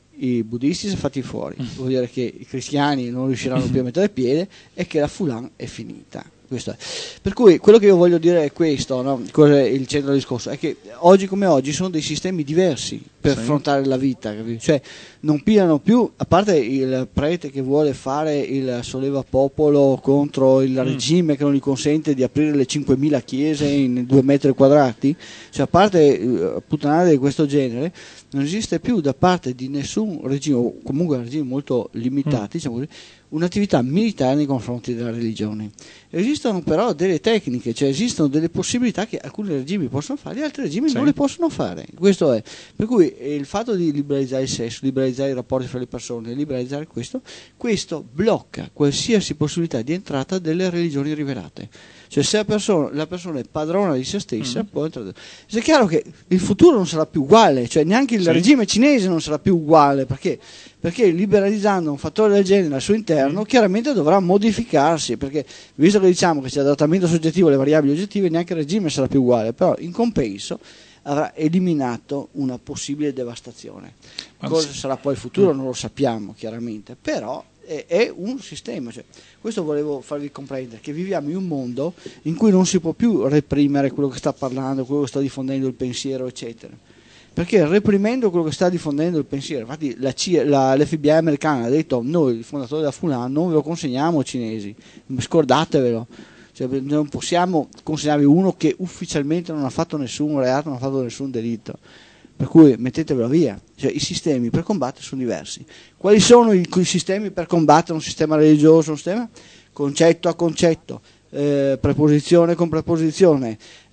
i buddisti sono fatti fuori, vuol dire che i cristiani non riusciranno più a mettere piede e che la Fulan è finita. Questo è. Per cui quello che io voglio dire è questo, no? Cosa è il centro del discorso? È che oggi come oggi sono dei sistemi diversi per affrontare la vita, capito? Cioè non pigliano più, a parte il prete che vuole fare il solleva popolo contro il regime che non gli consente di aprire le 5.000 chiese in 2 metri quadrati, cioè a parte puttanate di questo genere, non esiste più da parte di nessun regime, o comunque regimi molto limitati, diciamo così, un'attività militare nei confronti della religione. Esistono però delle tecniche, cioè esistono delle possibilità che alcuni regimi possono fare e altri regimi non le possono fare. Questo è. Per cui il fatto di liberalizzare il sesso, liberalizzare i rapporti fra le persone, liberalizzare questo blocca qualsiasi possibilità di entrata delle religioni rivelate. Cioè se la persona è padrona di se stessa, può entrare. È chiaro che il futuro non sarà più uguale, cioè neanche il regime cinese non sarà più uguale, perché liberalizzando un fattore del genere al suo interno chiaramente dovrà modificarsi, perché visto che diciamo che c'è adattamento soggettivo alle variabili oggettive, neanche il regime sarà più uguale, però in compenso avrà eliminato una possibile devastazione. Cosa sarà poi il futuro non lo sappiamo chiaramente, però è un sistema, cioè, questo volevo farvi comprendere, che viviamo in un mondo in cui non si può più reprimere quello che sta parlando, quello che sta diffondendo il pensiero, eccetera, perché reprimendo quello che sta diffondendo il pensiero, infatti l'FBI americana ha detto: noi, il fondatore della Fulan, non ve lo consegniamo cinesi, scordatevelo, cioè, non possiamo consegnarvi uno che ufficialmente non ha fatto nessun reato, non ha fatto nessun delitto, per cui mettetevelo via. Cioè, i sistemi per combattere sono diversi. Quali sono i sistemi per combattere un sistema religioso, un sistema? Concetto a concetto, preposizione con preposizione,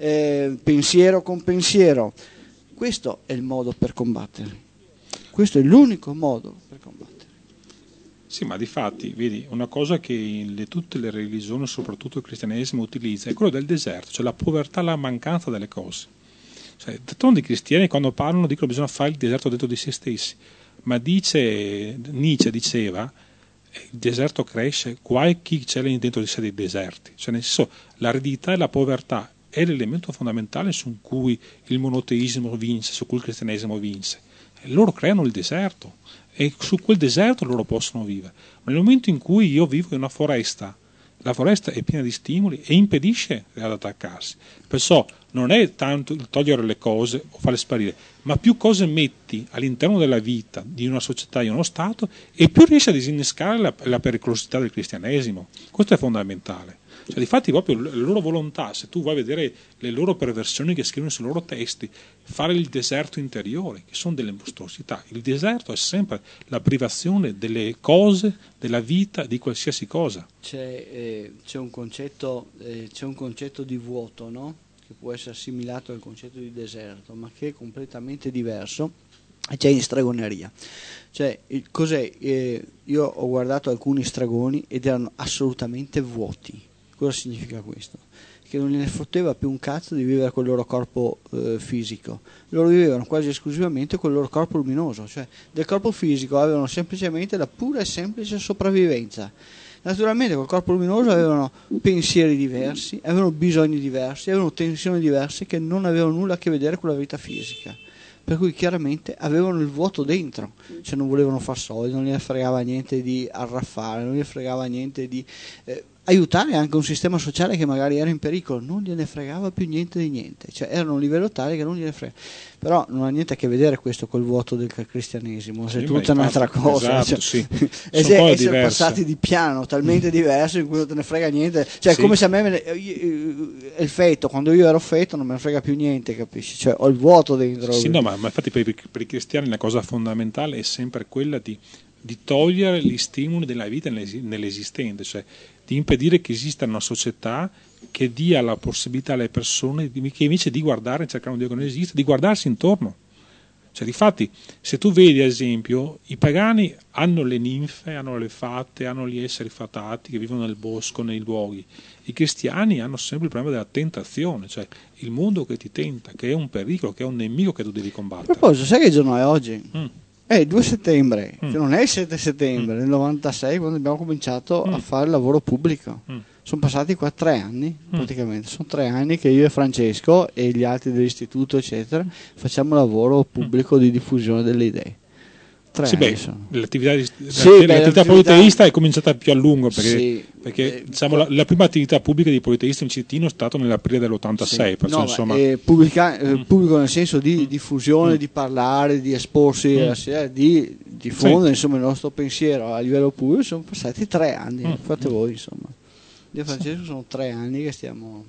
pensiero con pensiero. Questo è il modo per combattere, questo è l'unico modo per combattere. Sì, ma difatti, vedi, una cosa che tutte le religioni, soprattutto il cristianesimo, utilizza è quello del deserto, cioè la povertà, la mancanza delle cose. Cioè, d'altronde i cristiani quando parlano dicono che bisogna fare il deserto dentro di se stessi, ma Nietzsche diceva il deserto cresce, guai chi c'è dentro di sé dei deserti, cioè nel senso l'aridità e la povertà è l'elemento fondamentale su cui il monoteismo vince, su cui il cristianesimo vince. E loro creano il deserto e su quel deserto loro possono vivere. Ma nel momento in cui io vivo in una foresta, la foresta è piena di stimoli e impedisce ad attaccarsi. Perciò non è tanto il togliere le cose o farle sparire, ma più cose metti all'interno della vita di una società, di uno Stato, e più riesci a disinnescare la pericolosità del cristianesimo. Questo è fondamentale. Cioè, difatti proprio la loro volontà, se tu vai a vedere le loro perversioni che scrivono sui loro testi, fare il deserto interiore, che sono delle mostruosità. Il deserto è sempre la privazione delle cose, della vita, di qualsiasi cosa. C'è un concetto di vuoto, no? Che può essere assimilato al concetto di deserto, ma che è completamente diverso. C'è in stregoneria. Cioè, cos'è? Io ho guardato alcuni stregoni ed erano assolutamente vuoti. Cosa significa questo? Che non gliene fotteva più un cazzo di vivere col loro corpo fisico. Loro vivevano quasi esclusivamente col loro corpo luminoso, cioè del corpo fisico avevano semplicemente la pura e semplice sopravvivenza. Naturalmente col corpo luminoso avevano pensieri diversi, avevano bisogni diversi, avevano tensioni diverse che non avevano nulla a che vedere con la vita fisica. per cui chiaramente avevano il vuoto dentro, cioè non volevano far soldi, non gliene fregava niente di arraffare, non gliene fregava niente di aiutare anche un sistema sociale che magari era in pericolo, non gliene fregava più niente di niente, cioè erano a un livello tale che non gliene frega. Però non ha niente a che vedere questo col vuoto del cristianesimo, Sì, è tutta un'altra cosa, esatto, cioè, sì. essere passati di piano talmente diverso in cui non te ne frega niente, cioè Sì. come se a me il feto, quando io ero feto non me ne frega più niente, capisci? Cioè ho il vuoto dentro. Sì, no, ma infatti per i cristiani la cosa fondamentale è sempre quella di togliere gli stimoli della vita nell'esistente, cioè di impedire che esista una società che dia la possibilità alle persone che invece di guardare, cercare un Dio che non esiste, di guardarsi intorno. Cioè, difatti, se tu vedi, ad esempio, i pagani hanno le ninfe, hanno le fate, hanno gli esseri fatati che vivono nel bosco, nei luoghi. I cristiani hanno sempre il problema della tentazione, cioè il mondo che ti tenta, che è un pericolo, che è un nemico che tu devi A combattere. proposito, sai che giorno è oggi? È il 2 settembre, Mm. che non è il 7 settembre, nel 96 quando abbiamo cominciato a fare il lavoro pubblico. Sono passati qua 3 anni, praticamente, sono 3 anni che io e Francesco e gli altri dell'istituto, eccetera, facciamo lavoro pubblico di diffusione delle idee. 3 Sì, anni beh, sono. l'attività politeista è cominciata più a lungo perché, Sì. diciamo, la prima attività pubblica di politeista in Citino è stata nell'aprile dell'86, Sì. perciò No, insomma pubblico nel senso di diffusione, di parlare, di esporsi, di diffondere insomma il nostro pensiero a livello pubblico. Sono passati 3 anni, fate voi insomma. Io e Francesco sono 3 anni che stiamo.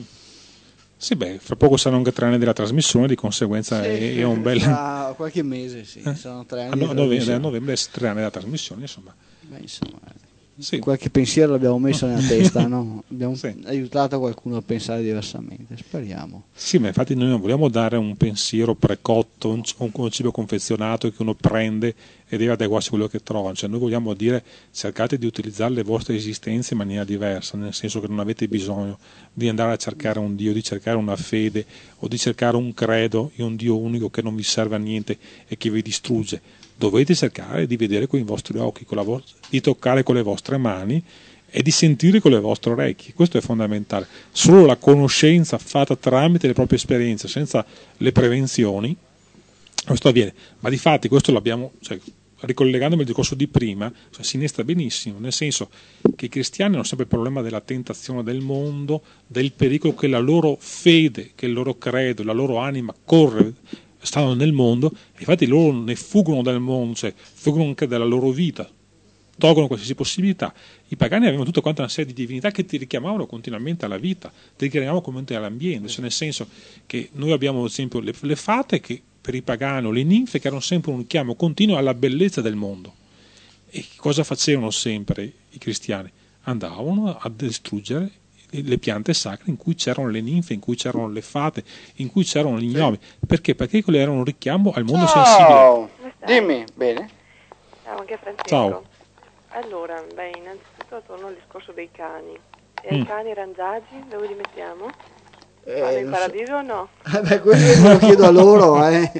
sì, beh, fra poco saranno anche 3 anni della trasmissione, di conseguenza è un bel Tra qualche mese, sì, saranno 3 anni. a novembre 3 anni della trasmissione, insomma. Beh, insomma, Sì. qualche pensiero l'abbiamo messo nella testa, no? Abbiamo Sì. aiutato qualcuno a pensare diversamente, speriamo. Sì, ma infatti noi non vogliamo dare un pensiero precotto, un cibo confezionato che uno prende e deve adeguarsi a quello che trova, cioè noi vogliamo dire cercate di utilizzare le vostre esistenze in maniera diversa, nel senso che non avete bisogno di andare a cercare un Dio, di cercare una fede o di cercare un credo in un Dio unico che non vi serve a niente e che vi distrugge. Dovete cercare di vedere con i vostri occhi, di toccare con le vostre mani e di sentire con le vostre orecchie. Questo è fondamentale. Solo la conoscenza fatta tramite le proprie esperienze, senza le prevenzioni, questo avviene. Ma di fatti questo l'abbiamo, cioè, ricollegandomi al discorso di prima, cioè, si innesta benissimo, nel senso che i cristiani hanno sempre il problema della tentazione del mondo, del pericolo che la loro fede, che il loro credo, la loro anima corre, stanno nel mondo, e infatti loro ne fuggono dal mondo, cioè fuggono anche dalla loro vita, tolgono qualsiasi possibilità. I pagani avevano tutta quanta una serie di divinità che ti richiamavano continuamente alla vita, ti richiamavano continuamente all'ambiente, cioè nel senso che noi abbiamo ad esempio le fate che per i pagani, o le ninfe che erano sempre un richiamo continuo alla bellezza del mondo. E cosa facevano sempre i cristiani? Andavano a distruggere le piante sacre in cui c'erano le ninfe, in cui c'erano le fate, in cui c'erano gli gnomi. Perché? Perché quello era un richiamo al mondo sensibile. Ciao, dimmi, bene. Ciao anche Francesco. Ciao. Allora, innanzitutto torno al discorso dei cani. E i cani rangiagi dove li mettiamo? Vanno in Non so. paradiso o no? Beh, questo me lo chiedo a loro,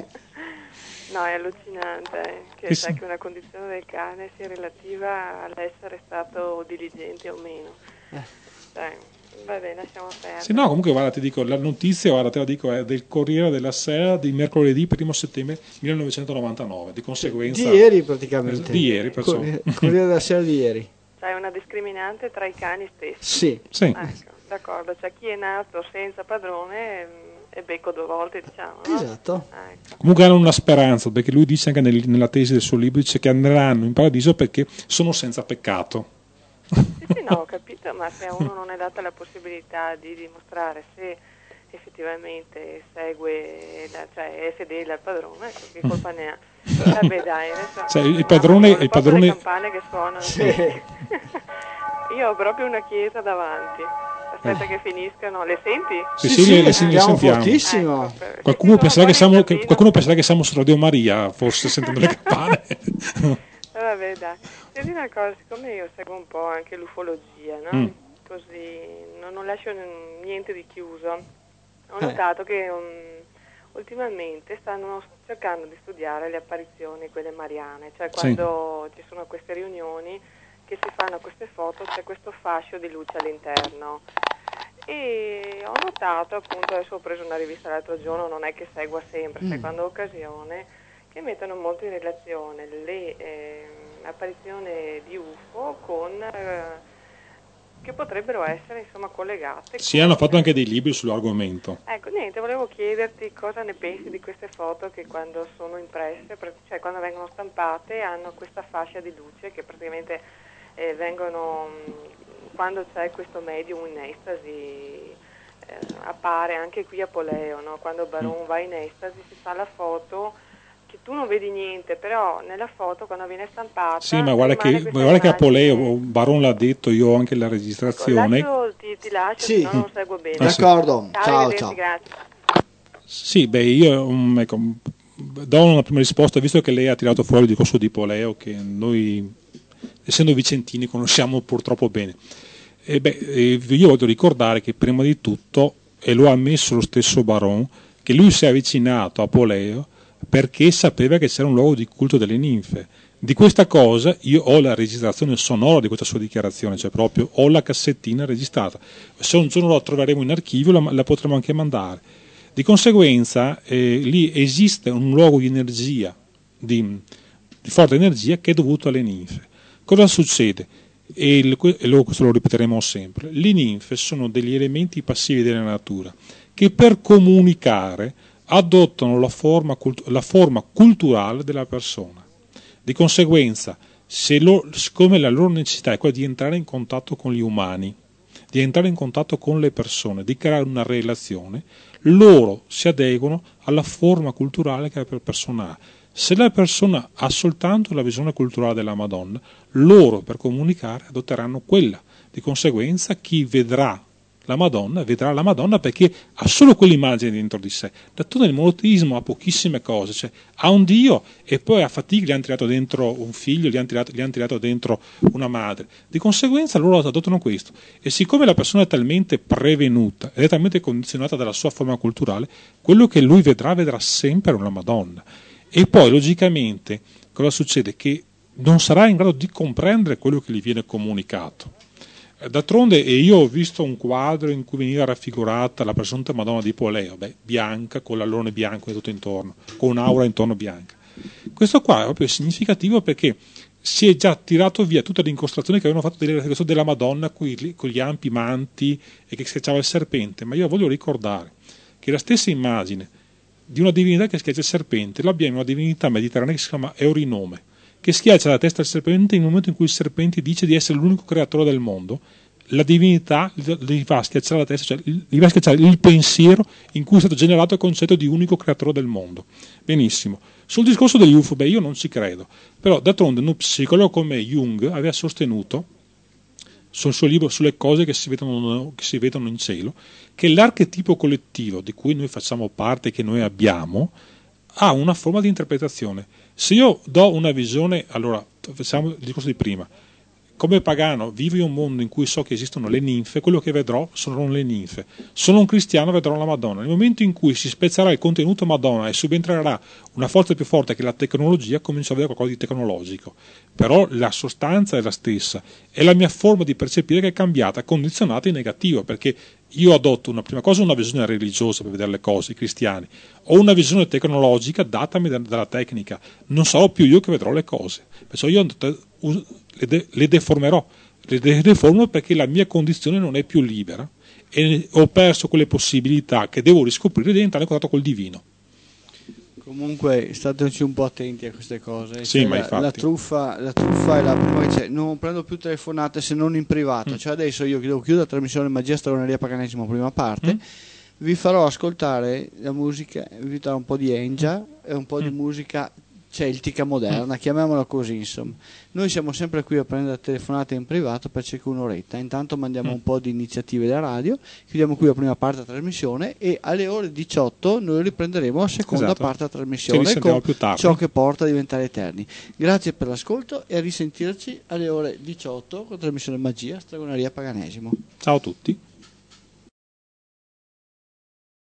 No, è allucinante Sì, sì. che una condizione del cane sia relativa all'essere stato diligente o meno. Cioè, va bene, lasciamo perdere. Sì, no, comunque guarda, ti dico, la notizia, guarda, te la dico, è del Corriere della Sera di mercoledì 1 settembre 1999, di conseguenza... Di ieri praticamente. Di ieri, perciò. Corriere della Sera di ieri. Cioè, una discriminante tra i cani stessi. Sì. Sì. Ecco, d'accordo. Cioè, chi è nato senza padrone è becco 2 volte, diciamo, no? Esatto. Ecco. Comunque hanno una speranza, perché lui dice anche nella tesi del suo libro, dice che andranno in paradiso perché sono senza peccato. Sì, no, ho capito, ma se a uno non è data la possibilità di dimostrare se effettivamente segue, cioè è fedele al padrone, ecco, che colpa ne ha? Vabbè, dai, adesso, Cioè, il padrone- le campane che suonano. Io ho proprio una chiesa davanti. Aspetta che finiscano, le senti? Sì, le sentiamo. fortissimo. Ecco, Qualcuno penserà che siamo, capito. qualcuno penserà che siamo su Radio Maria, forse sentendo le campane. Vabbè, dai. Senti una cosa, siccome io seguo un po' anche l'ufologia, no? Così non lascio niente di chiuso. Ho notato che ultimamente stanno cercando di studiare le apparizioni, quelle mariane, cioè quando ci sono queste riunioni che si fanno queste foto, c'è questo fascio di luce all'interno. e ho notato, appunto, adesso ho preso una rivista l'altro giorno, non è che segua sempre, sai, quando ho occasione, che mettono molto in relazione le apparizioni di UFO con che potrebbero essere, insomma, collegate. Sì, hanno fatto anche dei libri sull'argomento. Ecco, niente, volevo chiederti cosa ne pensi di queste foto che quando sono impresse, cioè quando vengono stampate, hanno questa fascia di luce che praticamente vengono, quando c'è questo medium in estasi, appare anche qui a Poleo, no? Quando Baron va in estasi si fa la foto che tu non vedi niente, però nella foto quando viene stampata sì, ma guarda che a Poleo Baron l'ha detto, io ho anche la registrazione. Ecco, ti lascio, sì, se no non seguo bene. D'accordo, ciao. Grazie. Sì, beh, io ecco, do una prima risposta, visto che lei ha tirato fuori il discorso di Poleo, che noi, essendo vicentini, conosciamo purtroppo bene. Io voglio ricordare che prima di tutto, e lo ha ammesso lo stesso Baron, che lui si è avvicinato a Poleo perché sapeva che c'era un luogo di culto delle ninfe. Di questa cosa io ho la registrazione sonora di questa sua dichiarazione, cioè proprio ho la cassettina registrata. Se un giorno la troveremo in archivio la potremo anche mandare. Di conseguenza lì esiste un luogo di energia, di forte energia, che è dovuto alle ninfe. Cosa succede? Questo lo ripeteremo sempre. Le ninfe sono degli elementi passivi della natura che per comunicare adottano la forma culturale della persona. Di conseguenza, siccome la loro necessità è quella di entrare in contatto con gli umani, di entrare in contatto con le persone, di creare una relazione, loro si adeguano alla forma culturale che la persona ha. Se la persona ha soltanto la visione culturale della Madonna, loro per comunicare adotteranno quella. Di conseguenza chi vedrà la Madonna perché ha solo quell'immagine dentro di sé. Dato nel monoteismo ha pochissime cose, cioè ha un Dio e poi a fatica gli hanno tirato dentro un figlio, gli hanno tirato dentro una madre. Di conseguenza loro adottano questo. E siccome la persona è talmente prevenuta ed è talmente condizionata dalla sua forma culturale, quello che lui vedrà sempre una Madonna. E poi logicamente cosa succede? Che non sarà in grado di comprendere quello che gli viene comunicato. D'altronde io ho visto un quadro in cui veniva raffigurata la presunta Madonna di Poleo, bianca, con l'allone bianco e tutto intorno, con un'aura intorno bianca. Questo qua è proprio significativo perché si è già tirato via tutta l'incostrazione che avevano fatto della Madonna con gli ampi manti e che schiacciava il serpente, ma io voglio ricordare che la stessa immagine di una divinità che schiaccia il serpente l'abbiamo in una divinità mediterranea che si chiama Eurinome, che schiaccia la testa del serpente nel momento in cui il serpente dice di essere l'unico creatore del mondo. La divinità gli fa schiacciare la testa, cioè gli va a schiacciare il pensiero in cui è stato generato il concetto di unico creatore del mondo. Benissimo. Sul discorso degli UFO, io non ci credo, però d'altronde un psicologo come Jung aveva sostenuto sul suo libro sulle cose che si vedono in cielo, che l'archetipo collettivo di cui noi facciamo parte, che noi abbiamo, ha una forma di interpretazione. Se io do una visione, allora facciamo il discorso di prima, come pagano vivo in un mondo in cui so che esistono le ninfe, quello che vedrò sono le ninfe. Sono un cristiano, vedrò la Madonna. Nel momento in cui si spezzerà il contenuto Madonna e subentrerà una forza più forte che la tecnologia, comincio a vedere qualcosa di tecnologico. Però la sostanza è la stessa. È la mia forma di percepire che è cambiata, condizionata in negativo, perché io adotto una prima cosa una visione religiosa per vedere le cose, i cristiani, o una visione tecnologica datami dalla tecnica. Non sarò più io che vedrò le cose. Perciò io le deformerò, deformo perché la mia condizione non è più libera e ho perso quelle possibilità che devo riscoprire di entrare in contatto col divino. Comunque stateci un po' attenti a queste cose. Sì, ma la truffa è la prima che c'è. Non prendo più telefonate se non in privato. Cioè adesso io devo chiudere la trasmissione Magia, Stregoneria, Paganesimo prima parte. Vi farò ascoltare la musica, vi darò un po' di Engia e un po' di musica celtica moderna, chiamiamola così, insomma. Noi siamo sempre qui a prendere telefonate in privato per circa un'oretta. Intanto mandiamo un po' di iniziative da radio, chiudiamo qui la prima parte della trasmissione e alle ore 18 noi riprenderemo la seconda parte della trasmissione con ciò che porta a diventare eterni. Grazie per l'ascolto e a risentirci alle ore 18 con la trasmissione Magia, Stregoneria, Paganesimo. Ciao a tutti.